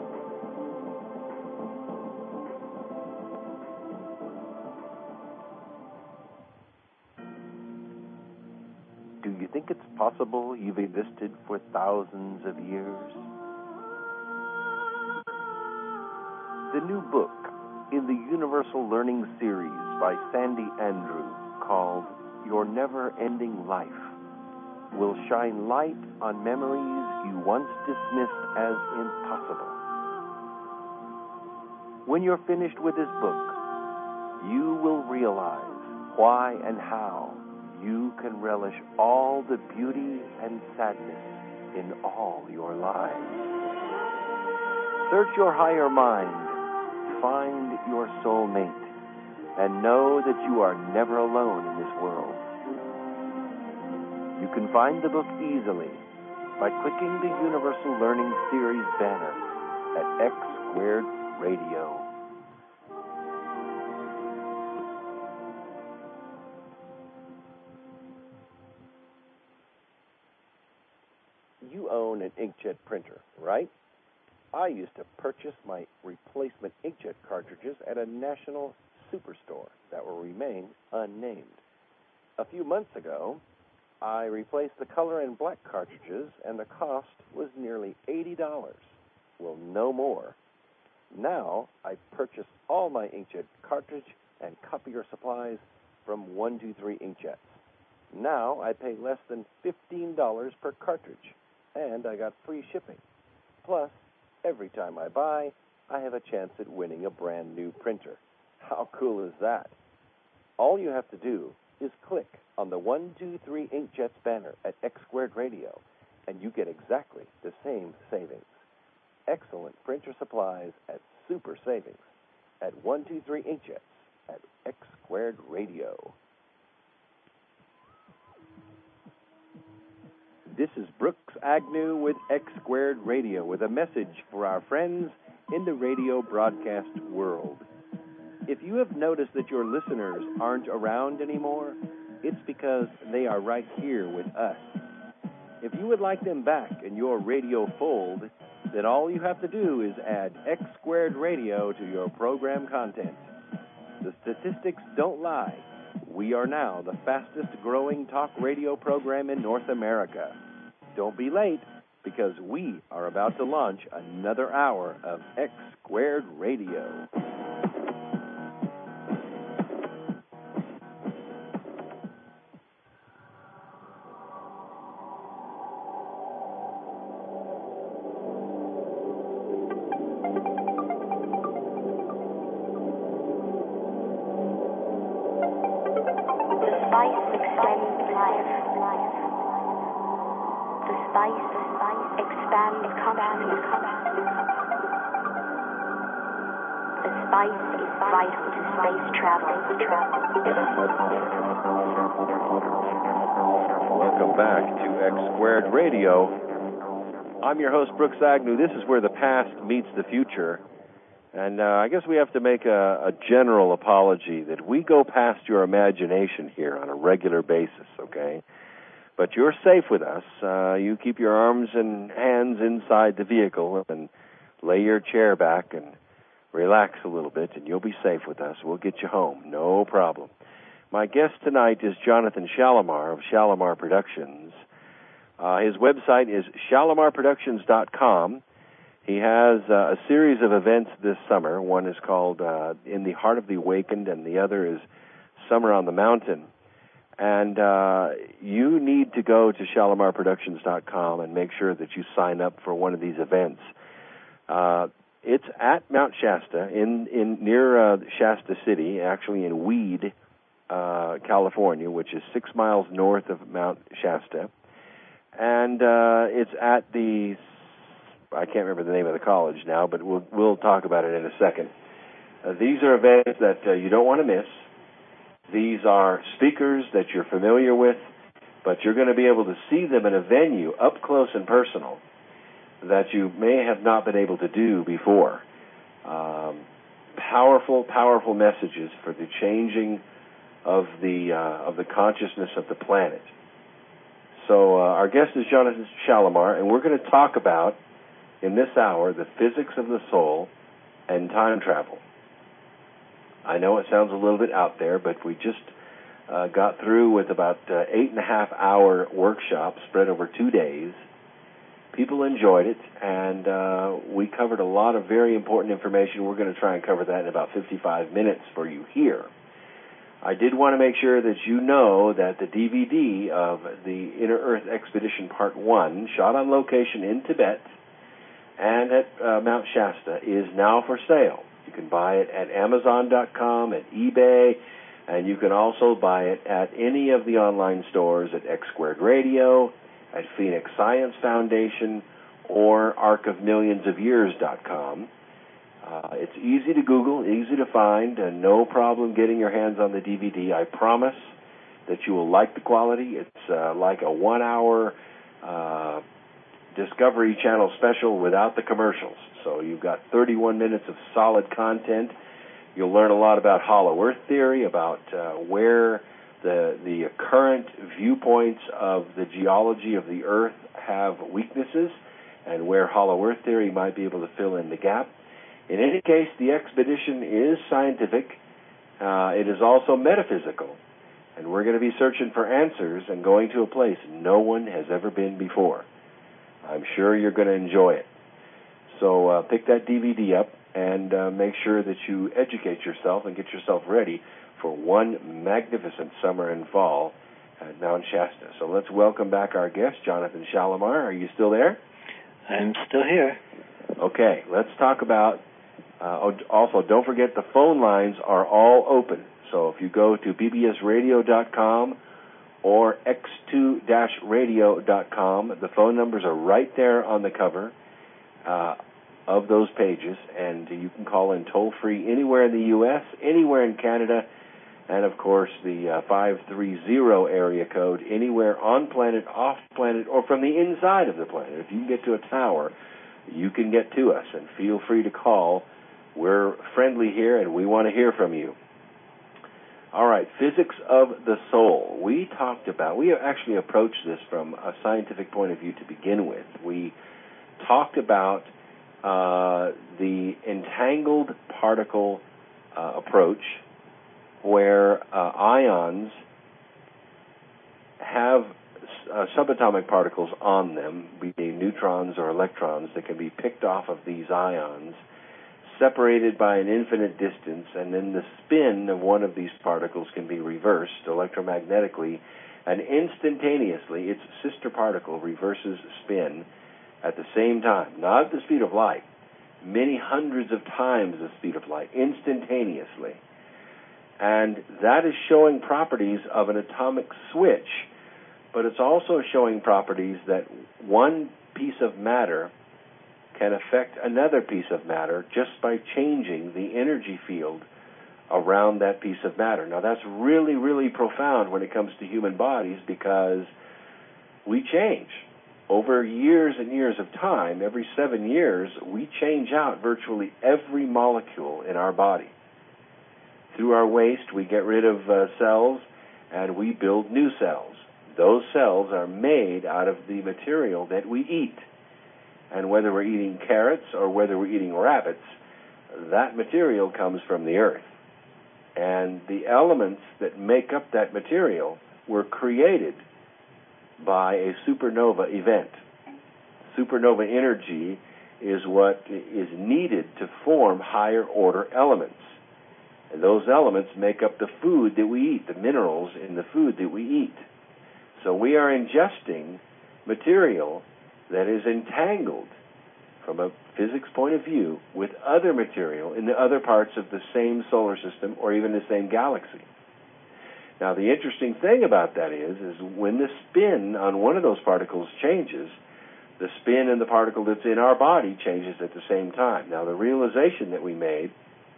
A: Do you think it's possible you've existed for thousands of years? The new book in the Universal Learning Series by Sandy Andrew, called Your Never-Ending Life, will shine light on memories you once dismissed as impossible. When you're finished with this book, you will realize why and how you can relish all the beauty and sadness in all your lives. Search your higher mind, find your soulmate, and know that you are never alone in this world. You can find the book easily by clicking the Universal Learning Series banner at X Squared Radio. You own an inkjet printer, right? I used to purchase my replacement inkjet cartridges at a national superstore that will remain unnamed. A few months ago, I replaced the color and black cartridges, and the cost was nearly eighty dollars. Well, no more. Now, I purchase all my inkjet cartridge and copier supplies from one two three Inkjets. Now, I pay less than fifteen dollars per cartridge, and I got free shipping. Plus, every time I buy, I have a chance at winning a brand new printer. How cool is that? All you have to do is click on the one two three Inkjets banner at X Squared Radio, and you get exactly the same savings. Excellent printer supplies at super savings at one two three Inkjets at X Squared Radio. This is Brooks Agnew with X Squared Radio with a message for our friends in the radio broadcast world. If you have noticed that your listeners aren't around anymore, it's because they are right here with us. If you would like them back in your radio fold, then all you have to do is add X Squared Radio to your program content. The statistics don't lie. We are now the fastest growing talk radio program in North America. Don't be late, because we are about to launch another hour of X Squared Radio. Welcome back to X Squared Radio. I'm your host, Brooks Agnew. This is where the past meets the future. And uh, I guess we have to make a, a general apology that we go past your imagination here on a regular basis, okay? But you're safe with us. Uh, you keep your arms and hands inside the vehicle and lay your chair back and relax a little bit, and you'll be safe with us. We'll get you home. No problem. My guest tonight is Jonathan Shalimar of Shalimar Productions. Uh, his website is shalimar productions dot com. He has uh, a series of events this summer. One is called uh, In the Heart of the Awakened, and the other is Summer on the Mountain. And uh, you need to go to shalimar productions dot com and make sure that you sign up for one of these events. Uh, it's at Mount Shasta, in, in near uh, Shasta City, actually in Weed, uh, California, which is six miles north of Mount Shasta. And uh, it's at the, I can't remember the name of the college now, but we'll, we'll talk about it in a second. Uh, these are events that uh, you don't want to miss. These are speakers that you're familiar with, but you're going to be able to see them in a venue up close and personal that you may have not been able to do before. Um, powerful, powerful messages for the changing of the uh, of the consciousness of the planet. So uh, our guest is Jonathan Shalimar, and we're going to talk about, in this hour, the physics of the soul and time travel. I know it sounds a little bit out there, but we just uh, got through with about uh, eight and a half hour workshop spread over two days. People enjoyed it, and uh, we covered a lot of very important information. We're going to try and cover that in about fifty-five minutes for you here. I did want to make sure that you know that the D V D of the Inner Earth Expedition Part one, shot on location in Tibet and at uh, Mount Shasta, is now for sale. You can buy it at amazon dot com, at eBay, and you can also buy it at any of the online stores at X Squared Radio, at Phoenix Science Foundation, or arc of millions of years dot com. Uh, it's easy to Google, easy to find, and no problem getting your hands on the D V D. I promise that you will like the quality. It's uh, like a one-hour uh, Discovery Channel special without the commercials. So you've got thirty-one minutes of solid content. You'll learn a lot about Hollow Earth theory, about uh, where the the current viewpoints of the geology of the Earth have weaknesses, and where Hollow Earth theory might be able to fill in the gap. In any case, the expedition is scientific. Uh, it is also metaphysical, and we're going to be searching for answers and going to a place no one has ever been before. I'm sure you're going to enjoy it. So uh, pick that D V D up and uh, make sure that you educate yourself and get yourself ready for one magnificent summer and fall at Mount Shasta. So let's welcome back our guest, Jonathan Shalimar. Are you still there?
B: I'm still here.
A: Okay, let's talk about, uh, also don't forget the phone lines are all open. So if you go to b b s radio dot com or x two radio dot com, the phone numbers are right there on the cover uh, of those pages, and you can call in toll-free anywhere in the U S, anywhere in Canada, and, of course, the uh, five three zero area code anywhere on planet, off planet, or from the inside of the planet. If you can get to a tower, you can get to us, and feel free to call. We're friendly here, and we want to hear from you. All right, physics of the soul. We talked about, we actually approached this from a scientific point of view to begin with. We talked about uh, the entangled particle uh, approach, where uh, ions have uh, subatomic particles on them, be they neutrons or electrons, that can be picked off of these ions, separated by an infinite distance, and then the spin of one of these particles can be reversed electromagnetically, and instantaneously its sister particle reverses spin at the same time, not at the speed of light, many hundreds of times the speed of light, instantaneously. And that is showing properties of an atomic switch, but it's also showing properties that one piece of matter can affect another piece of matter just by changing the energy field around that piece of matter. Now, that's really, really profound when it comes to human bodies, because we change. Over years and years of time, every seven years, we change out virtually every molecule in our body. Through our waste, we get rid of uh, cells, and we build new cells. Those cells are made out of the material that we eat. And whether we're eating carrots or whether we're eating rabbits, that material comes from the earth. And the elements that make up that material were created by a supernova event. Supernova energy is what is needed to form higher order elements. And those elements make up the food that we eat, the minerals in the food that we eat. So we are ingesting material that is entangled from a physics point of view with other material in the other parts of the same solar system or even the same galaxy. Now, the interesting thing about that is, is when the spin on one of those particles changes, the spin in the particle that's in our body changes at the same time. Now, the realization that we made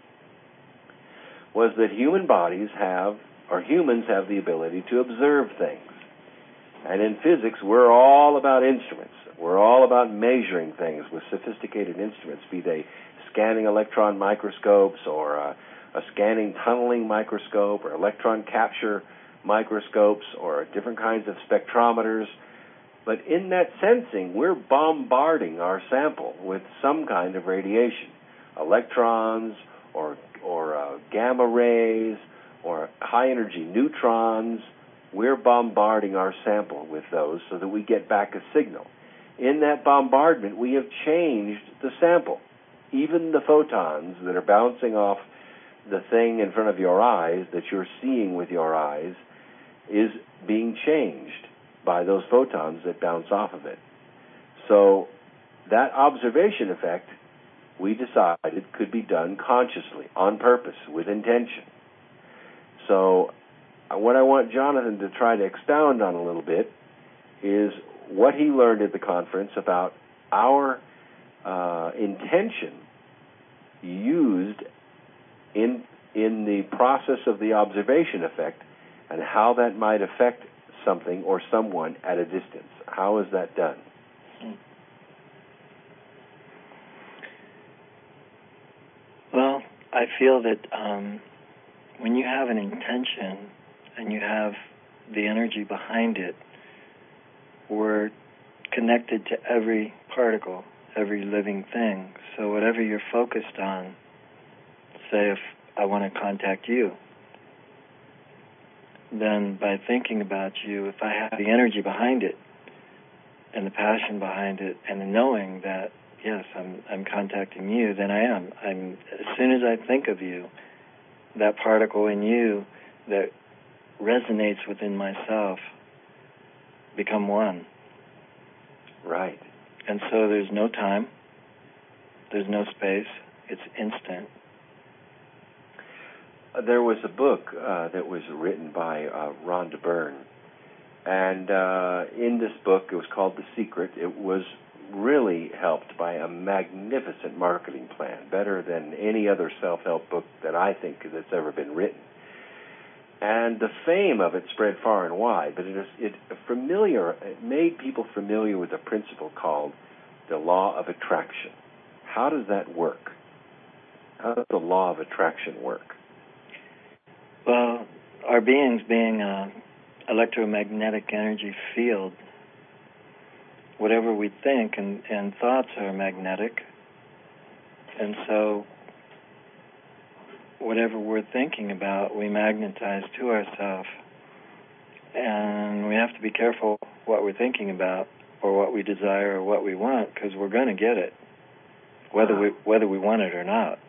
A: was that human bodies have, or humans have the ability to observe things. And in physics, we're all about instruments. We're all about measuring things with sophisticated instruments, be they scanning electron microscopes or a, a scanning tunneling microscope or electron capture microscopes or different kinds of spectrometers. But in that sensing, we're bombarding our sample with some kind of radiation, electrons or, or uh, gamma rays or high-energy neutrons. We're bombarding our sample with those so that we get back a signal. In that bombardment, we have changed the sample. Even the photons that are bouncing off the thing in front of your eyes that you're seeing with your eyes is being changed by those photons that bounce off of it. So that observation effect, we decided, could be done consciously, on purpose, with intention. So what I want Jonathan to try to expound on a little bit is what he learned at the conference about our uh, intention used in in the process of the observation effect, and how that might affect something or someone at a distance. How is that done?
B: I feel that um, when you have an intention and you have the energy behind it, we're connected to every particle, every living thing. So whatever you're focused on, say if I want to contact you, then by thinking about you, if I have the energy behind it and the passion behind it and the knowing that, yes, I'm I'm contacting you, then I am. I'm as soon as I think of you, that particle in you that resonates within myself become one.
A: Right.
B: And so there's no time, there's no space, it's instant.
A: There was a book uh, that was written by uh, Rhonda Byrne, and uh, in this book, it was called The Secret. It was really helped by a magnificent marketing plan, better than any other self-help book that I think that's ever been written. And the fame of it spread far and wide, but it, is, it familiar. It made people familiar with a principle called the law of attraction. How does that work? How does the law of attraction work?
B: Well, our beings being an electromagnetic energy field, whatever we think and, and thoughts are magnetic. And so whatever we're thinking about, we magnetize to ourselves. And we have to be careful what we're thinking about or what we desire or what we want, because we're going to get it, whether we whether we want it or not.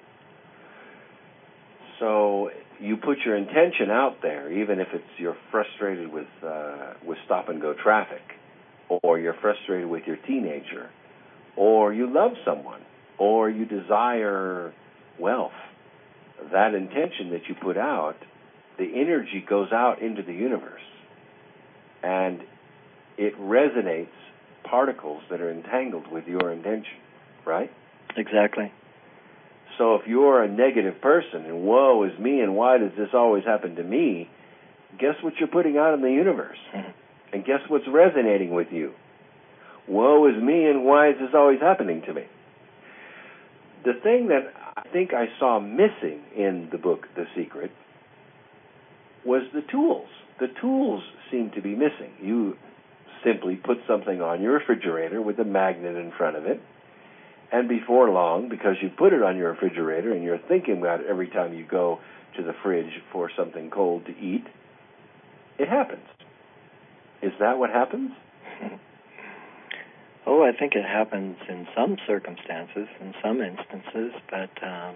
A: So you put your intention out there, even if it's you're frustrated with uh, with stop-and-go traffic, or you're frustrated with your teenager, or you love someone, or you desire wealth. That intention that you put out, the energy goes out into the universe, and it resonates particles that are entangled with your intention, right?
B: Exactly.
A: So if you're a negative person, and woe is me, and why does this always happen to me, guess what you're putting out in the universe?
B: Mm-hmm.
A: And guess what's resonating with you? Woe is me, and why is this always happening to me? The thing that I think I saw missing in the book, The Secret, was the tools. The tools seem to be missing. You simply put something on your refrigerator with a magnet in front of it, and before long, because you put it on your refrigerator and you're thinking about it every time you go to the fridge for something cold to eat, it happens. Is that what happens?
B: Oh, I think it happens in some circumstances, in some instances, but um,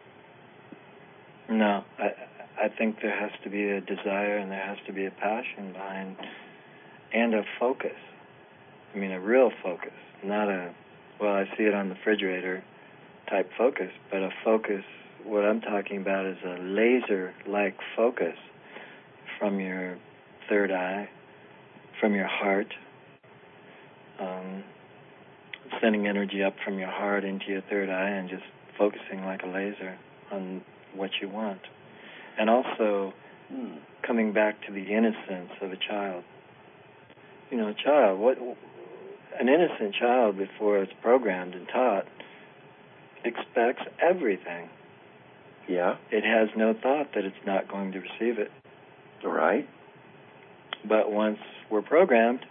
B: no, I, I think there has to be a desire and there has to be a passion behind, and a focus. I mean, a real focus, not a, well, I see it on the refrigerator type focus, but a focus, what I'm talking about is a laser-like focus from your third eye, from your heart, um, sending energy up from your heart into your third eye and just focusing like a laser on what you want. And also hmm. coming back to the innocence of a child. You know, a child, what an innocent child before it's programmed and taught expects everything.
A: Yeah.
B: It has no thought that it's not going to receive it.
A: Right.
B: But once we're programmed,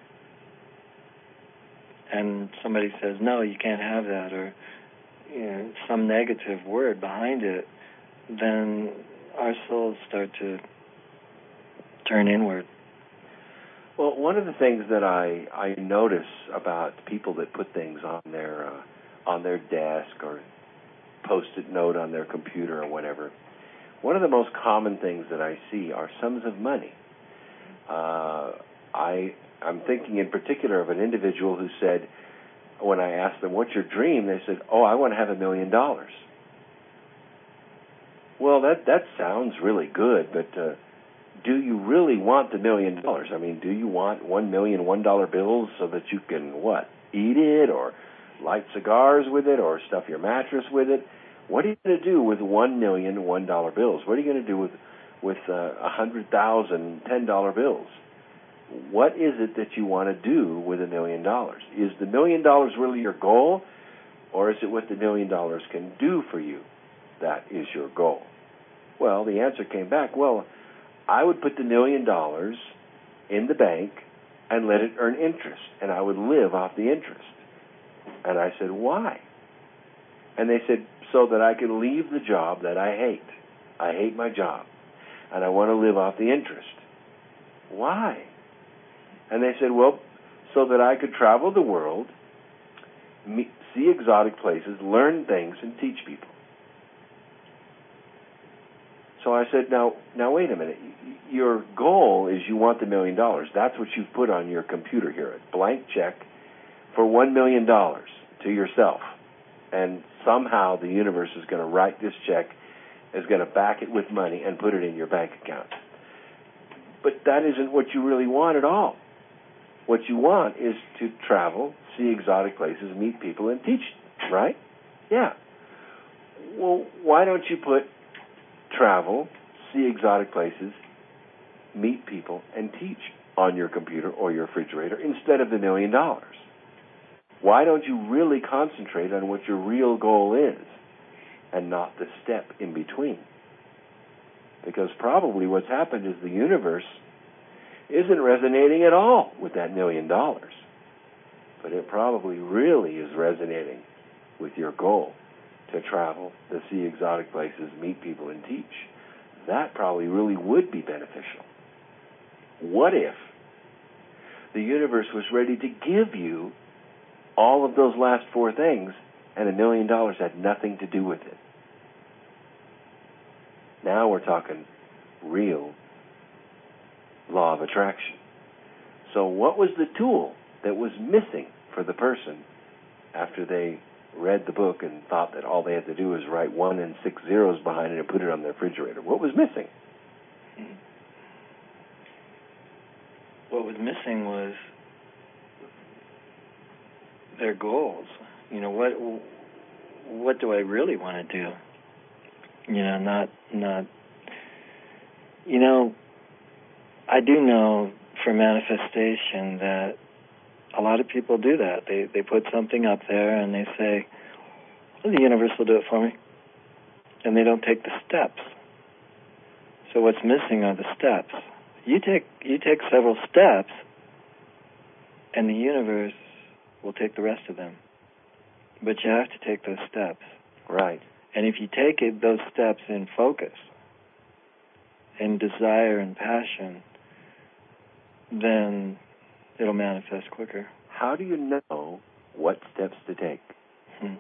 B: and somebody says, no, you can't have that, or you know, some negative word behind it, then our souls start to turn inward.
A: Well, one of the things that I, I notice about people that put things on their uh, on their desk or post-it note on their computer or whatever, one of the most common things that I see are sums of money. Uh, I I'm thinking in particular of an individual who said, when I asked them, what's your dream? They said, oh, I want to have a million dollars. Well, that, that sounds really good, but uh, do you really want the million dollars? I mean, do you want one million one-dollar bills so that you can, what, eat it or light cigars with it or stuff your mattress with it? What are you going to do with one million one-dollar bills? What are you going to do with with uh, one hundred thousand ten-dollar bills? What is it that you want to do with a million dollars? Is the million dollars really your goal, or is it what the million dollars can do for you? that is your goal? Well, the answer came back, well, I would put the million dollars in the bank and let it earn interest, and I would live off the interest. And I said, why? And they said, so that I could leave the job that I hate. I hate my job, and I want to live off the interest. Why? And they said, well, so that I could travel the world, meet, see exotic places, learn things, and teach people. So I said, now, now wait a minute. Your goal is you want the million dollars. That's what you've put on your computer here, a blank check for one million dollars to yourself. And somehow the universe is going to write this check, is going to back it with money and put it in your bank account. But that isn't what you really want at all. What you want is to travel, see exotic places, meet people, and teach, right? Yeah. Well, why don't you put travel, see exotic places, meet people, and teach on your computer or your refrigerator instead of the million dollars? Why don't you really concentrate on what your real goal is and not the step in between? Because probably what's happened is the universe isn't resonating at all with that million dollars. But it probably really is resonating with your goal to travel, to see exotic places, meet people, and teach. That probably really would be beneficial. What if the universe was ready to give you all of those last four things and a million dollars had nothing to do with it? Now we're talking real law of attraction. So what was the tool that was missing for the person after they read the book and thought that all they had to do was write one and six zeros behind it and put it on their refrigerator? What was missing?
B: What was missing was their goals. You know, what what do I really want to do? You know, not not you know, I do know for manifestation that a lot of people do that. They they put something up there and they say, well, the universe will do it for me. And they don't take the steps. So what's missing are the steps. You take you take several steps and the universe will take the rest of them. But you have to take those steps.
A: Right.
B: And if you take it, those steps in focus, in desire and passion, then it'll manifest quicker.
A: How do you know what steps to take?
B: Hmm.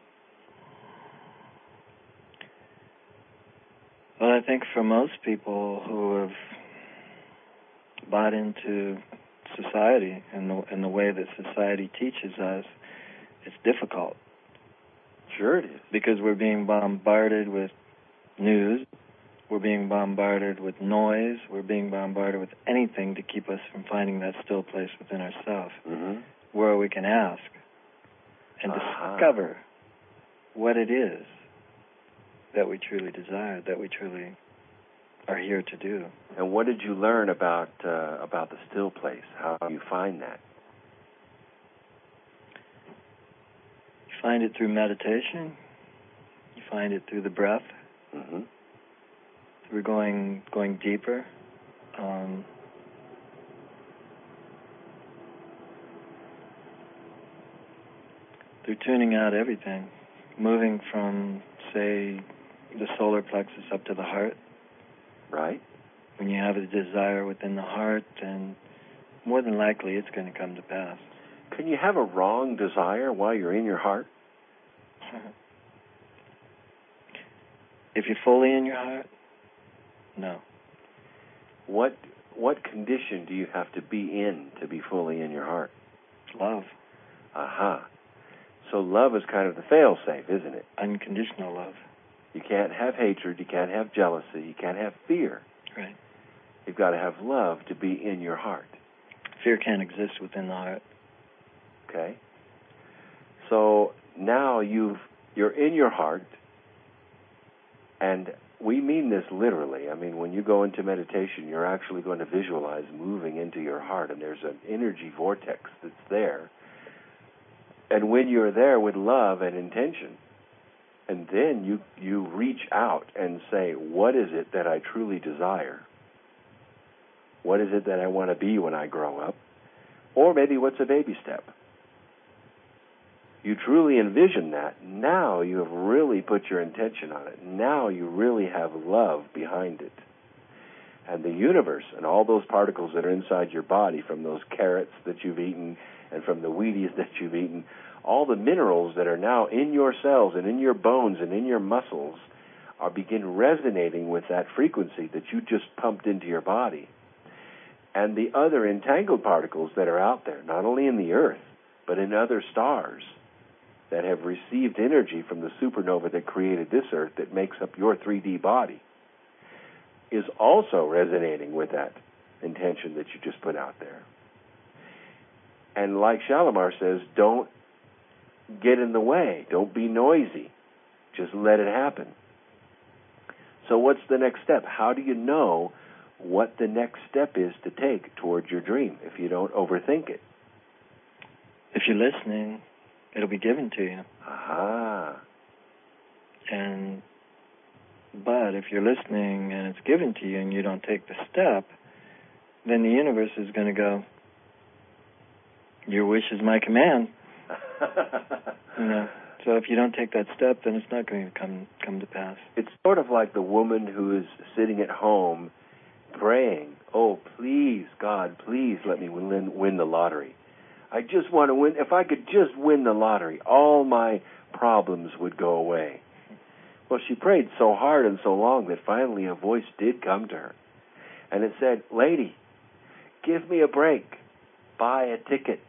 B: Well, I think for most people who have bought into society and the, and the way that society teaches us, it's difficult.
A: Sure it is.
B: Because we're being bombarded with news, we're being bombarded with noise, we're being bombarded with anything to keep us from finding that still place within ourselves,
A: mm-hmm.
B: where we can ask and uh-huh. discover what it is that we truly desire, that we truly are here to do.
A: And what did you learn about uh, about the still place? How do you find that?
B: You find it through meditation. You find it through the breath.
A: Mm-hmm.
B: Through going going deeper. Um, through tuning out everything, moving from, say, the solar plexus up to the heart.
A: Right.
B: When you have a desire within the heart, then more than likely it's going to come to pass.
A: Can you have a wrong desire while you're in your heart?
B: If you're fully in your heart, no.
A: What what condition do you have to be in to be fully in your heart?
B: Love.
A: Aha. So love is kind of the fail-safe, isn't it?
B: Unconditional love.
A: You can't have hatred, you can't have jealousy, you can't have fear.
B: Right.
A: You've got to have love to be in your heart.
B: Fear can't exist within the heart.
A: Okay. So now you've you're in your heart, and we mean this literally. I mean, when you go into meditation, you're actually going to visualize moving into your heart, and there's an energy vortex that's there. And when you're there with love and intention, And then you, you reach out and say, what is it that I truly desire? What is it that I want to be when I grow up? Or maybe what's a baby step? You truly envision that. Now you have really put your intention on it. Now you really have love behind it. And the universe and all those particles that are inside your body, from those carrots that you've eaten and from the Wheaties that you've eaten, all the minerals that are now in your cells and in your bones and in your muscles are begin resonating with that frequency that you just pumped into your body. And the other entangled particles that are out there, not only in the Earth, but in other stars that have received energy from the supernova that created this Earth that makes up your three D body, is also resonating with that intention that you just put out there. And like Shalimar says, don't get in the way. Don't be noisy. Just let it happen. So what's the next step? How do you know what the next step is to take towards your dream if you don't overthink it?
B: If you're listening, it'll be given to you.
A: Aha.
B: And but if you're listening and it's given to you and you don't take the step, then the universe is going to go, your wish is my command. You know, so if you don't take that step, then it's not going to come come to pass.
A: It's sort of like the woman who is sitting at home praying, oh, please, God, please let me win, win the lottery. I just want to win. If I could just win the lottery, all my problems would go away. Well, she prayed so hard and so long that finally a voice did come to her. And it said, lady, give me a break. Buy a ticket.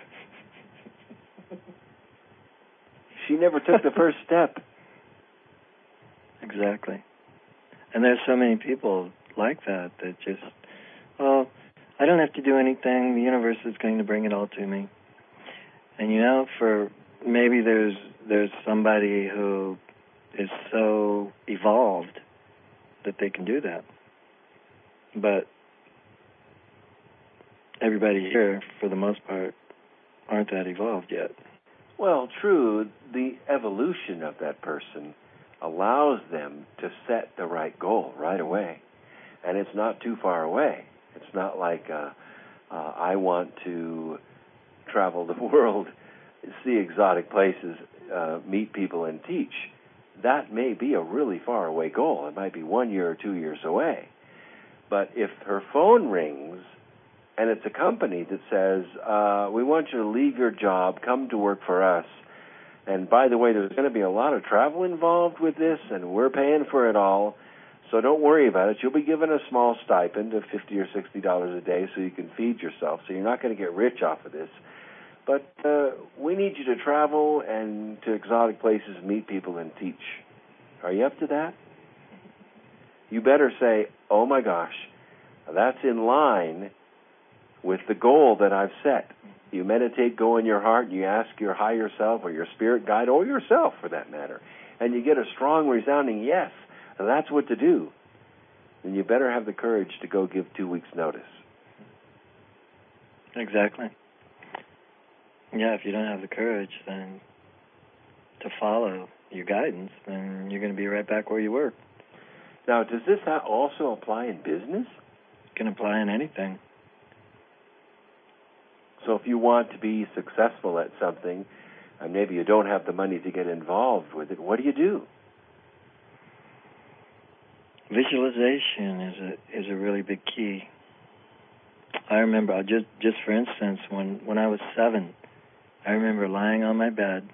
A: She never took the first step.
B: Exactly. And there's so many people like that that just, well, I don't have to do anything. The universe is going to bring it all to me. And, you know, for maybe there's there's somebody who is so evolved that they can do that. But everybody here, for the most part, aren't that evolved yet.
A: Well, true, the evolution of that person allows them to set the right goal right away. And it's not too far away. It's not like uh, uh, I want to travel the world, see exotic places, uh, meet people, and teach. That may be a really far away goal. It might be one year or two years away. But if her phone rings and it's a company that says, uh, we want you to leave your job, come to work for us, and by the way, there's going to be a lot of travel involved with this, and we're paying for it all, so don't worry about it. You'll be given a small stipend of fifty or sixty dollars a day so you can feed yourself, so you're not going to get rich off of this. But uh, we need you to travel and to exotic places, meet people, and teach. Are you up to that? You better say, oh my gosh, that's in line with the goal that I've set. You meditate, go in your heart, and you ask your higher self or your spirit guide, or yourself for that matter, and you get a strong, resounding yes, that's what to do. Then you better have the courage to go give two weeks' notice.
B: Exactly. Yeah, if you don't have the courage then to follow your guidance, then you're going to be right back where you were.
A: Now, does this also apply in business?
B: It can apply in anything.
A: So if you want to be successful at something, and maybe you don't have the money to get involved with it, what do you do?
B: Visualization is a is a really big key. I remember, just just for instance, when, when I was seven, I remember lying on my bed,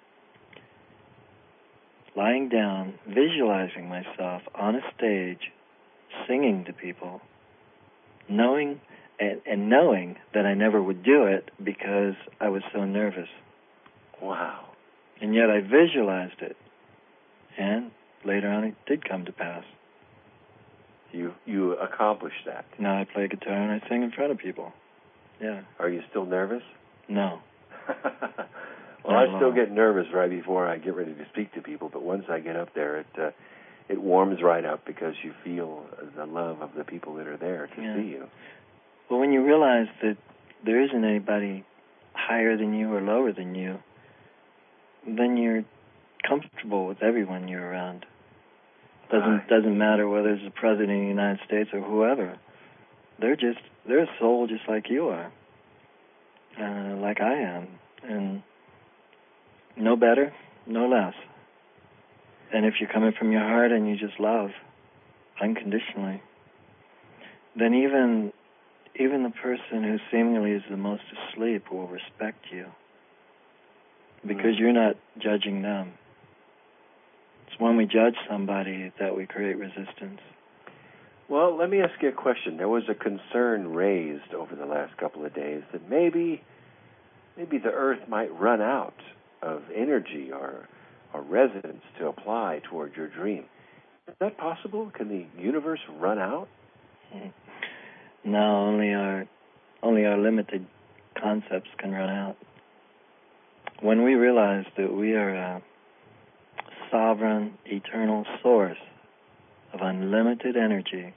B: lying down, visualizing myself on a stage, singing to people, knowing and, and knowing that I never would do it because I was so nervous.
A: Wow.
B: And yet I visualized it, and later on it did come to pass.
A: You you accomplished that.
B: Now I play guitar and I sing in front of people. Yeah.
A: Are you still nervous?
B: No.
A: Well, I still get nervous right before I get ready to speak to people, but once I get up there, it uh, it warms right up because you feel the love of the people that are there to
B: yeah.
A: see you.
B: Well, when you realize that there isn't anybody higher than you or lower than you, then you're comfortable with everyone you're around. Doesn't
A: Right.
B: doesn't matter whether it's the president of the United States or whoever. They're just they're a soul just like you are, uh, like I am, and no better, no less. And if you're coming from your heart and you just love unconditionally, then even even the person who seemingly is the most asleep will respect you because you're not judging them. It's when we judge somebody that we create resistance.
A: Well, let me ask you a question. There was a concern raised over the last couple of days that maybe maybe the Earth might run out of energy or, or resonance to apply toward your dream. Is that possible? Can the universe run out?
B: No, only our only our limited concepts can run out. When we realize that we are a sovereign, eternal source of unlimited energy,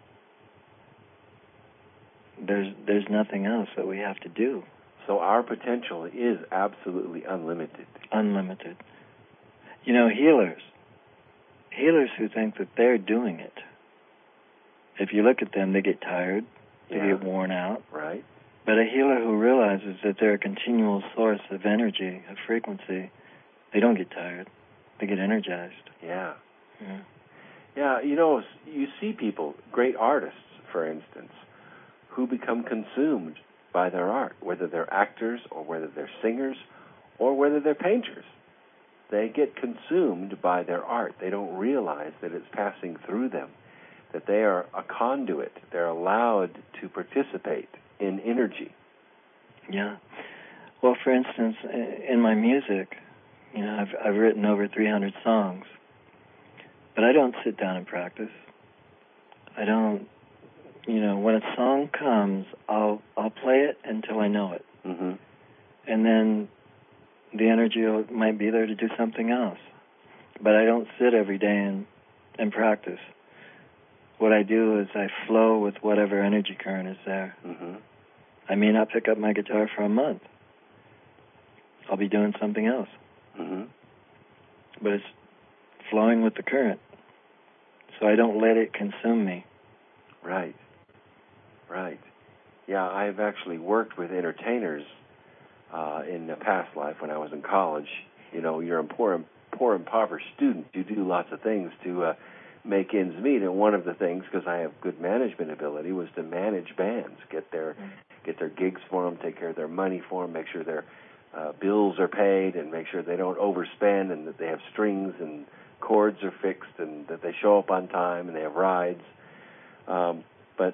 B: there's there's nothing else that we have to do.
A: So our potential is absolutely unlimited.
B: Unlimited. You know, healers, healers who think that they're doing it, if you look at them, they get tired, they
A: Yeah.
B: get worn out.
A: Right.
B: But a healer who realizes that they're a continual source of energy, of frequency, they don't get tired. They get energized.
A: Yeah.
B: Yeah.
A: Yeah, you know, you see people, great artists, for instance, who become consumed by their art, whether they're actors or whether they're singers or whether they're painters. They get consumed by their art. They don't realize that it's passing through them, that they are a conduit. They're allowed to participate in energy.
B: Yeah. Well, for instance, in my music, you know, I've I've written over three hundred songs, but I don't sit down and practice. I don't, you know, when a song comes, I'll I'll play it until I know it,
A: Mm-hmm.
B: and then the energy might be there to do something else. But I don't sit every day and and practice. What I do is I flow with whatever energy current is there.
A: Mm-hmm.
B: I may not pick up my guitar for a month. I'll be doing something else.
A: Mm-hmm.
B: But it's flowing with the current. So I don't let it consume me.
A: Right. Right. Yeah, I've actually worked with entertainers uh, in a past life when I was in college. You know, you're a poor, poor impoverished student. You do lots of things to uh, make ends meet. And one of the things, because I have good management ability, was to manage bands, get their mm-hmm. get their gigs for them, take care of their money for them, make sure their uh, bills are paid, and make sure they don't overspend, and that they have strings and chords are fixed, and that they show up on time and they have rides. Um, but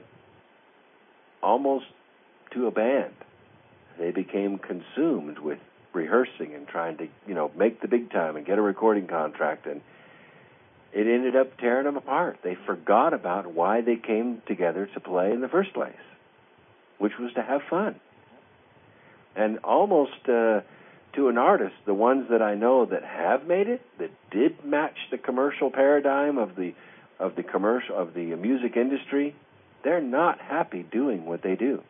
A: almost to a band, they became consumed with rehearsing and trying to, you know, make the big time and get a recording contract, and it ended up tearing them apart. They forgot about why they came together to play in the first place, which was to have fun. And almost uh, to an artist, the ones that I know that have made it, that did match the commercial paradigm of the of the commercial of the music industry, they're not happy doing what they do.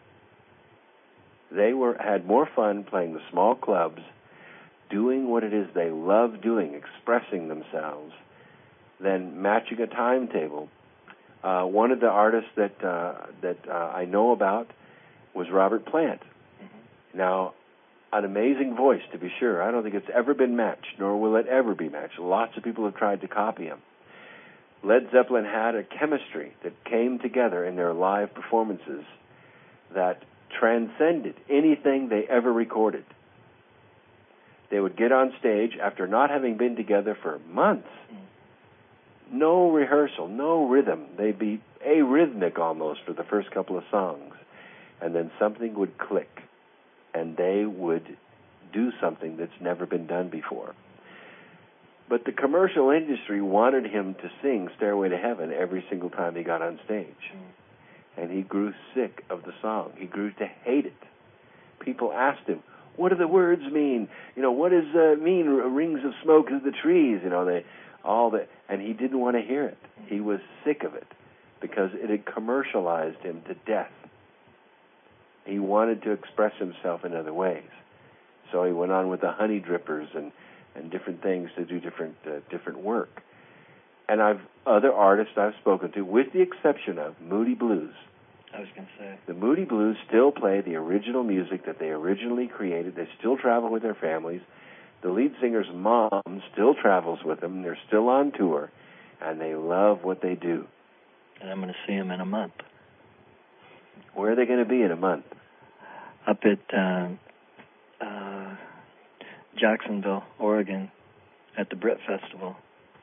A: They were had more fun playing the small clubs, doing what it is they love doing, expressing themselves, than matching a timetable. Uh, one of the artists that uh, that uh, I know about was Robert Plant. Mm-hmm. Now, an amazing voice, to be sure. I don't think it's ever been matched, nor will it ever be matched. Lots of people have tried to copy him. Led Zeppelin had a chemistry that came together in their live performances that transcended anything they ever recorded. They would get on stage after not having been together for months. No rehearsal, no rhythm. They'd be arrhythmic almost for the first couple of songs. And then something would click, and they would do something that's never been done before. But the commercial industry wanted him to sing Stairway to Heaven every single time he got on stage. Mm. And he grew sick of the song. He grew to hate it. People asked him, what do the words mean? You know, what does uh, mean, rings of smoke of the trees? You know, they, all that. And he didn't want to hear it. He was sick of it because it had commercialized him to death. He wanted to express himself in other ways. So he went on with the Honey Drippers and and different things to do different uh, different work. And I've other artists I've spoken to, with the exception of Moody Blues.
B: I was going to say.
A: The Moody Blues still play the original music that they originally created. They still travel with their families. The lead singer's mom still travels with them. They're still on tour, and they love what they do.
B: And I'm going to see them in a month.
A: Where are they going to be in a month?
B: Up at uh, uh, Jacksonville, Oregon, at the Brit Festival.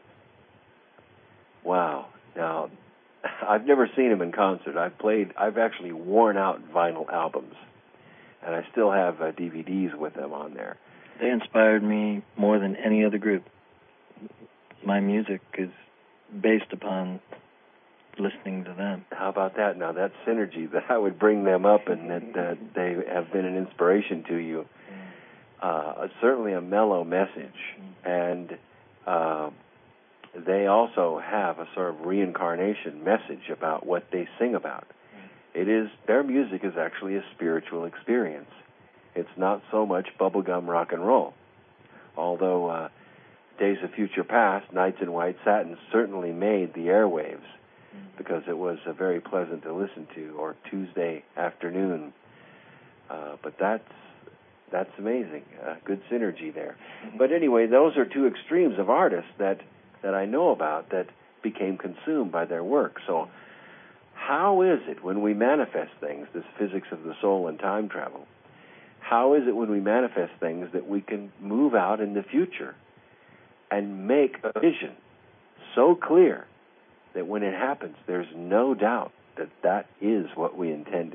A: Wow. Now, I've never seen them in concert. I've played, I've actually worn out vinyl albums, and I still have uh, D V Ds with them on there.
B: They inspired me more than any other group. My music is based upon listening to them.
A: How about that? Now, that synergy, that I would bring them up and that uh, they have been an inspiration to you. Uh, certainly a mellow message, and uh, they also have a sort of reincarnation message about what they sing about. It is, their music is actually a spiritual experience. It's not so much bubblegum rock and roll. Although uh, Days of Future Past, Nights in White Satin certainly made the airwaves because it was uh, very pleasant to listen to, or Tuesday Afternoon. Uh, but that's that's amazing. Uh, good synergy there. But anyway, those are two extremes of artists that, that I know about that became consumed by their work. So how is it when we manifest things, this physics of the soul and time travel, how is it when we manifest things that we can move out in the future and make a vision so clear that when it happens, there's no doubt that that is what we intended?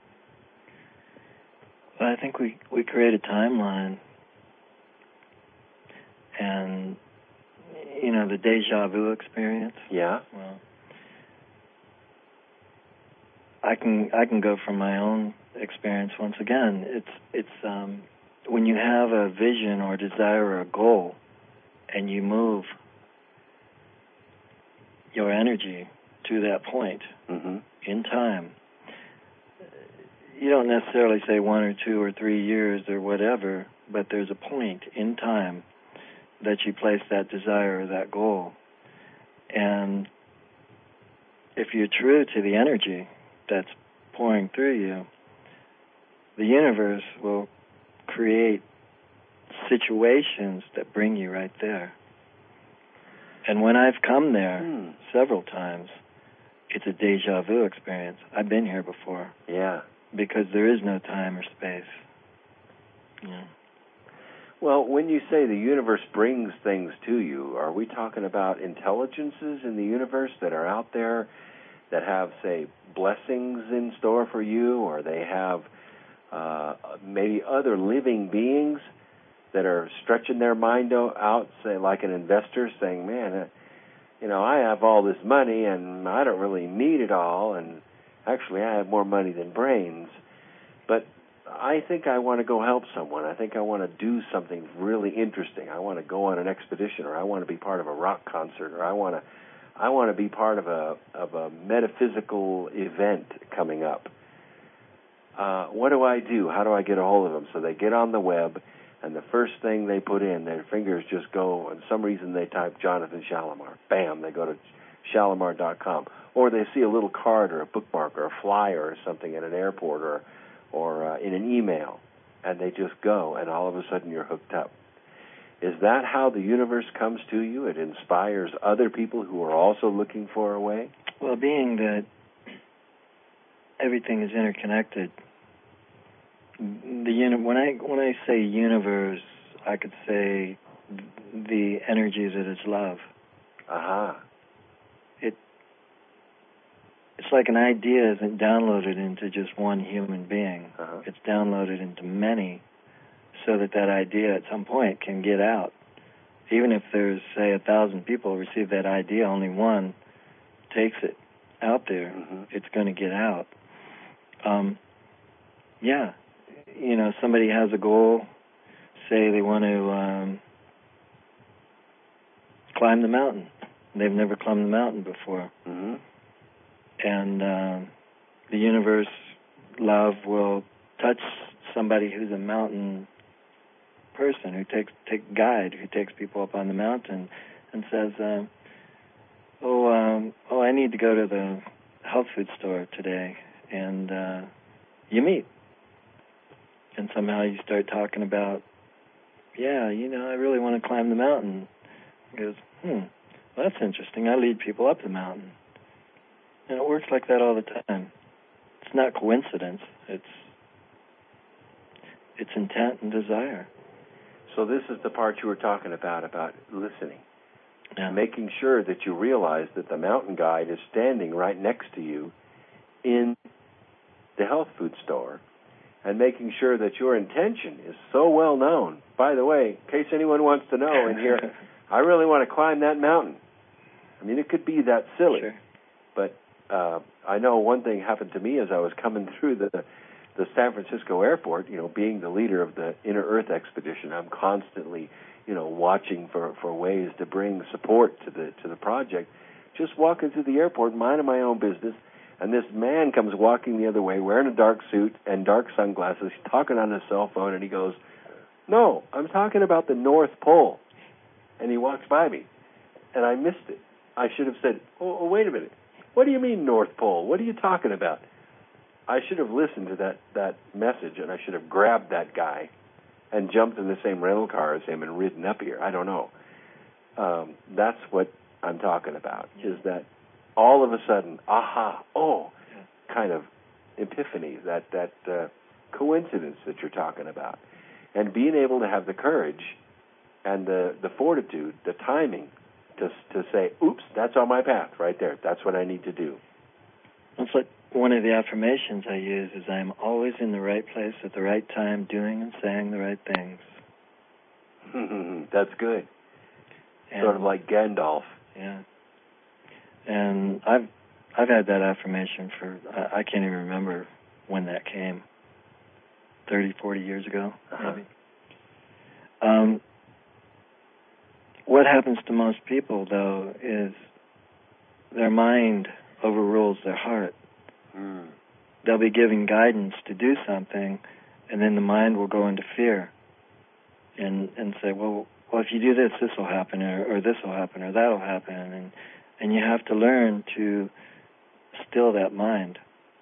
B: Well, I think we, we create a timeline, and, you know, the deja vu experience.
A: Yeah.
B: Well, I can I can go from my own experience once again. It's it's um, when you have a vision or a desire or a goal, and you move your energy to that point
A: mm-hmm.
B: in time. You don't necessarily say one or two or three years or whatever, but there's a point in time that you place that desire or that goal. And if you're true to the energy that's pouring through you, the universe will create situations that bring you right there. And when I've come there
A: mm.
B: several times, it's a deja vu experience. I've been here before.
A: Yeah.
B: Because there is no time or space. Yeah.
A: Well, when you say the universe brings things to you, are we talking about intelligences in the universe that are out there that have, say, blessings in store for you, or they have uh, maybe other living beings that are stretching their mind out, say, like an investor saying, man, uh, you know, I have all this money and I don't really need it all, and actually I have more money than brains, but I think I want to go help someone. I think I want to do something really interesting. I want to go on an expedition, or I want to be part of a rock concert, or I want to I want to be part of a of a metaphysical event coming up. Uh, what do I do? How do I get a hold of them? So they get on the web, and the first thing they put in, their fingers just go, and for some reason they type Jonathan Shalimar. Bam, they go to shalimar dot com. Or they see a little card or a bookmark or a flyer or something at an airport or or uh, in an email, and they just go, and all of a sudden you're hooked up. Is that how the universe comes to you? It inspires other people who are also looking for a way?
B: Well, being that everything is interconnected, the uni- when I when I say universe, I could say the energy that is love.
A: Aha. Uh-huh.
B: It it's like an idea isn't downloaded into just one human being.
A: Uh-huh.
B: It's downloaded into many, so that that idea at some point can get out. Even if there's, say, a thousand people receive that idea, only one takes it out there.
A: Mm-hmm.
B: It's going to get out. Um, yeah, you know, somebody has a goal. Say they want to um, climb the mountain. They've never climbed the mountain before.
A: Mm-hmm.
B: And uh, the universe, love, will touch somebody who's a mountain person who takes take guide who takes people up on the mountain and says, um, "Oh, um, oh, I need to go to the health food store today," and uh, you meet, and somehow you start talking about, "Yeah, you know, I really want to climb the mountain." He goes, "Hmm, well, that's interesting. I lead people up the mountain," and it works like that all the time. It's not coincidence. It's it's intent and desire.
A: So this is the part you were talking about, about listening.
B: Yeah.
A: Making sure that you realize that the mountain guide is standing right next to you in the health food store, and making sure that your intention is so well known. By the way, in case anyone wants to know in here, I really want to climb that mountain. I mean, it could be that silly.
B: Sure.
A: But uh, I know one thing happened to me as I was coming through the the San Francisco airport. You know, being the leader of the Inner Earth expedition, I'm constantly, you know, watching for, for ways to bring support to the to the project. Just walking through the airport, minding my own business, and this man comes walking the other way, wearing a dark suit and dark sunglasses, talking on his cell phone, and he goes, "No, I'm talking about the North Pole." And he walks by me, and I missed it. I should have said, oh, oh, wait a minute. What do you mean North Pole? What are you talking about? I should have listened to that, that message, and I should have grabbed that guy and jumped in the same rental car as him and ridden up here. I don't know. Um, that's what I'm talking about, is that all of a sudden, aha, oh, kind of epiphany, that, that uh, coincidence that you're talking about. And being able to have the courage and the, the fortitude, the timing, to to say, oops, that's on my path right there. That's what I need to do.
B: It's like one of the affirmations I use is I'm always in the right place at the right time, doing and saying the right things.
A: That's good.
B: And,
A: sort of like Gandalf.
B: Yeah. And I've I've had that affirmation for, I, I can't even remember when that came, thirty, forty years ago,
A: uh-huh.
B: maybe. Um, what happens to most people, though, is their mind overrules their heart.
A: Mm.
B: They'll be giving guidance to do something, and then the mind will go into fear and and say, well, well, if you do this, this will happen, or, or this will happen, or that will happen, and and you have to learn to still that mind.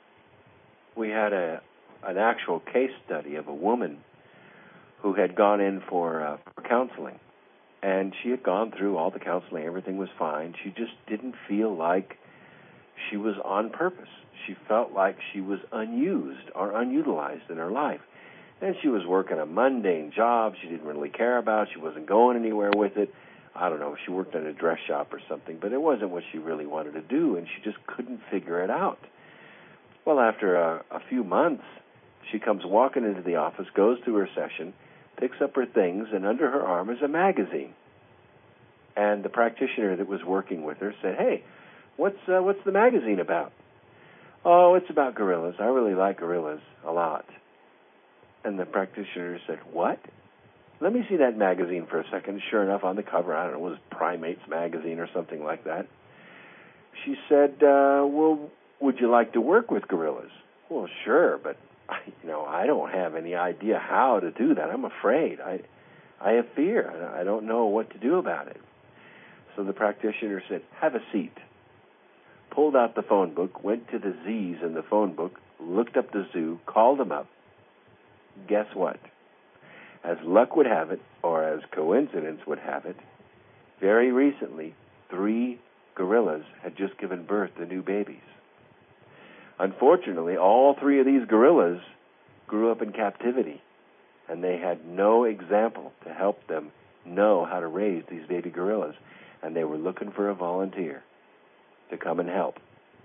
A: We had a an actual case study of a woman who had gone in for, uh, for counseling, and she had gone through all the counseling. Everything was fine. She just didn't feel like she was on purpose. She felt like she was unused or unutilized in her life. And she was working a mundane job she didn't really care about. She wasn't going anywhere with it. I don't know, she worked at a dress shop or something, but it wasn't what she really wanted to do, and she just couldn't figure it out. Well, after a, a few months, she comes walking into the office, goes through her session, picks up her things, and under her arm is a magazine. And the practitioner that was working with her said, hey, what's uh, what's the magazine about? Oh, it's about gorillas. I really like gorillas a lot. And the practitioner said, what? Let me see that magazine for a second. Sure enough, on the cover, I don't know, it was Primates magazine or something like that. She said, uh, well, would you like to work with gorillas? Well, sure, but you know, I don't have any idea how to do that. I'm afraid. I I have fear. I don't know what to do about it. So the practitioner said, have a seat. Pulled out the phone book, went to the Z's in the phone book, looked up the zoo, called them up. Guess what? As luck would have it, or as coincidence would have it, very recently, three gorillas had just given birth to new babies. Unfortunately, all three of these gorillas grew up in captivity, and they had no example to help them know how to raise these baby gorillas, and they were looking for a volunteer to come and help.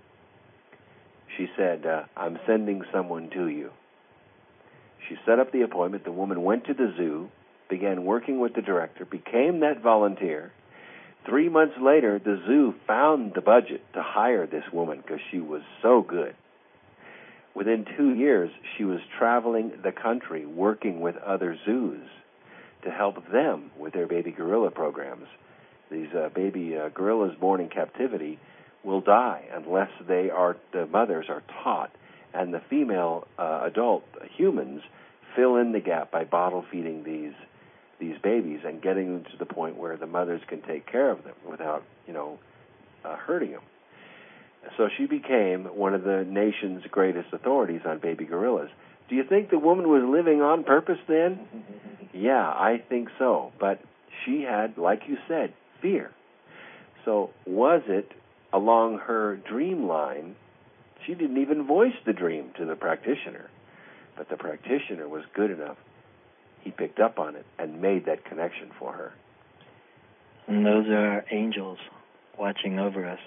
A: She said, uh, I'm sending someone to you. She set up the appointment. The woman went to the zoo, began working with the director, became that volunteer. Three months later, the zoo found the budget to hire this woman because she was so good. Within two years, she was traveling the country working with other zoos to help them with their baby gorilla programs. These uh, baby uh, gorillas born in captivity will die unless they are, the mothers are taught, and the female uh, adult humans fill in the gap by bottle feeding these these babies and getting them to the point where the mothers can take care of them without, you know, uh, hurting them. So she became one of the nation's greatest authorities on baby gorillas. Do you think the woman was living on purpose then? Yeah, I think so. But she had, like you said, fear. So was it along her dream line? She didn't even voice the dream to the practitioner. But the practitioner was good enough. He picked up on it and made that connection for her.
B: And those are angels watching over us.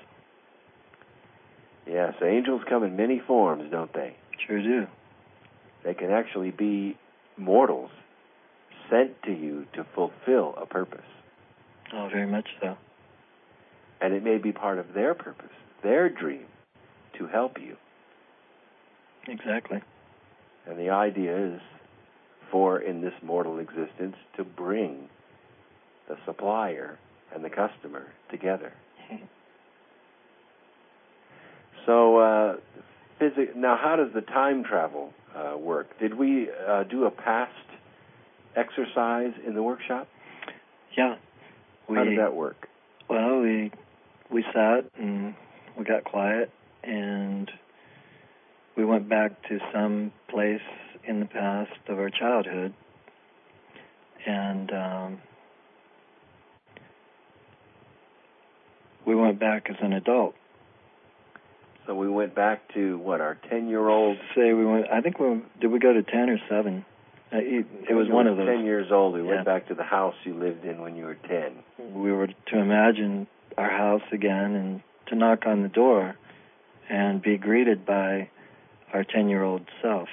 A: Yes, angels come in many forms, don't they?
B: Sure do.
A: They can actually be mortals sent to you to fulfill a purpose.
B: Oh, very much so.
A: And it may be part of their purpose, their dream, to help you.
B: Exactly.
A: And the idea is for, in this mortal existence, to bring the supplier and the customer together. So, uh, phys- now how does the time travel uh, work? Did we uh, do a past exercise in the workshop?
B: Yeah. We,
A: how did that work?
B: Well, we we sat and we got quiet, and we went back to some place in the past of our childhood, and um, we went back as an adult.
A: So we went back to, what, our ten-year-old?
B: Say we went, I think we, did we go to ten or seven? Uh, it, it was one of those.
A: ten years old, we
B: yeah.
A: went back to the house you lived in when you were ten.
B: We were to imagine our house again and to knock on the door and be greeted by our ten-year-old self.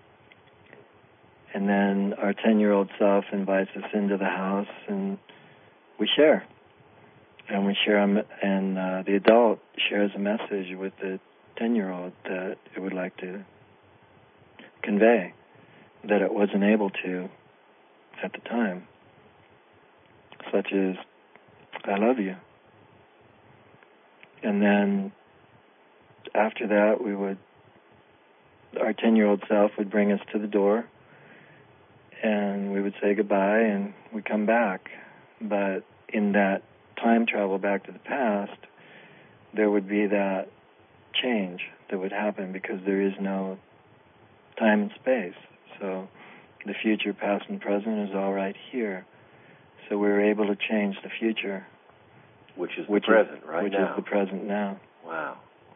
B: And then our ten-year-old self invites us into the house, and we share. And we share, and uh, the adult shares a message with the ten-year-old that it would like to convey, that it wasn't able to at the time, such as, I love you. And then after that, we would, our ten-year-old self would bring us to the door, and we would say goodbye, and we'd come back. But in that time travel back to the past, there would be that change that would happen because there is no time and space. So the future, past, and present is all right here. So we were able to change the future.
A: Which is
B: which
A: the present,
B: is,
A: right
B: which
A: now.
B: Which is the present now.
A: Wow.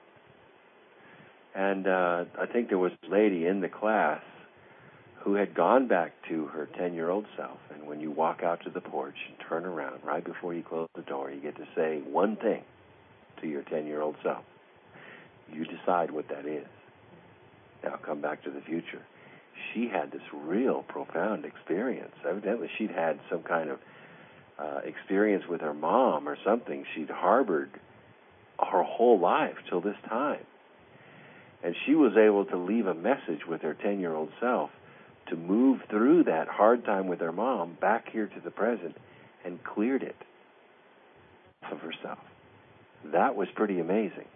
A: And uh, I think there was a lady in the class who had gone back to her ten-year-old self, and when you walk out to the porch and turn around, right before you close the door, you get to say one thing to your ten-year-old self. You decide what that is. Now come back to the future. She had this real profound experience. Evidently she'd had some kind of uh, experience with her mom or something she'd harbored her whole life till this time. And she was able to leave a message with her ten-year-old self to move through that hard time with her mom back here to the present and cleared it of herself. That was pretty amazing.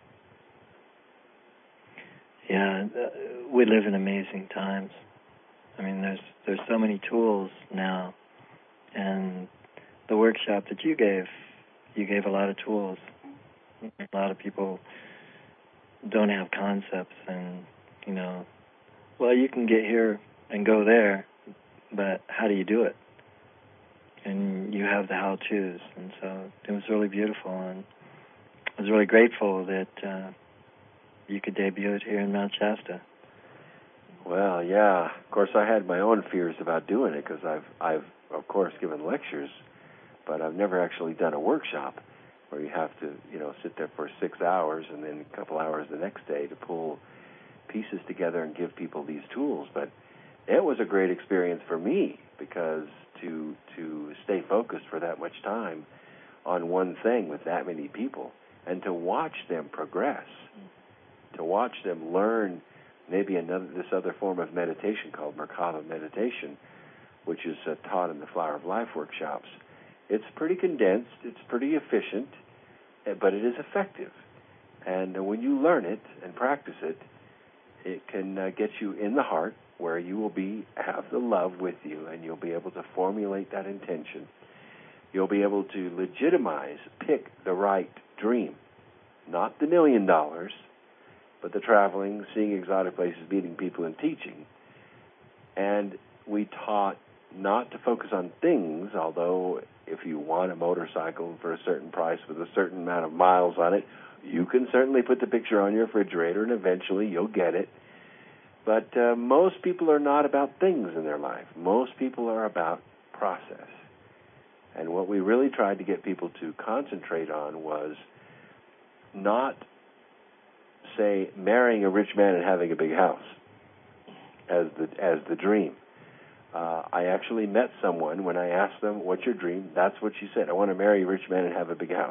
B: Yeah, uh, we live in amazing times. I mean, there's there's so many tools now, and the workshop that you gave, you gave a lot of tools. A lot of people don't have concepts, and, you know, well, you can get here and go there, but how do you do it? And you have the how-tos, and so it was really beautiful, and I was really grateful that uh, you could debut it here in Mount Shasta.
A: Well, yeah. Of course, I had my own fears about doing it because I've, I've, of course, given lectures, but I've never actually done a workshop where you have to, you know, sit there for six hours and then a couple hours the next day to pull pieces together and give people these tools. But it was a great experience for me because to to stay focused for that much time on one thing with that many people and to watch them progress, to watch them learn maybe another this other form of meditation called Merkaba meditation, which is uh, taught in the Flower of Life workshops. It's pretty condensed, it's pretty efficient, but it is effective. And uh, when you learn it and practice it, it can uh, get you in the heart where you will be have the love with you, and you'll be able to formulate that intention. You'll be able to legitimize, pick the right dream, not the million dollars, but the traveling, seeing exotic places, meeting people, and teaching. And we taught not to focus on things, although if you want a motorcycle for a certain price with a certain amount of miles on it, you can certainly put the picture on your refrigerator, and eventually you'll get it. But uh, most people are not about things in their life. Most people are about process. And what we really tried to get people to concentrate on was not, say, marrying a rich man and having a big house as the as the dream. Uh, I actually met someone, when I asked them, what's your dream? That's what she said. I want to marry a rich man and have a big house.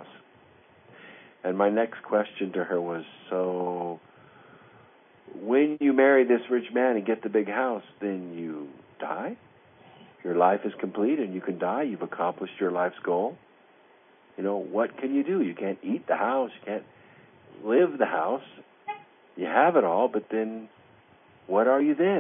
A: And my next question to her was, so when you marry this rich man and get the big house, then you die? Your life is complete and you can die? You've accomplished your life's goal? You know, what can you do? You can't eat the house. You can't live the house. You have it all, but then what are you then?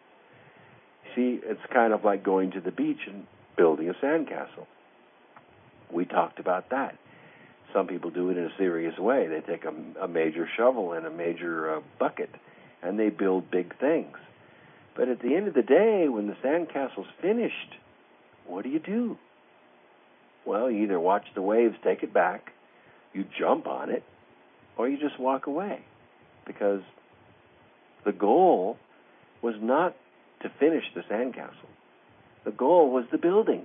A: See, it's kind of like going to the beach and building a sandcastle. We talked about that. Some people do it in a serious way. They take a, a major shovel and a major uh, bucket, and they build big things. But at the end of the day, when the sandcastle's finished, what do you do? Well, you either watch the waves take it back, you jump on it, or you just walk away. Because the goal was not to finish the sandcastle. The goal was the building.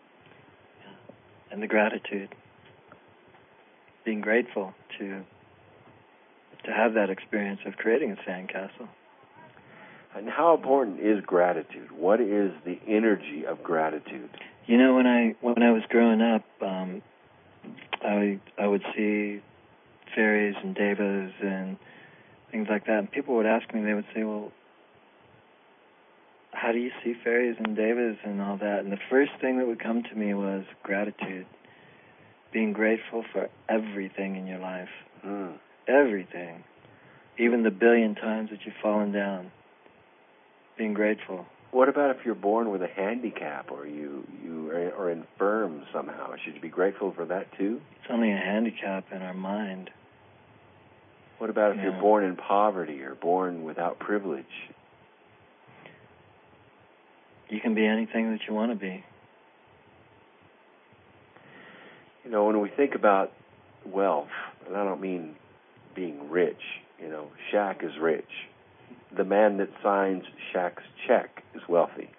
B: And the gratitude. Being grateful to to have that experience of creating a sandcastle.
A: And how important is gratitude? What is the energy of gratitude?
B: You know, when I when I was growing up, um, I I would see fairies and devas and things like that, and people would ask me, they would say, well, how do you see fairies and devas and all that? And the first thing that would come to me was gratitude. Being grateful for everything in your life.
A: Mm.
B: Everything. Even the billion times that you've fallen down. Being grateful.
A: What about if you're born with a handicap or you, you are, are infirm somehow? Should you be grateful for that too?
B: It's only a handicap in our mind.
A: What about if
B: yeah.
A: you're born in poverty or born without privilege?
B: You can be anything that you want to be.
A: You know, when we think about wealth, and I don't mean being rich, you know, Shaq is rich. The man that signs Shaq's check is wealthy.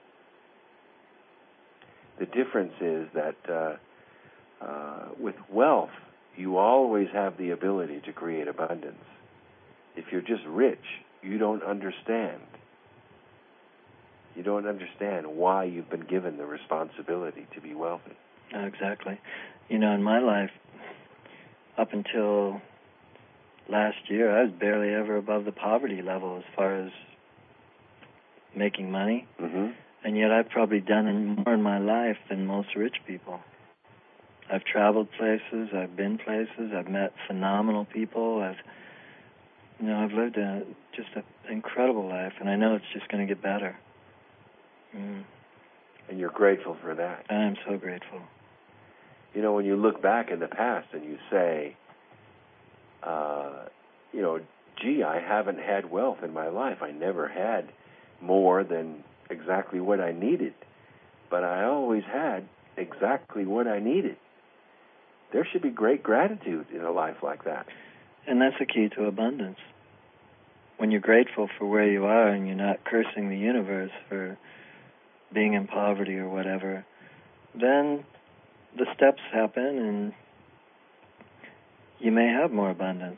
A: The difference is that uh, uh, with wealth, you always have the ability to create abundance. If you're just rich, you don't understand. You don't understand why you've been given the responsibility to be wealthy.
B: Oh, exactly. You know, in my life, up until last year, I was barely ever above the poverty level as far as making money.
A: Mm-hmm.
B: And yet I've probably done more in my life than most rich people. I've traveled places, I've been places, I've met phenomenal people. I've, you know, I've lived a, just an incredible life, and I know it's just going to get better. Mm.
A: And you're grateful for that.
B: I am so grateful.
A: You know, when you look back in the past and you say, uh, you know, gee, I haven't had wealth in my life. I never had more than exactly what I needed. But I always had exactly what I needed. There should be great gratitude in a life like that.
B: And that's the key to abundance. When you're grateful for where you are and you're not cursing the universe for being in poverty or whatever, then the steps happen and you may have more abundance.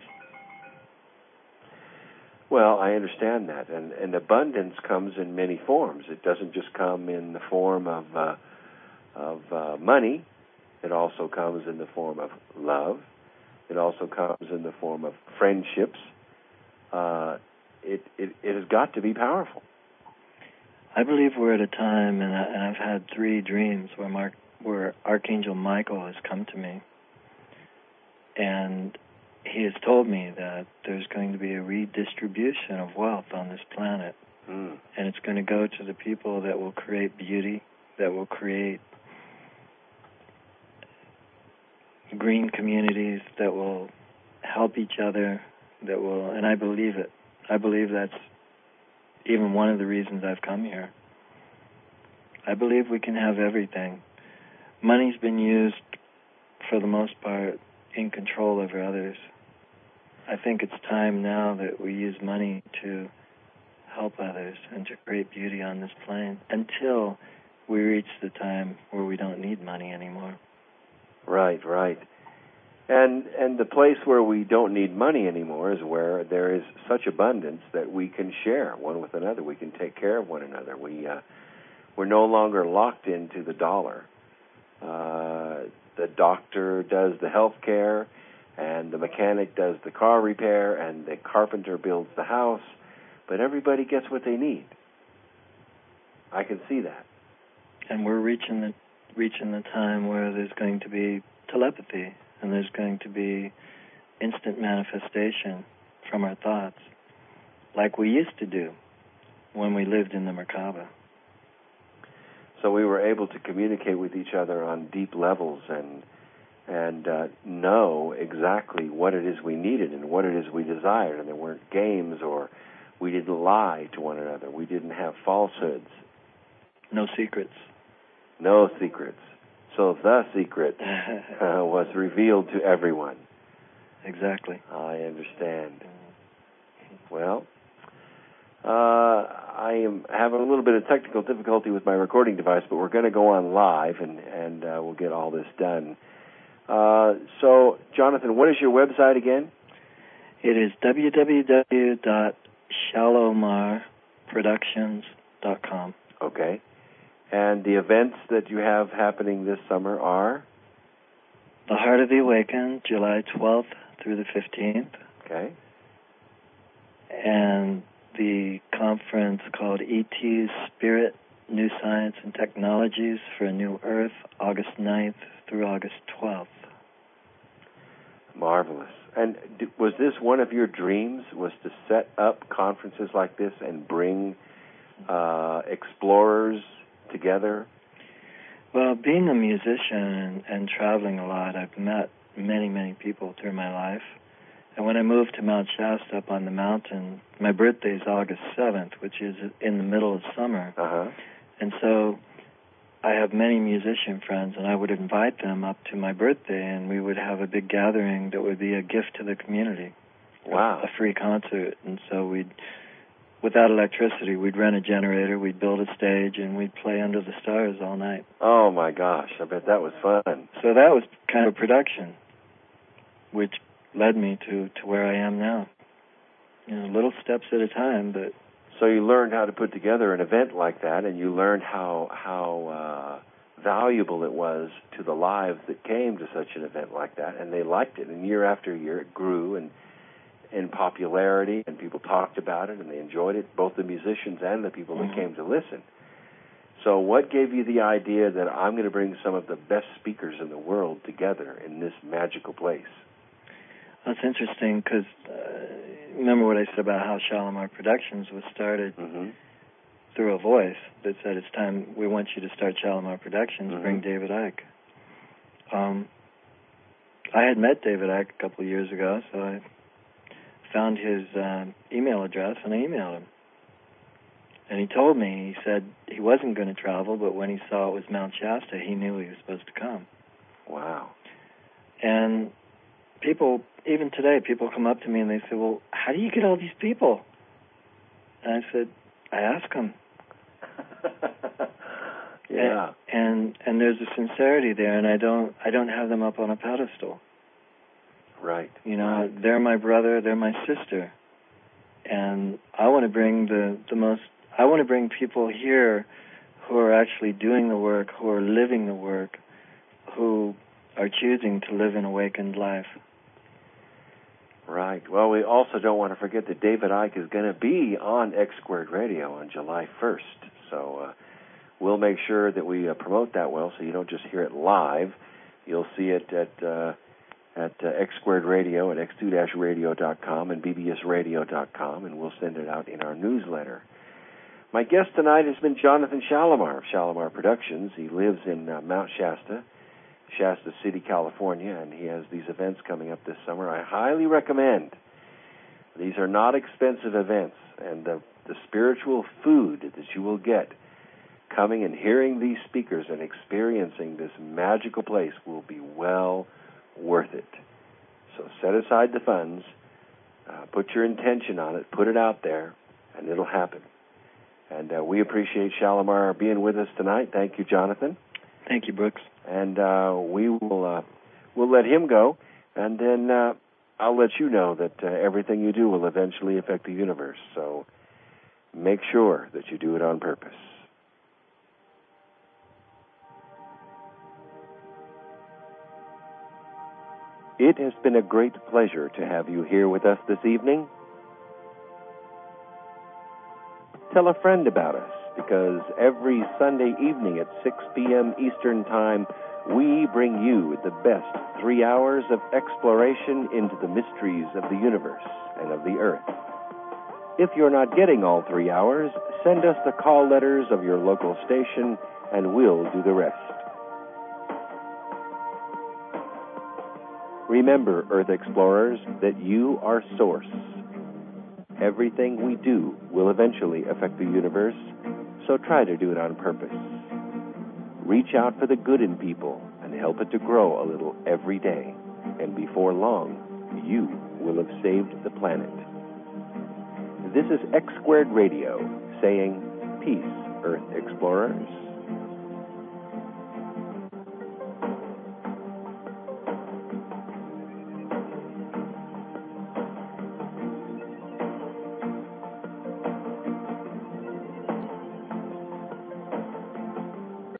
A: Well, I understand that. And, and abundance comes in many forms. It doesn't just come in the form of, uh, of uh, money. It also comes in the form of love. It also comes in the form of friendships. Uh, it, it, it has got to be powerful.
B: I believe we're at a time, and, I, and I've had three dreams where, Mark, where Archangel Michael has come to me. And he has told me that there's going to be a redistribution of wealth on this planet.
A: Mm.
B: And it's going to go to the people that will create beauty, that will create green communities, that will help each other, that will, and I believe it. I believe that's even one of the reasons I've come here. I believe we can have everything. Money's been used, for the most part, in control over others. I think it's time now that we use money to help others and to create beauty on this plane until we reach the time where we don't need money anymore.
A: Right, right. And and the place where we don't need money anymore is where there is such abundance that we can share one with another. We can take care of one another. We, uh, we're no longer locked into the dollar. Uh, the doctor does the health care, and the mechanic does the car repair, and the carpenter builds the house, but everybody gets what they need. I can see that.
B: And we're reaching the reaching the time where there's going to be telepathy, and there's going to be instant manifestation from our thoughts, like we used to do when we lived in the Merkaba.
A: So we were able to communicate with each other on deep levels and and uh, know exactly what it is we needed and what it is we desired. And there weren't games, or we didn't lie to one another. We didn't have falsehoods.
B: No secrets.
A: No secrets. So the secret uh, was revealed to everyone.
B: Exactly.
A: I understand. Well, uh, I am having a little bit of technical difficulty with my recording device, but we're going to go on live, and, and uh, we'll get all this done. Uh, so, Jonathan, what is your website again?
B: It is w w w dot shalomar productions dot com.
A: Okay. And the events that you have happening this summer are?
B: The Heart of the Awakened, July twelfth through the fifteenth.
A: Okay.
B: And the conference called E T's Spirit, New Science and Technologies for a New Earth, August ninth through August twelfth.
A: Marvelous. And was this one of your dreams, was to set up conferences like this and bring uh, explorers together?
B: Well, being a musician and, and traveling a lot, I've met many, many people through my life. And when I moved to Mount Shasta up on the mountain, my birthday is August seventh, which is in the middle of summer.
A: Uh-huh.
B: And so I have many musician friends, and I would invite them up to my birthday, and we would have a big gathering that would be a gift to the community.
A: Wow.
B: A, a free concert. And so we'd, without electricity, we'd rent a generator, we'd build a stage, and we'd play under the stars all night.
A: Oh, my gosh. I bet that was fun.
B: So that was kind of production, which led me to, to where I am now. You know, little steps at a time, but...
A: So you learned how to put together an event like that, and you learned how how uh, valuable it was to the lives that came to such an event like that, and they liked it. And year after year, it grew in, in popularity, and people talked about it, and they enjoyed it, both the musicians and the people that
B: Mm-hmm.
A: came to listen. So what gave you the idea that I'm going to bring some of the best speakers in the world together in this magical place?
B: That's interesting because uh, remember what I said about how Shalimar Productions was started
A: Mm-hmm.
B: through a voice that said, it's time, we want you to start Shalimar Productions,
A: Mm-hmm.
B: bring David Icke. Um, I had met David Icke a couple of years ago, so I found his uh, email address and I emailed him. And he told me, he said he wasn't going to travel, but when he saw it was Mount Shasta, he knew he was supposed to come.
A: Wow.
B: And people, even today, people come up to me and they say, well, how do you get all these people? And I said, I ask them.
A: Yeah.
B: And, and and there's a sincerity there, and I don't I don't have them up on a pedestal.
A: Right.
B: You know,
A: Right.
B: they're my brother, they're my sister, and I want to bring the the most. I want to bring people here who are actually doing the work, who are living the work, who are choosing to live an awakened life.
A: Right. Well, we also don't want to forget that David Icke is going to be on X Squared Radio on July first. So uh, we'll make sure that we uh, promote that well, so you don't just hear it live. You'll see it at uh, at uh, X Squared Radio at x two dash radio dot com and b b s radio dot com, and we'll send it out in our newsletter. My guest tonight has been Jonathan Shalimar of Shalimar Productions. He lives in uh, Mount Shasta, Shasta City, California, and he has these events coming up this summer. I highly recommend. These are not expensive events, and the, the spiritual food that you will get coming and hearing these speakers and experiencing this magical place will be well worth it. So set aside the funds, uh, put your intention on it, put it out there, and it'll happen. And uh, we appreciate Shalimar being with us tonight. Thank you, Jonathan.
B: Thank you, Brooks.
A: And uh, we will uh, we'll let him go, and then uh, I'll let you know that uh, everything you do will eventually affect the universe. So make sure that you do it on purpose. It has been a great pleasure to have you here with us this evening. Tell a friend about us, because every Sunday evening at six p.m. Eastern Time, we bring you the best three hours of exploration into the mysteries of the universe and of the earth. If you're not getting all three hours, send us the call letters of your local station, and we'll do the rest. Remember, Earth Explorers, that you are Source. Everything we do will eventually affect the universe, so try to do it on purpose. Reach out for the good in people and help it to grow a little every day, and before long, you will have saved the planet. This is X Squared Radio saying, peace, Earth Explorers.